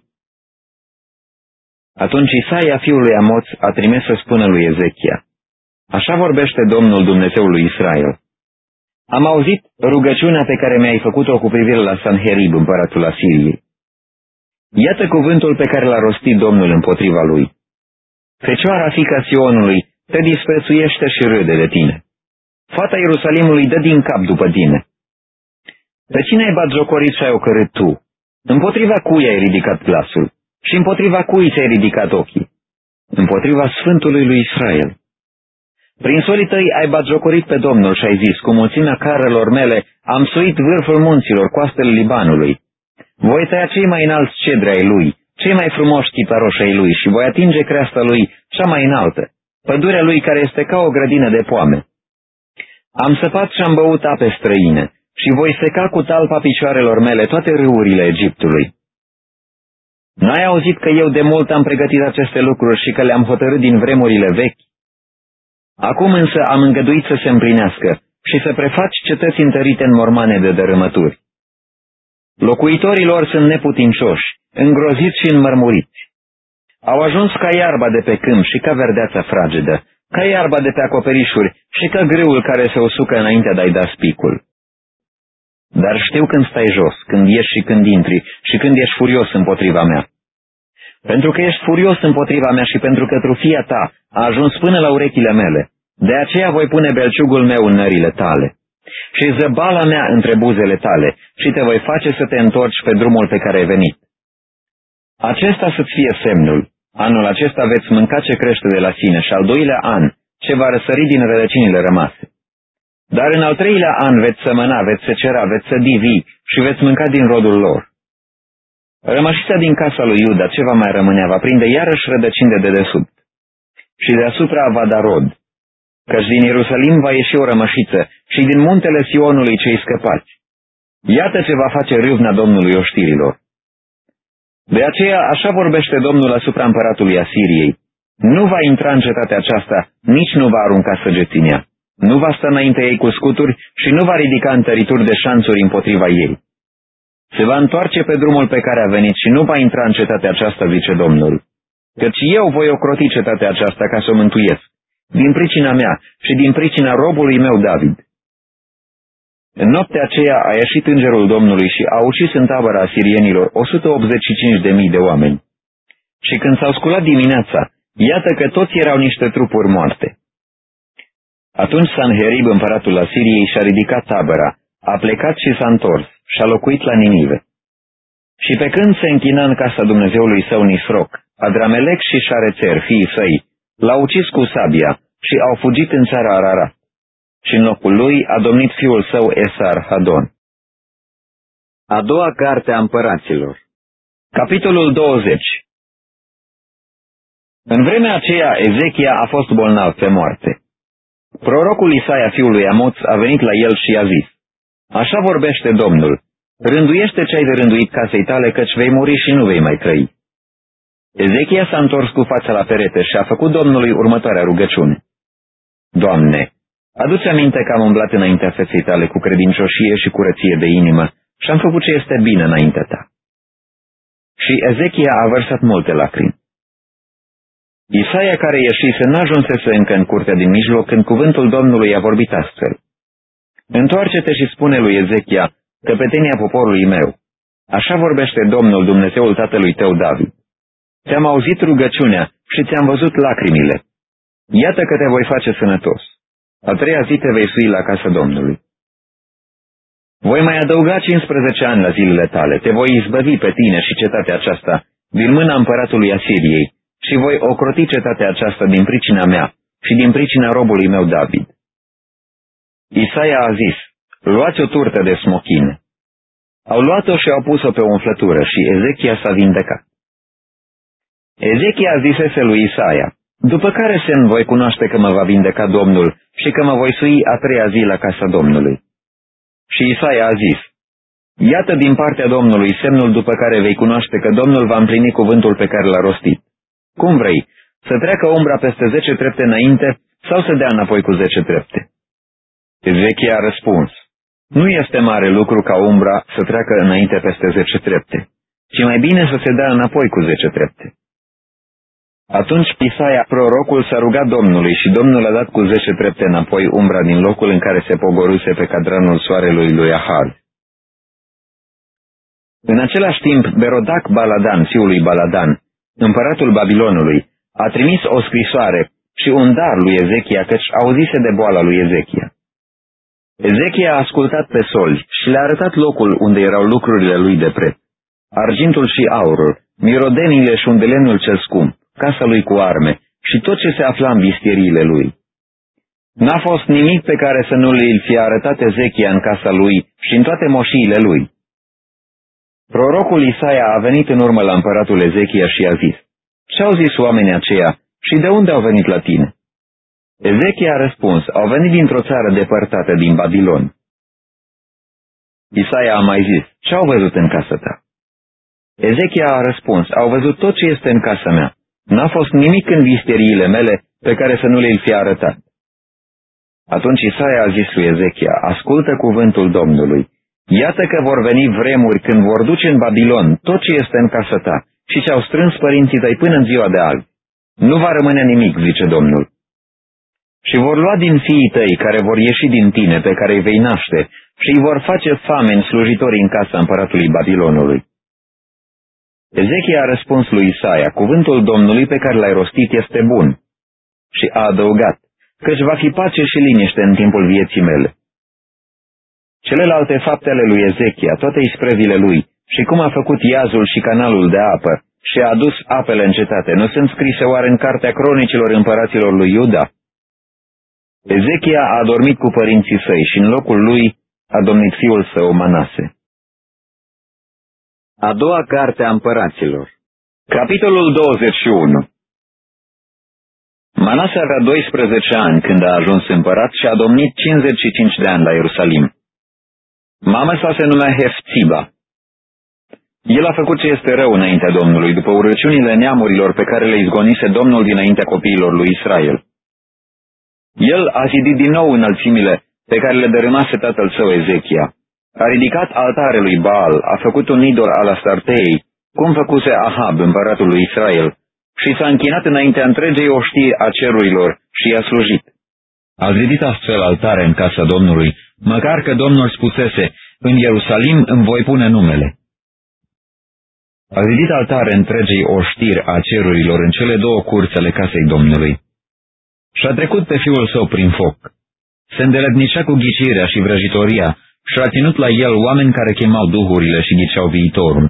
Atunci Isaia, fiul lui Amoț, a trimis să spună lui Ezechia, așa vorbește Domnul Dumnezeul lui Israel. Am auzit rugăciunea pe care mi-ai făcut-o cu privire la Sanherib, împăratul Asiriei. Iată cuvântul pe care l-a rostit Domnul împotriva lui. Fecioara fiica Sionului te disprețuiește și râde de tine. Fata Ierusalimului dă din cap după tine. Pe cine ai batjocorit și ai ocărât tu? Împotriva cui ai ridicat glasul? Și împotriva cui ți-ai ridicat ochii? Împotriva Sfântului lui Israel. Prin solii tăi ai batjocorit pe Domnul și ai zis, cu mulțimea carelor mele am suit vârful munților, coastele Libanului. Voi tăia cei mai înalți cedri ai lui, cei mai frumoși chiparoși ai lui și voi atinge creasta lui cea mai înaltă, pădurea lui care este ca o grădină de poame. Am săpat și am băut ape străine și voi seca cu talpa picioarelor mele toate râurile Egiptului. N-ai auzit că eu de mult am pregătit aceste lucruri și că le-am hotărât din vremurile vechi? Acum însă am îngăduit să se împlinească și să prefaci cetăți întărite în mormane de dărâmături. Locuitorii lor sunt neputincioși, îngroziți și înmărmuriți. Au ajuns ca iarba de pe câmp și ca verdeața fragedă, ca iarba de pe acoperișuri și ca grâul care se usucă înainte de a-i da spicul. dar știu când stai jos, când ieși și când intri și când ești furios împotriva mea. Pentru că ești furios împotriva mea și pentru că trufia ta a ajuns până la urechile mele, de aceea voi pune belciugul meu în nările tale și zăbala mea între buzele tale și te voi face să te întorci pe drumul pe care ai venit. Acesta să-ți fie semnul. Anul acesta veți mânca ce crește de la sine și al doilea an ce va răsări din rădăcinile rămase. Dar în al treilea an veți sămăna, veți secera, veți sădi vii și veți mânca din rodul lor. Rămășița din casa lui Iuda, ce va mai rămânea, va prinde iarăși rădăcini de dedesubt și deasupra va da rod, căci din Ierusalim va ieși o rămășiță și din muntele Sionului cei scăpați. Iată ce va face râvna Domnului oștirilor. De aceea așa vorbește Domnul asupra împăratului Asiriei. Nu va intra în cetatea aceasta, nici nu va arunca săgeți în ea. Nu va sta înainte ei cu scuturi și nu va ridica întărituri de șanțuri împotriva ei. Se va întoarce pe drumul pe care a venit și nu va intra în cetatea aceasta, zice Domnul. Căci eu voi ocroti cetatea aceasta ca să o mântuiesc, din pricina mea și din pricina robului meu David. În noaptea aceea a ieșit îngerul Domnului și a ucis în tabăra asirienilor 185.000 de oameni. Și când s-au sculat dimineața, iată că toți erau niște trupuri moarte. Atunci Sanherib, împăratul Asiriei, și-a ridicat tabăra, a plecat și s-a întors și a locuit la Ninive. Și pe când se închina în casa Dumnezeului său Nisroc, Adramelec și Șarețer, fiii săi, l-au ucis cu sabia și au fugit în țara Ararat. Și în locul lui a domnit fiul său Esar-Hadon. A doua carte a împăraților. Capitolul 20. În vremea aceea Ezechia a fost bolnav pe moarte. Prorocul Isaia, fiul lui Amoț, a venit la el și i-a zis: Așa vorbește Domnul, rânduiește ce ai de rânduit casei tale, căci vei muri și nu vei mai trăi. Ezechia s-a întors cu fața la perete și a făcut Domnului următoarea rugăciune: Doamne, adu-ți aminte că am umblat înaintea feței tale cu credincioșie și curăție de inimă și am făcut ce este bine înaintea ta. Și Ezechia a vărsat multe lacrimi. Isaia, care ieșise, n-ajunsese încă în curtea din mijloc când cuvântul Domnului a vorbit astfel: Întoarce-te și spune lui Ezechia, căpetenia poporului meu, așa vorbește Domnul, Dumnezeul tatălui tău David. Ți-am auzit rugăciunea și ți-am văzut lacrimile. Iată că te voi face sănătos. A treia zi te vei sui la casa Domnului. Voi mai adăuga 15 ani la zilele tale, te voi izbăvi pe tine și cetatea aceasta din mâna împăratului Asiriei și voi ocroti cetatea aceasta din pricina mea și din pricina robului meu David. Isaia a zis: Luați o turtă de smochine. Au luat-o și au pus-o pe o umflătură și Ezechia s-a vindecat. Ezechia zisese lui Isaia: După care semn voi cunoaște că mă va vindeca Domnul și că mă voi sui a treia zi la casa Domnului? Și Isaia a zis: Iată din partea Domnului semnul după care vei cunoaște că Domnul va împlini cuvântul pe care l-a rostit. Cum vrei, să treacă umbra peste 10 trepte înainte sau să dea înapoi cu 10 trepte? Ezechia a răspuns: Nu este mare lucru ca umbra să treacă înainte peste 10 trepte, ci mai bine să se dea înapoi cu 10 trepte. Atunci Isaia, prorocul, s-a rugat Domnului și Domnul a dat cu 10 trepte înapoi umbra din locul în care se pogoruse pe cadranul soarelui lui Ahaz. În același timp, Berodac Baladan, fiul lui Baladan, împăratul Babilonului, a trimis o scrisoare și un dar lui Ezechia, căci auzise de boala lui Ezechia. Ezechia a ascultat pe soli și le-a arătat locul unde erau lucrurile lui de preț, argintul și aurul, mirodenile și undelemnul cel scump, casa lui cu arme și tot ce se afla în vistieriile lui. N-a fost nimic pe care să nu îl fie arătat Ezechia în casa lui și în toate moșiile lui. Prorocul Isaia a venit în urmă la împăratul Ezechia și i-a zis: Ce-au zis oamenii aceia și de unde au venit la tine? Ezechia a răspuns: Au venit dintr-o țară depărtată din Babilon. Isaia a mai zis: Ce au văzut în casa ta? Ezechia a răspuns: Au văzut tot ce este în casa mea. N-a fost nimic în visteriile mele pe care să nu le-i fie arătat. Atunci Isaia a zis lui Ezechia: Ascultă cuvântul Domnului. Iată că vor veni vremuri când vor duce în Babilon tot ce este în casa ta și ce au strâns părinții tăi până în ziua de azi. Nu va rămâne nimic, zice Domnul. Și vor lua din fiii tăi care vor ieși din tine, pe care îi vei naște, și îi vor face fameni slujitorii în casa împăratului Babilonului. Ezechia a răspuns lui Isaia, cuvântul Domnului pe care l-ai rostit este bun. Și a adăugat, căci va fi pace și liniște în timpul vieții mele. Celelalte fapte ale lui Ezechia, toate isprevile lui, și cum a făcut iazul și canalul de apă, și a adus apele în cetate, nu sunt scrise oare în cartea cronicilor împăraților lui Iuda? Ezechia a adormit cu părinții săi și în locul lui a domnit fiul său Manase. A doua carte a împăraților. Capitolul 21. Manase avea 12 ani când a ajuns împărat și a domnit 55 de ani la Ierusalim. Mama sa se numea Hefțiba. El a făcut ce este rău înaintea Domnului, după urăciunile neamurilor pe care le izgonise Domnul dinaintea copiilor lui Israel. El a zidit din nou înălțimile pe care le dărâmase tatăl său Ezechia. A ridicat altare lui Baal, a făcut un idol al Astartei, cum făcuse Ahab, împăratul lui Israel, și s-a închinat înaintea întregei oștii a cerurilor și i-a slujit. A zidit astfel altare în casa Domnului, măcar că Domnul spusese, în Ierusalim îmi voi pune numele. A zidit altare întregei oștiri a cerurilor în cele două curți ale casei Domnului. Și-a trecut pe fiul său prin foc. Se îndeletnicea cu ghicirea și vrăjitoria și a ținut la el oameni care chemau duhurile și ghiceau viitorul.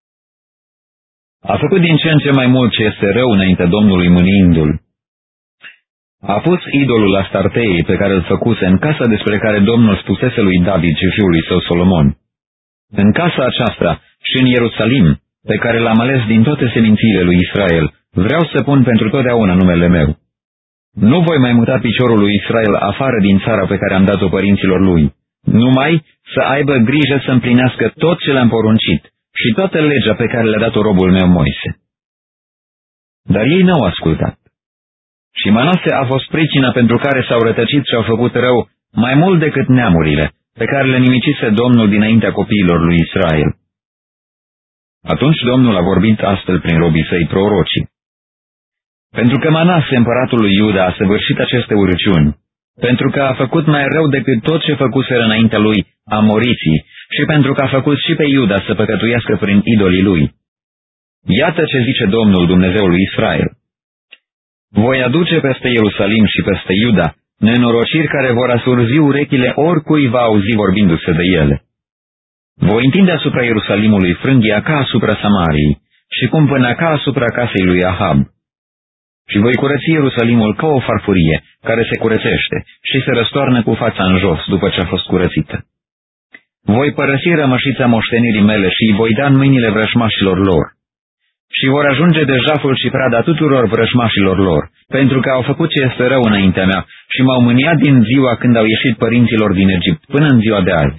A făcut din ce în ce mai mult ce este rău înaintea Domnului mâniindu-l. A pus idolul Astartei pe care îl făcuse în casa despre care Domnul spusese lui David și fiului său Solomon. În casa aceasta și în Ierusalim, pe care l-am ales din toate semințiile lui Israel, vreau să pun pentru totdeauna numele meu. Nu voi mai muta piciorul lui Israel afară din țara pe care am dat-o părinților lui, numai să aibă grijă să împlinească tot ce le-am poruncit și toată legea pe care le-a dat-o robul meu Moise. Dar ei n-au ascultat. Și Manase a fost pricina pentru care s-au rătăcit și au făcut rău mai mult decât neamurile, pe care le nimicise Domnul dinaintea copiilor lui Israel. Atunci Domnul a vorbit astfel prin robii săi prorocii. Pentru că Manase, împăratul lui Iuda, a săvârșit aceste urăciuni, pentru că a făcut mai rău decât tot ce făcuseră înaintea lui amoriții și pentru că a făcut și pe Iuda să păcătuiască prin idolii lui. Iată ce zice Domnul Dumnezeul lui Israel. Voi aduce peste Ierusalim și peste Iuda nenorociri care vor asurzi urechile oricui va auzi vorbindu-se de ele. Voi întinde asupra Ierusalimului frânghia ca asupra Samariei și cumpăna ca asupra casei lui Ahab. Și voi curăți Ierusalimul ca o farfurie care se curățește și se răstoarnă cu fața în jos după ce a fost curățită. Voi părăsi rămășița moștenirii mele și îi voi da în mâinile vrăjmașilor lor. Și vor ajunge de jaful și prada tuturor vrăjmașilor lor, pentru că au făcut ce este rău înaintea mea și m-au mâniat din ziua când au ieșit părinților din Egipt până în ziua de azi.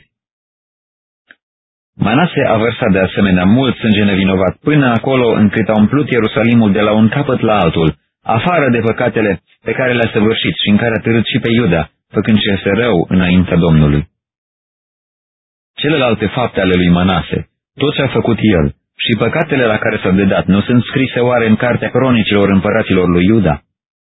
Manase a vărsat de asemenea mult sânge nevinovat până acolo încât a umplut Ierusalimul de la un capăt la altul, afară de păcatele pe care le-a săvârșit și în care a târât și pe Iuda, făcând ce este rău înaintea Domnului. Celelalte fapte ale lui Manase, tot ce a făcut el și păcatele la care s-a dedat, nu sunt scrise oare în cartea cronicilor împăraților lui Iuda?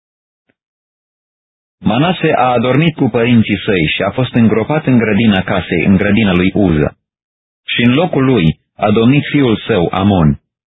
Manase a adormit cu părinții săi și a fost îngropat în grădina casei, în grădina lui Uza. Și în locul lui a domnit fiul său, Amon.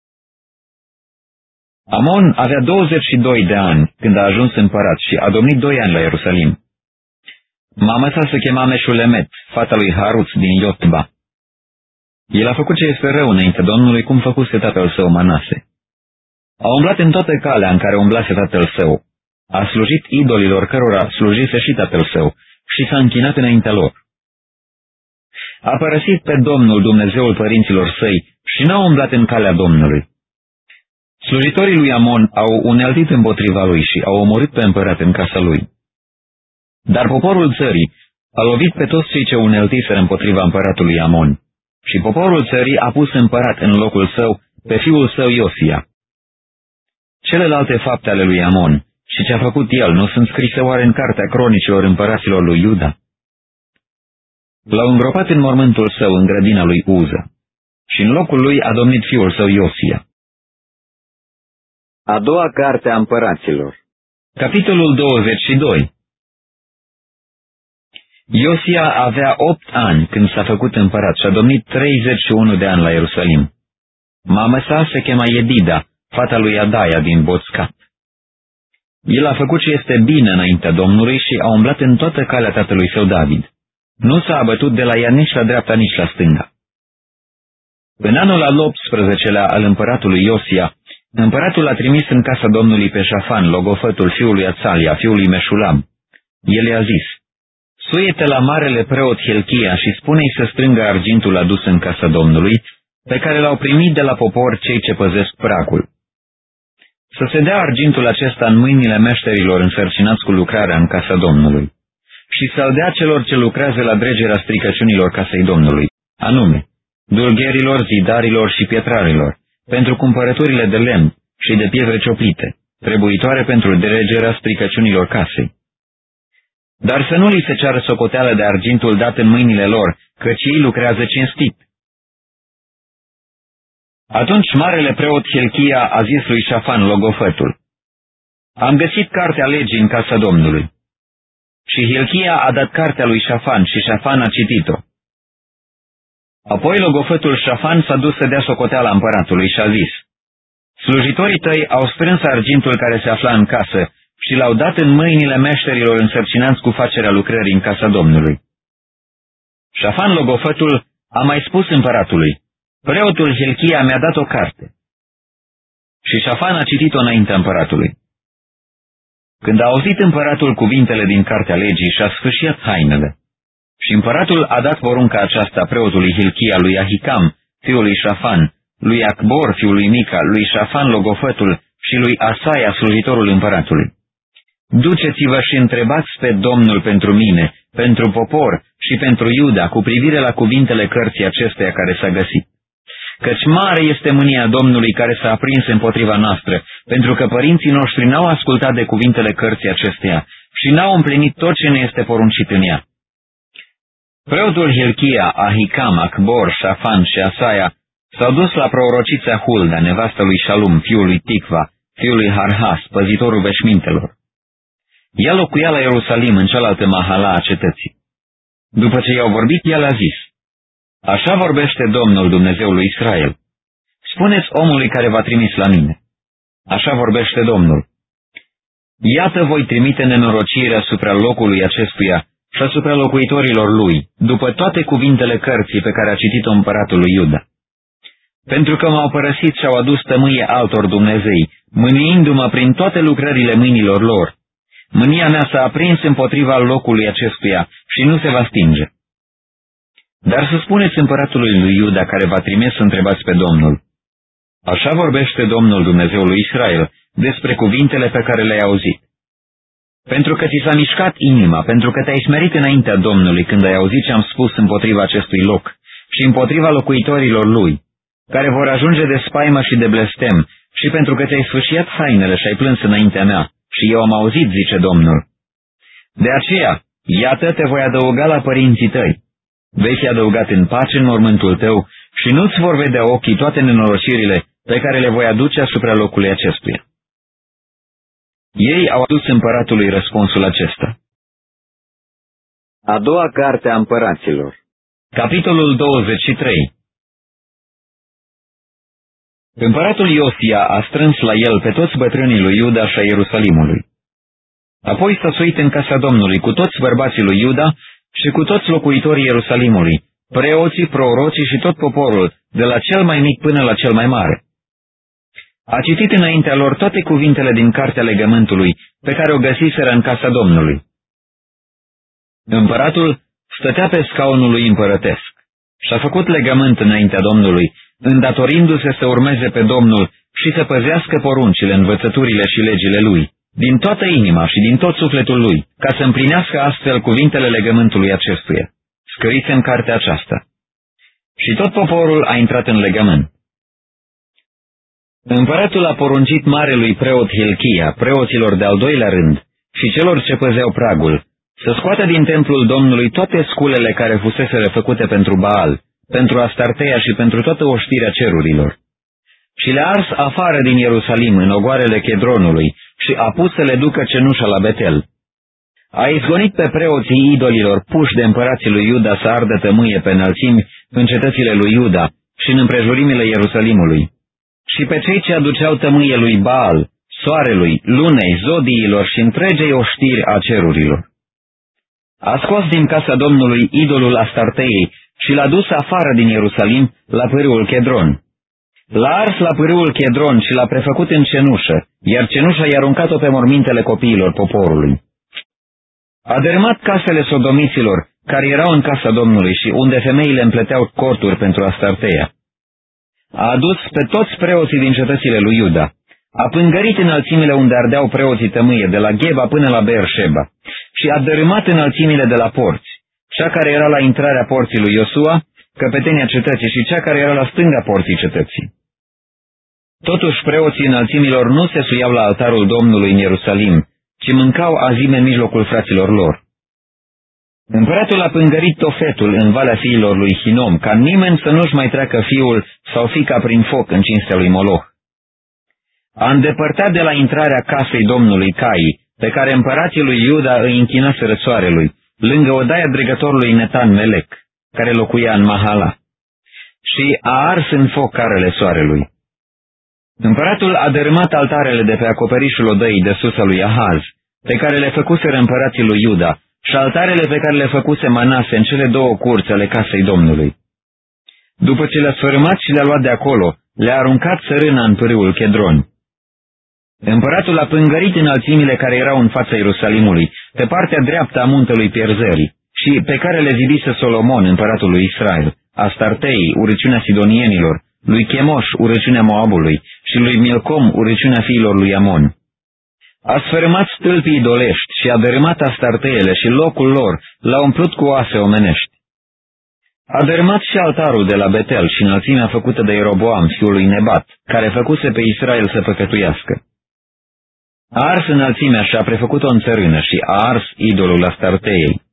Amon avea 22 de ani când a ajuns împărat și a domnit 2 ani la Ierusalim. Mama sa se chema Meșulemet, fata lui Haruț din Iotba. El a făcut ce este rău înainte Domnului, cum făcuse tatăl său Manase. A umblat în toată calea în care umblase tatăl său. A slujit idolilor cărora slujise și tatăl său și s-a închinat înaintea lor. A părăsit pe Domnul Dumnezeul părinților săi și n-a umblat în calea Domnului. Slujitorii lui Amon au uneltit împotriva lui și au omorât pe împărat în casa lui. Dar poporul țării a lovit pe toți cei ce uneltiseră împotriva împăratului Amon și poporul țării a pus împărat în locul său pe fiul său Iosia. Celelalte fapte ale lui Amon și ce a făcut el nu sunt scrise oare în cartea cronicilor împăraților lui Iuda? L-au îngropat în mormântul său în grădina lui Uza și în locul lui a domnit fiul său Iosia. A doua carte a împăraților. Capitolul 22. Iosia avea 8 ani când s-a făcut împărat și a domnit 31 de ani la Ierusalim. Mama sa se chema Edida, fata lui Adaia din Boțcat. El a făcut ce este bine înaintea Domnului și a umblat în toată calea tatălui său David. Nu s-a abătut de la ea nici la dreapta, nici la stânga. În anul al 18-lea al împăratului Iosia, împăratul a trimis în casa Domnului pe Șafan, logofătul fiului Atsalia, fiului Meșulam. El i-a zis: suie-te la marele preot Hilchia și spune-i să strângă argintul adus în casa Domnului, pe care l-au primit de la popor cei ce păzesc pragul. Să se dea argintul acesta în mâinile meșterilor însărcinați cu lucrarea în casa Domnului și să-l dea celor ce lucrează la dregerea stricăciunilor casei Domnului, anume dulgherilor, zidarilor și pietrarilor, pentru cumpărăturile de lemn și de pietre cioplite, trebuitoare pentru dregerea stricăciunilor casei. Dar să nu li se ceară socoteală de argintul dat în mâinile lor, căci ei lucrează cinstit. Atunci marele preot Hilchia a zis lui Șafan, logofătul: am găsit cartea legii în casa Domnului. Și Hilchia a dat cartea lui Șafan și Șafan a citit-o. Apoi logofătul Șafan s-a dus să dea socoteala împăratului și a zis: slujitorii tăi au strâns argintul care se afla în casă și l-au dat în mâinile meșterilor însărcinați cu facerea lucrării în casa Domnului. Șafan logofătul a mai spus împăratului: preotul Hilchia mi-a dat o carte. Și Șafan a citit-o înaintea împăratului. Când a auzit împăratul cuvintele din cartea legii, și-a sfâșiat hainele. Și împăratul a dat porunca aceasta preotului Hilchia, lui Ahicam, fiul lui Șafan, lui Acbor, fiul lui Mica, lui Șafan logofătul și lui Asaia, slujitorul împăratului: duceți-vă și întrebați pe Domnul pentru mine, pentru popor și pentru Iuda cu privire la cuvintele cărții acesteia care s-a găsit. Căci mare este mânia Domnului care s-a aprins împotriva noastră, pentru că părinții noștri n-au ascultat de cuvintele cărții acesteia și n-au împlinit tot ce ne este poruncit în ea. Preotul Hilchia, Ahicam, Acbor, Șafan și Asaia s-au dus la prorocița Hulda, nevastă lui Șalum, fiul lui Ticva, fiul lui Harhas, păzitorul veșmintelor. Ea locuia la Ierusalim, în cealaltă mahala a cetății. După ce i-au vorbit, el a zis: așa vorbește Domnul, Dumnezeul lui Israel. Spuneți omului care v-a trimis la mine: așa vorbește Domnul. Iată, voi trimite nenorocire asupra locului acestuia și asupra locuitorilor lui, după toate cuvintele cărții pe care a citit-o împăratul lui Iuda. Pentru că m-au părăsit și au adus tămâie altor dumnezei, mâniindu-mă prin toate lucrările mâinilor lor, mânia mea s-a aprins împotriva locului acestuia și nu se va stinge. Dar să spuneți împăratului lui Iuda care v-a trimis să întrebați pe Domnul: așa vorbește Domnul, Dumnezeul lui Israel, despre cuvintele pe care le-ai auzit. Pentru că ți s-a mișcat inima, pentru că te-ai smerit înaintea Domnului când ai auzit ce am spus împotriva acestui loc și împotriva locuitorilor lui, care vor ajunge de spaimă și de blestem, și pentru că ți-ai sfâșiat hainele și ai plâns înaintea mea, și eu am auzit, zice Domnul. De aceea, iată, te voi adăuga la părinții tăi. Vei fi adăugat în pace în mormântul tău și nu-ți vor vedea ochii toate nenorocirile pe care le voi aduce asupra locului acestuia. Ei au adus împăratului răspunsul acesta. A doua carte a împăraților. Capitolul 23. Împăratul Iosia a strâns la el pe toți bătrânii lui Iuda și a Ierusalimului. Apoi s-a suit în casa Domnului cu toți bărbații lui Iuda și cu toți locuitorii Ierusalimului, preoții, prorocii și tot poporul, de la cel mai mic până la cel mai mare. A citit înaintea lor toate cuvintele din cartea legământului, pe care o găsiseră în casa Domnului. Împăratul stătea pe scaunul lui împărătesc și a făcut legământ înaintea Domnului, îndatorindu-se să urmeze pe Domnul și să păzească poruncile, învățăturile și legile lui, din toată inima și din tot sufletul lui, ca să împlinească astfel cuvintele legământului acestuia, scrise în cartea aceasta. Și tot poporul a intrat în legământ. Împăratul a poruncit marelui preot Hilchia, preoților de al doilea rând, și celor ce păzeau pragul, să scoată din templul Domnului toate sculele care fuseseră făcute pentru Baal, pentru Astarteia și pentru toată oștirea cerurilor. Și le-a ars afară din Ierusalim, în ogoarele Chedronului, și a pus să le ducă cenușa la Betel. A izgonit pe preoții idolilor puși de împărații lui Iuda să ardă tămâie pe înălțimi în cetățile lui Iuda și în împrejurimile Ierusalimului, și pe cei ce aduceau tămâie lui Baal, soarelui, lunei, zodiilor și întregei oștiri a cerurilor. A scos din casa Domnului idolul Astartei și l-a dus afară din Ierusalim la pârâul Chedron. L-a ars la pârâul Chedron și l-a prefăcut în cenușă, iar cenușa i-a aruncat-o pe mormintele copiilor poporului. A dărâmat casele sodomiților, care erau în casa Domnului și unde femeile împleteau corturi pentru Astarteia. A adus pe toți preoții din cetățile lui Iuda. A pângărit înălțimile unde ardeau preoții tămâie, de la Gheba până la Beersheba, și a dărâmat înălțimile de la porți, cea care era la intrarea porții lui Iosua, căpetenia cetății, și cea care era la stânga porții cetății. Totuși preoții înălțimilor nu se suiau la altarul Domnului în Ierusalim, ci mâncau azime în mijlocul fraților lor. Împăratul a pângărit Tofetul în Valea fiilor lui Hinom, ca nimeni să nu-și mai treacă fiul sau fiica prin foc în cinstea lui Moloch. A îndepărtat de la intrarea casei Domnului Cai, pe care împărații lui Iuda îi închinaseră soarelui, lângă odaia dregătorului Netan Melec, care locuia în Mahala, și a ars în foc carele soarelui. Împăratul a dărâmat altarele de pe acoperișul odăii de sus a lui Ahaz, pe care le făcuseră împărații lui Iuda, și altarele pe care le făcuse Manase în cele două curți ale casei Domnului. După ce le-a sfărâmat și le-a luat de acolo, le-a aruncat țărâna în pârâul Chedron. Împăratul a pângărit înălțimile care erau în fața Ierusalimului, pe partea dreaptă a muntelui Pierzării, și pe care le zidise Solomon, împăratul lui Israel, Astartei, urăciunea sidonienilor, lui Chemoș, urăciunea Moabului, și lui Milcom, urăciunea fiilor lui Amon. A sfărâmat stâlpii idolești și a dărâmat Astarteele și locul lor l-a umplut cu oase omenești. A dărâmat și altarul de la Betel și înălțimea făcută de Ieroboam, fiul lui Nebat, care făcuse pe Israel să păcătuiască. A ars înălțimea și a prefăcut-o în țărână și a ars idolul Astarteei.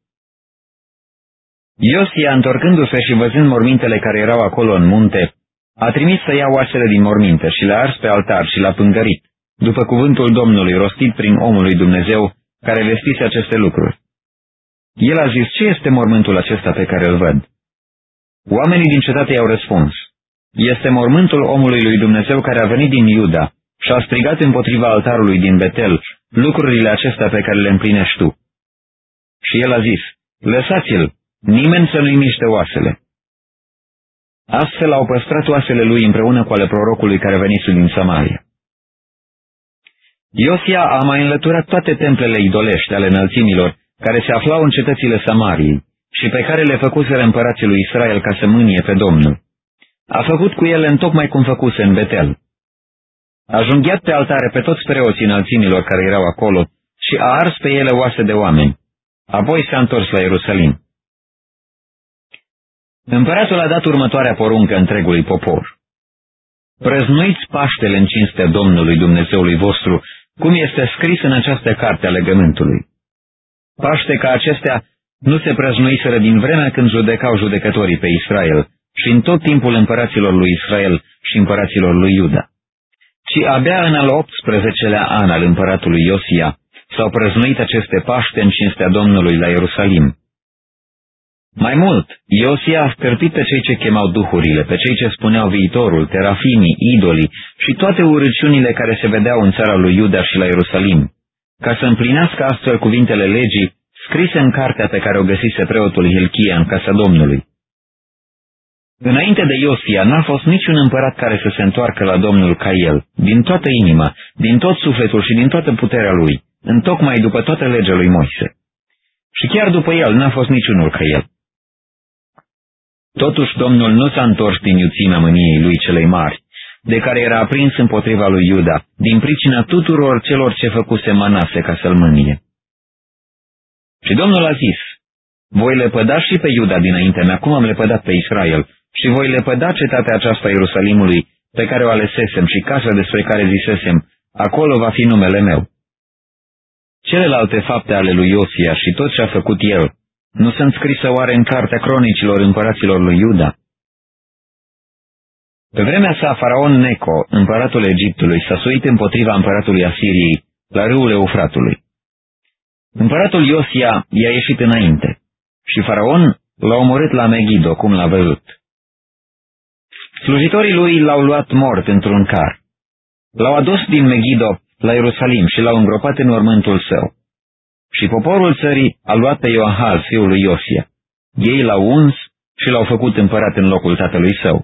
Iosia, întorcându-se și văzând mormintele care erau acolo în munte, a trimis să ia oasele din morminte și le-a ars pe altar și l-a pângărit, după cuvântul Domnului rostit prin omul lui Dumnezeu, care vestise aceste lucruri. El a zis: ce este mormântul acesta pe care îl văd? Oamenii din cetate i-au răspuns: este mormântul omului lui Dumnezeu care a venit din Iuda și a strigat împotriva altarului din Betel lucrurile acestea pe care le împlinești tu. Și el a zis: lăsați-l, nimeni să nu-i miște oasele. Astfel au păstrat oasele lui împreună cu ale prorocului care venise din Samaria. Iosia a mai înlăturat toate templele idolești ale înălțimilor care se aflau în cetățile Samariei și pe care le făcuseră împărații lui Israel ca să mânie pe Domnul. A făcut cu ele întocmai cum făcuse în Betel. A junghiat pe altare pe toți preoții înălțimilor care erau acolo și a ars pe ele oase de oameni. Apoi s-a întors la Ierusalim. Împăratul a dat următoarea poruncă întregului popor: prăznuiți Paștele în cinstea Domnului Dumnezeului vostru, cum este scris în această carte a legământului. Paște ca acestea nu se prăznuiseră din vremea când judecau judecătorii pe Israel și în tot timpul împăraților lui Israel și împăraților lui Iuda, ci abia în al 18-lea an al împăratului Iosia s-au prăznuit aceste Paște în cinstea Domnului la Ierusalim. Mai mult, Iosia a stârpit pe cei ce chemau duhurile, pe cei ce spuneau viitorul, terafimii, idolii și toate urăciunile care se vedeau în țara lui Iuda și la Ierusalim, ca să împlinească astfel cuvintele legii scrise în cartea pe care o găsise preotul Hilchia în casa Domnului. Înainte de Iosia n-a fost niciun împărat care să se întoarcă la Domnul ca el, din toată inima, din tot sufletul și din toată puterea lui, întocmai după toată legea lui Moise. Și chiar după el n-a fost niciunul ca el. Totuși Domnul nu s-a întors din iuțimea mâniei lui celei mari, de care era aprins împotriva lui Iuda, din pricina tuturor celor ce făcuse Manase ca să-l mânie. Și Domnul a zis: voi lepăda și pe Iuda dinaintea mea, cum am lepădat pe Israel, și voi lepăda cetatea aceasta a Ierusalimului, pe care o alesesem, și casa despre care zisesem: acolo va fi numele meu. Celelalte fapte ale lui Iosia și tot ce a făcut el, nu sunt scrise oare în cartea cronicilor împăraților lui Iuda? Pe vremea sa, faraon Neco, împăratul Egiptului, s-a suit împotriva împăratului Asiriei la râul Eufratului. Împăratul Iosia i-a ieșit înainte și faraon l-a omorât la Megido, cum l-a văzut. Slujitorii lui l-au luat mort într-un car. L-au adus din Megido la Ierusalim și l-au îngropat în mormântul său. Și poporul țării a luat pe Ioahaz, fiul lui Iosia. Ei l-au uns și l-au făcut împărat în locul tatălui său.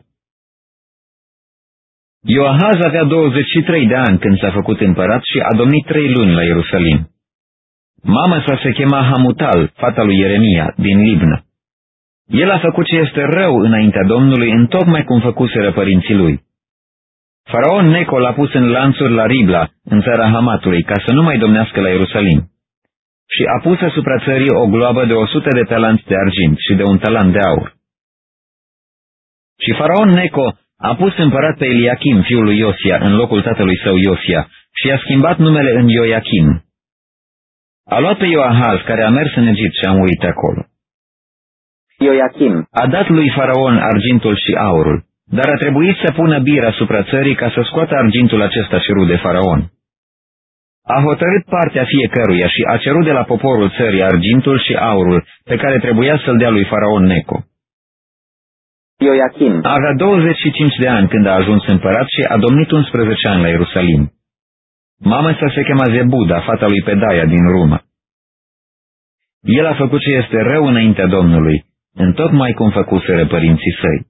Ioahaz avea 23 de ani când s-a făcut împărat și a domnit 3 luni la Ierusalim. Mama sa se chema Hamutal, fata lui Ieremia, din Libna. El a făcut ce este rău înaintea Domnului, întocmai cum făcuseră părinții lui. Faraon Neco l-a pus în lanțuri la Ribla, în țara Hamatului, ca să nu mai domnească la Ierusalim. Și a pus asupra țării o gloabă de 100 de talanți de argint și de 1 talent de aur. Și faraon Neco a pus împărat pe Eliachim, fiul lui Iosia, în locul tatălui său Iosia, și a schimbat numele în Ioachim. A luat pe Ioahaz, care a mers în Egipt și a murit acolo. Ioachim a dat lui faraon argintul și aurul, dar a trebuit să pună bir asupra țării ca să scoată argintul acesta și rude faraon. A hotărât partea fiecăruia și a cerut de la poporul țării argintul și aurul pe care trebuia să-l dea lui faraon Neco. Ioachim avea 25 de ani când a ajuns împărat și a domnit 11 ani la Ierusalim. Mama sa se chema Zebuda, fata lui Pedaia din Ruma. El a făcut ce este rău înaintea Domnului, întocmai cum făcuseră părinții săi.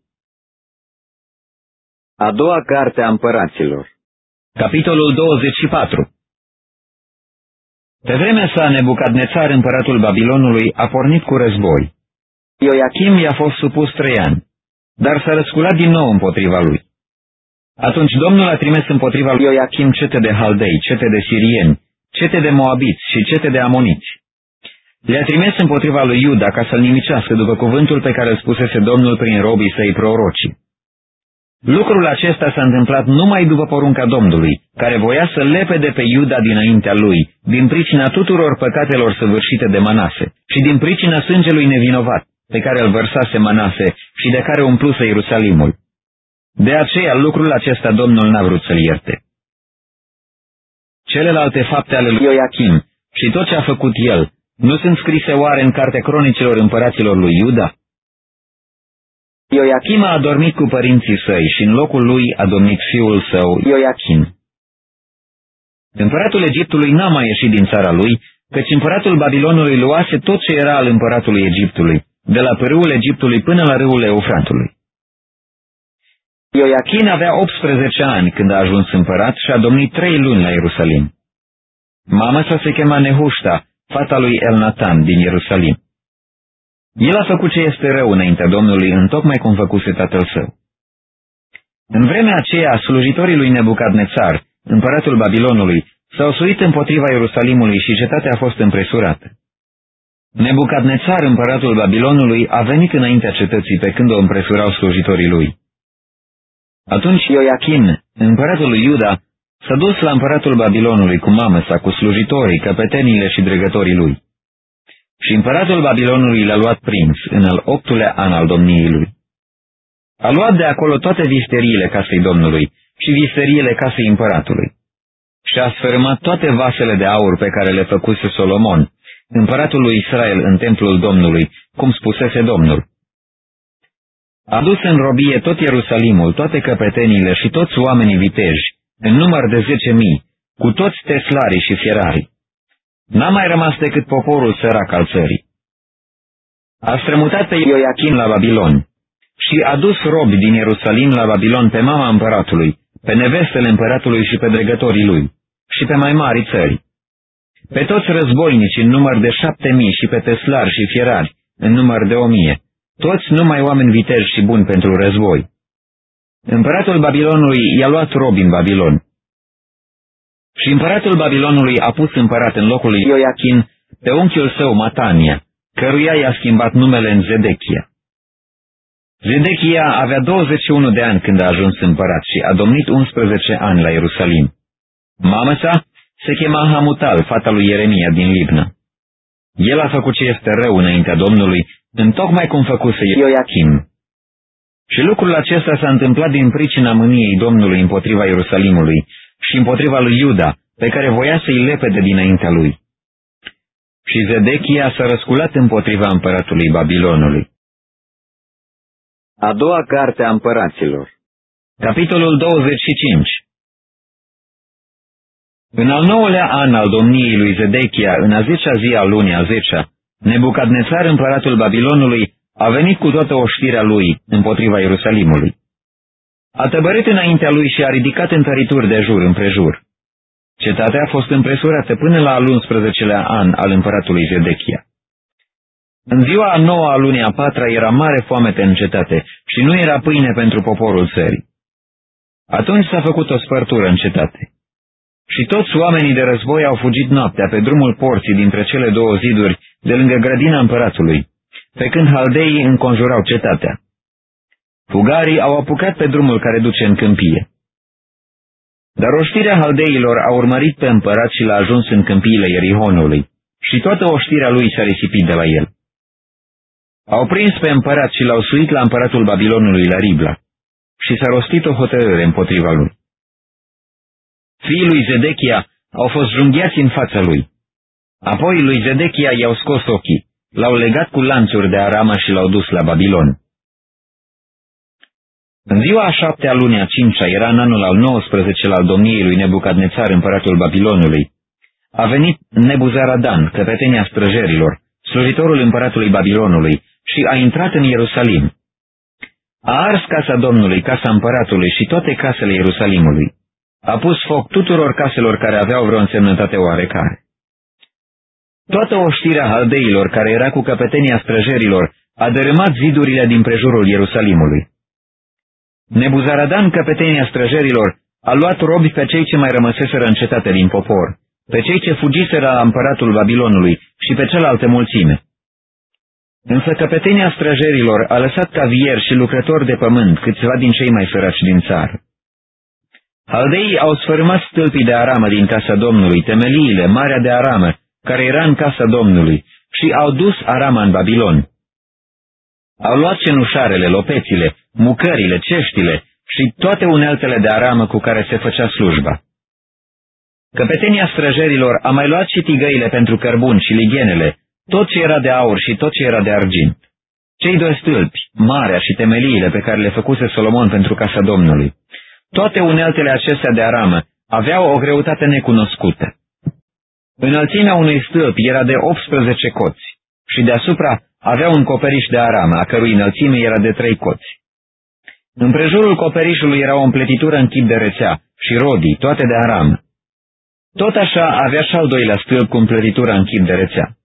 A doua carte a împăraților. Capitolul 24. Pe vremea sa, Nebucadnețar, împăratul Babilonului, a pornit cu război. Ioachim i-a fost supus 3 ani, dar s-a răsculat din nou împotriva lui. Atunci Domnul a trimis împotriva lui Ioachim cete de haldei, cete de sirieni, cete de moabiți și cete de amoniți. Le-a trimis împotriva lui Iuda ca să-l nimicească după cuvântul pe care îl spusese Domnul prin robii săi prorocii. Lucrul acesta s-a întâmplat numai după porunca Domnului, care voia să lepede pe Iuda dinaintea lui, din pricina tuturor păcatelor săvârșite de Manase și din pricina sângelui nevinovat, pe care îl vărsase Manase și de care umpluse Ierusalimul. De aceea lucrul acesta Domnul n-a vrut să-l ierte. Celelalte fapte ale lui Ioachim și tot ce a făcut el, nu sunt scrise oare în cartea cronicilor împăraților lui Iuda? Ioachim a adormit cu părinții săi și în locul lui a domnit fiul său Ioachim. Împăratul Egiptului n-a mai ieșit din țara lui, căci împăratul Babilonului luase tot ce era al împăratului Egiptului, de la pârâul Egiptului până la râul Eufratului. Ioachim avea 18 ani când a ajuns împărat și a domnit 3 luni la Ierusalim. Mama sa se chema Nehușta, fata lui Elnatan din Ierusalim. El a făcut ce este rău înaintea Domnului, întocmai cum făcuse tatăl său. În vremea aceea, slujitorii lui Nebucadnețar, împăratul Babilonului, s-au suit împotriva Ierusalimului și cetatea a fost împresurată. Nebucadnețar, împăratul Babilonului, a venit înaintea cetății pe când o împresurau slujitorii lui. Atunci Ioachim, împăratul lui Iuda, s-a dus la împăratul Babilonului cu mamă sa, cu slujitorii, căpetenile și dregătorii lui. Și împăratul Babilonului l-a luat prins în al 8-lea an al domniei lui. A luat de acolo toate visteriile casei Domnului și visteriile casei împăratului. Și a sfărâmat toate vasele de aur pe care le făcuse Solomon, împăratul lui Israel, în templul Domnului, cum spusese Domnul. A dus în robie tot Ierusalimul, toate căpeteniile și toți oamenii viteji, în număr de 10.000, cu toți teslarii și fierarii. N-a mai rămas decât poporul sărac al țării. A strămutat pe Ioachim la Babilon și a dus robi din Ierusalim la Babilon pe mama împăratului, pe nevestele împăratului și pe dregătorii lui, și pe mai mari țări. Pe toți războinici în număr de 7.000 și pe teslari și fierari în număr de 1.000, toți numai oameni viteji și buni pentru război. Împăratul Babilonului i-a luat robi în Babilon. Și împăratul Babilonului a pus împărat în locul lui Ioachim pe unchiul său Matania, căruia i-a schimbat numele în Zedechia. Zedechia avea 21 de ani când a ajuns împărat și a domnit 11 ani la Ierusalim. Mama sa se chema Hamutal, fata lui Ieremia din Libna. El a făcut ce este rău înaintea Domnului, întocmai cum făcuse Ioachim. Și lucrul acesta s-a întâmplat din pricina mâniei Domnului împotriva Ierusalimului și împotriva lui Iuda, pe care voia să-i lepede dinaintea lui. și Zedechia s-a răsculat împotriva împăratului Babilonului. A doua carte a împăraților. Capitolul 25. În al 9-lea an al domniei lui Zedechia, în a 10-a zi a lunii a 10-a, Nebucadnețar, împăratul Babilonului, a venit cu toată oștirea lui împotriva Ierusalimului. A tăbărât înaintea lui și a ridicat întărituri de jur împrejur. Cetatea a fost împresurată până la al 11-lea an al împăratului Zedechia. În ziua a 9-a a lunii a 4-a era mare foamete în cetate și nu era pâine pentru poporul țării. Atunci s-a făcut o spărtură în cetate. Și toți oamenii de război au fugit noaptea pe drumul porții dintre cele două ziduri de lângă grădina împăratului, pe când haldeii înconjurau cetatea. Fugarii au apucat pe drumul care duce în câmpie. Dar oștirea haldeilor a urmărit pe împărat și l-a ajuns în câmpiile Ierihonului și toată oștirea lui s-a risipit de la el. Au prins pe împărat și l-au suit la împăratul Babilonului la Ribla și s-a rostit o hotărâre împotriva lui. Fiii lui Zedechia au fost junghiați în fața lui. Apoi lui Zedechia i-au scos ochii, l-au legat cu lanțuri de aramă și l-au dus la Babilon. În ziua a 7-a lunii a 5-a, era în anul al 19-lea al domniei lui Nebucadnețar, împăratul Babilonului. A venit Nebuzaradan, căpetenia străjerilor, slujitorul împăratului Babilonului, și a intrat în Ierusalim. A ars casa Domnului, casa împăratului și toate casele Ierusalimului. A pus foc tuturor caselor care aveau vreo însemnătate oarecare. Toată oștirea haldeilor care era cu căpetenia străjerilor a dărâmat zidurile din prejurul Ierusalimului. Nebuzaradan, căpetenia străjerilor, a luat robi pe cei ce mai rămăseseră în cetate din popor, pe cei ce fugiseră la împăratul Babilonului și pe cealaltă mulțime. Însă căpetenia străjerilor a lăsat cavieri și lucrători de pământ, câțiva din cei mai săraci din țară. Haldeii au sfărâmat stâlpii de aramă din casa Domnului, temeliile, marea de aramă, care era în casa Domnului, și au dus arama în Babilon. Au luat cenușarele, lopețile, mucările, ceștile și toate uneltele de aramă cu care se făcea slujba. Căpetenia străjerilor a mai luat și tigăile pentru cărbun și lighenele, tot ce era de aur și tot ce era de argint. Cei doi stâlpi, marea și temeliile pe care le făcuse Solomon pentru casa Domnului. Toate uneltele acestea de aramă aveau o greutate necunoscută. Înălțimea unui stâlp era de 18 coți și deasupra avea un coperiș de aramă, a cărui înălțime era de 3 coți. Împrejurul coperișului era o împletitură în chip de rețea și rodii, toate de aramă. Tot așa avea și al doilea stâlp cu împletitură în chip de rețea.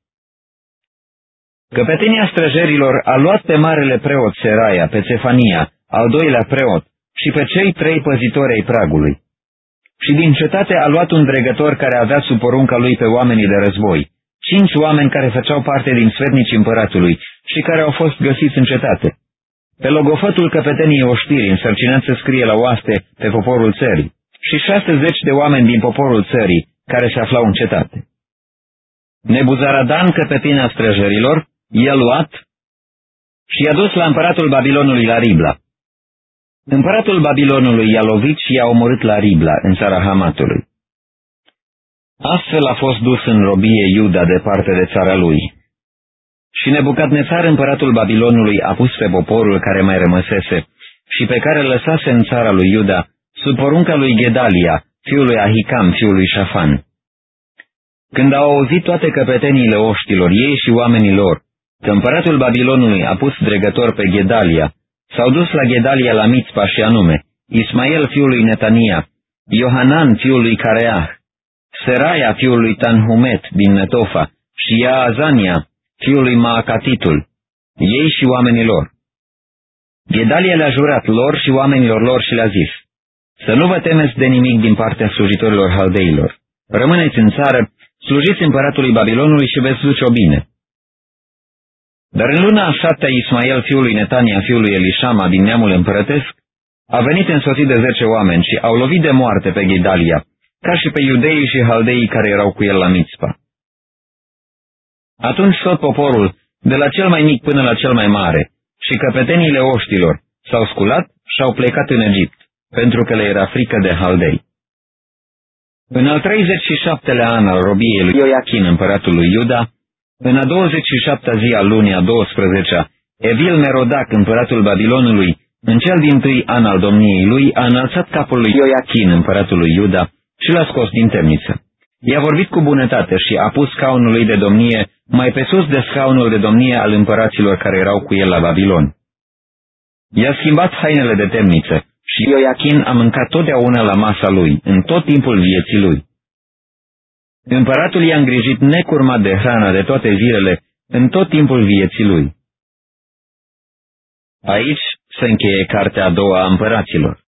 Căpetenia străjerilor a luat pe marele preot Seraia, pe Cefania, al doilea preot, și pe cei 3 păzitori ai pragului. Și din cetate a luat un dregător care avea sub porunca lui pe oamenii de război, 5 oameni care făceau parte din sfetnicii împăratului și care au fost găsiți în cetate. Pe logofătul căpeteniei oștirii, însărcinat să scrie la oaste pe poporul țării, și 60 de oameni din poporul țării care se aflau în cetate. Nebuzaradan, căpetenia străjerilor, i-a luat și i-a dus la împăratul Babilonului la Ribla. Împăratul Babilonului i-a lovit și i-a omorât la Ribla, în țara Hamatului. Astfel a fost dus în robie Iuda departe de țara lui. Și Nebucadnețar, împăratul Babilonului, a pus pe poporul care mai rămăsese și pe care îl lăsase în țara lui Iuda, sub porunca lui Gedalia, fiul lui Ahicam, fiul lui Șafan. Când au auzit toate căpeteniile oștilor, ei și oamenii lor, că împăratul Babilonului a pus dregător pe Gedalia, s-au dus la Gedalia la Mitzpa și anume, Ismael fiul lui Netania, Iohanan fiul lui Careah, Seraia fiul lui Tanhumet din Netofa și Yaazania fiul lui Maacatitul, ei și oamenii lor. Gedalia le-a jurat lor și oamenilor lor și le-a zis: să nu vă temeți de nimic din partea slujitorilor haldeilor. Rămâneți în țară, slujiți împăratului Babilonului și veți duce-o bine. Dar în luna a 7-a Ismael fiul lui Netania fiul lui Elishama din neamul împărătesc a venit însoțit de 10 oameni și au lovit de moarte pe Gedalia, ca și pe iudeii și haldeii care erau cu el la Mitzpa. Atunci tot poporul, de la cel mai mic până la cel mai mare, și căpeteniile oștilor, s-au sculat și au plecat în Egipt, pentru că le era frică de haldei. În al 37-lea an al robiei lui Ioachim, împăratul lui Iuda, În a 27-a zi a lunii a 12-a, Evil Merodac, împăratul Babilonului, în cel dintâi an al domniei lui, a înălțat capul lui Ioiachin, împăratul lui Iuda, și l-a scos din temniță. I-a vorbit cu bunătate și a pus scaunul lui de domnie mai pe sus de scaunul de domnie al împăraților care erau cu el la Babilon. I-a schimbat hainele de temniță și Ioiachin a mâncat totdeauna la masa lui, în tot timpul vieții lui. Împăratul i-a îngrijit necurmat de hrana de toate zilele, în tot timpul vieții lui. Aici se încheie cartea a doua a împăraților.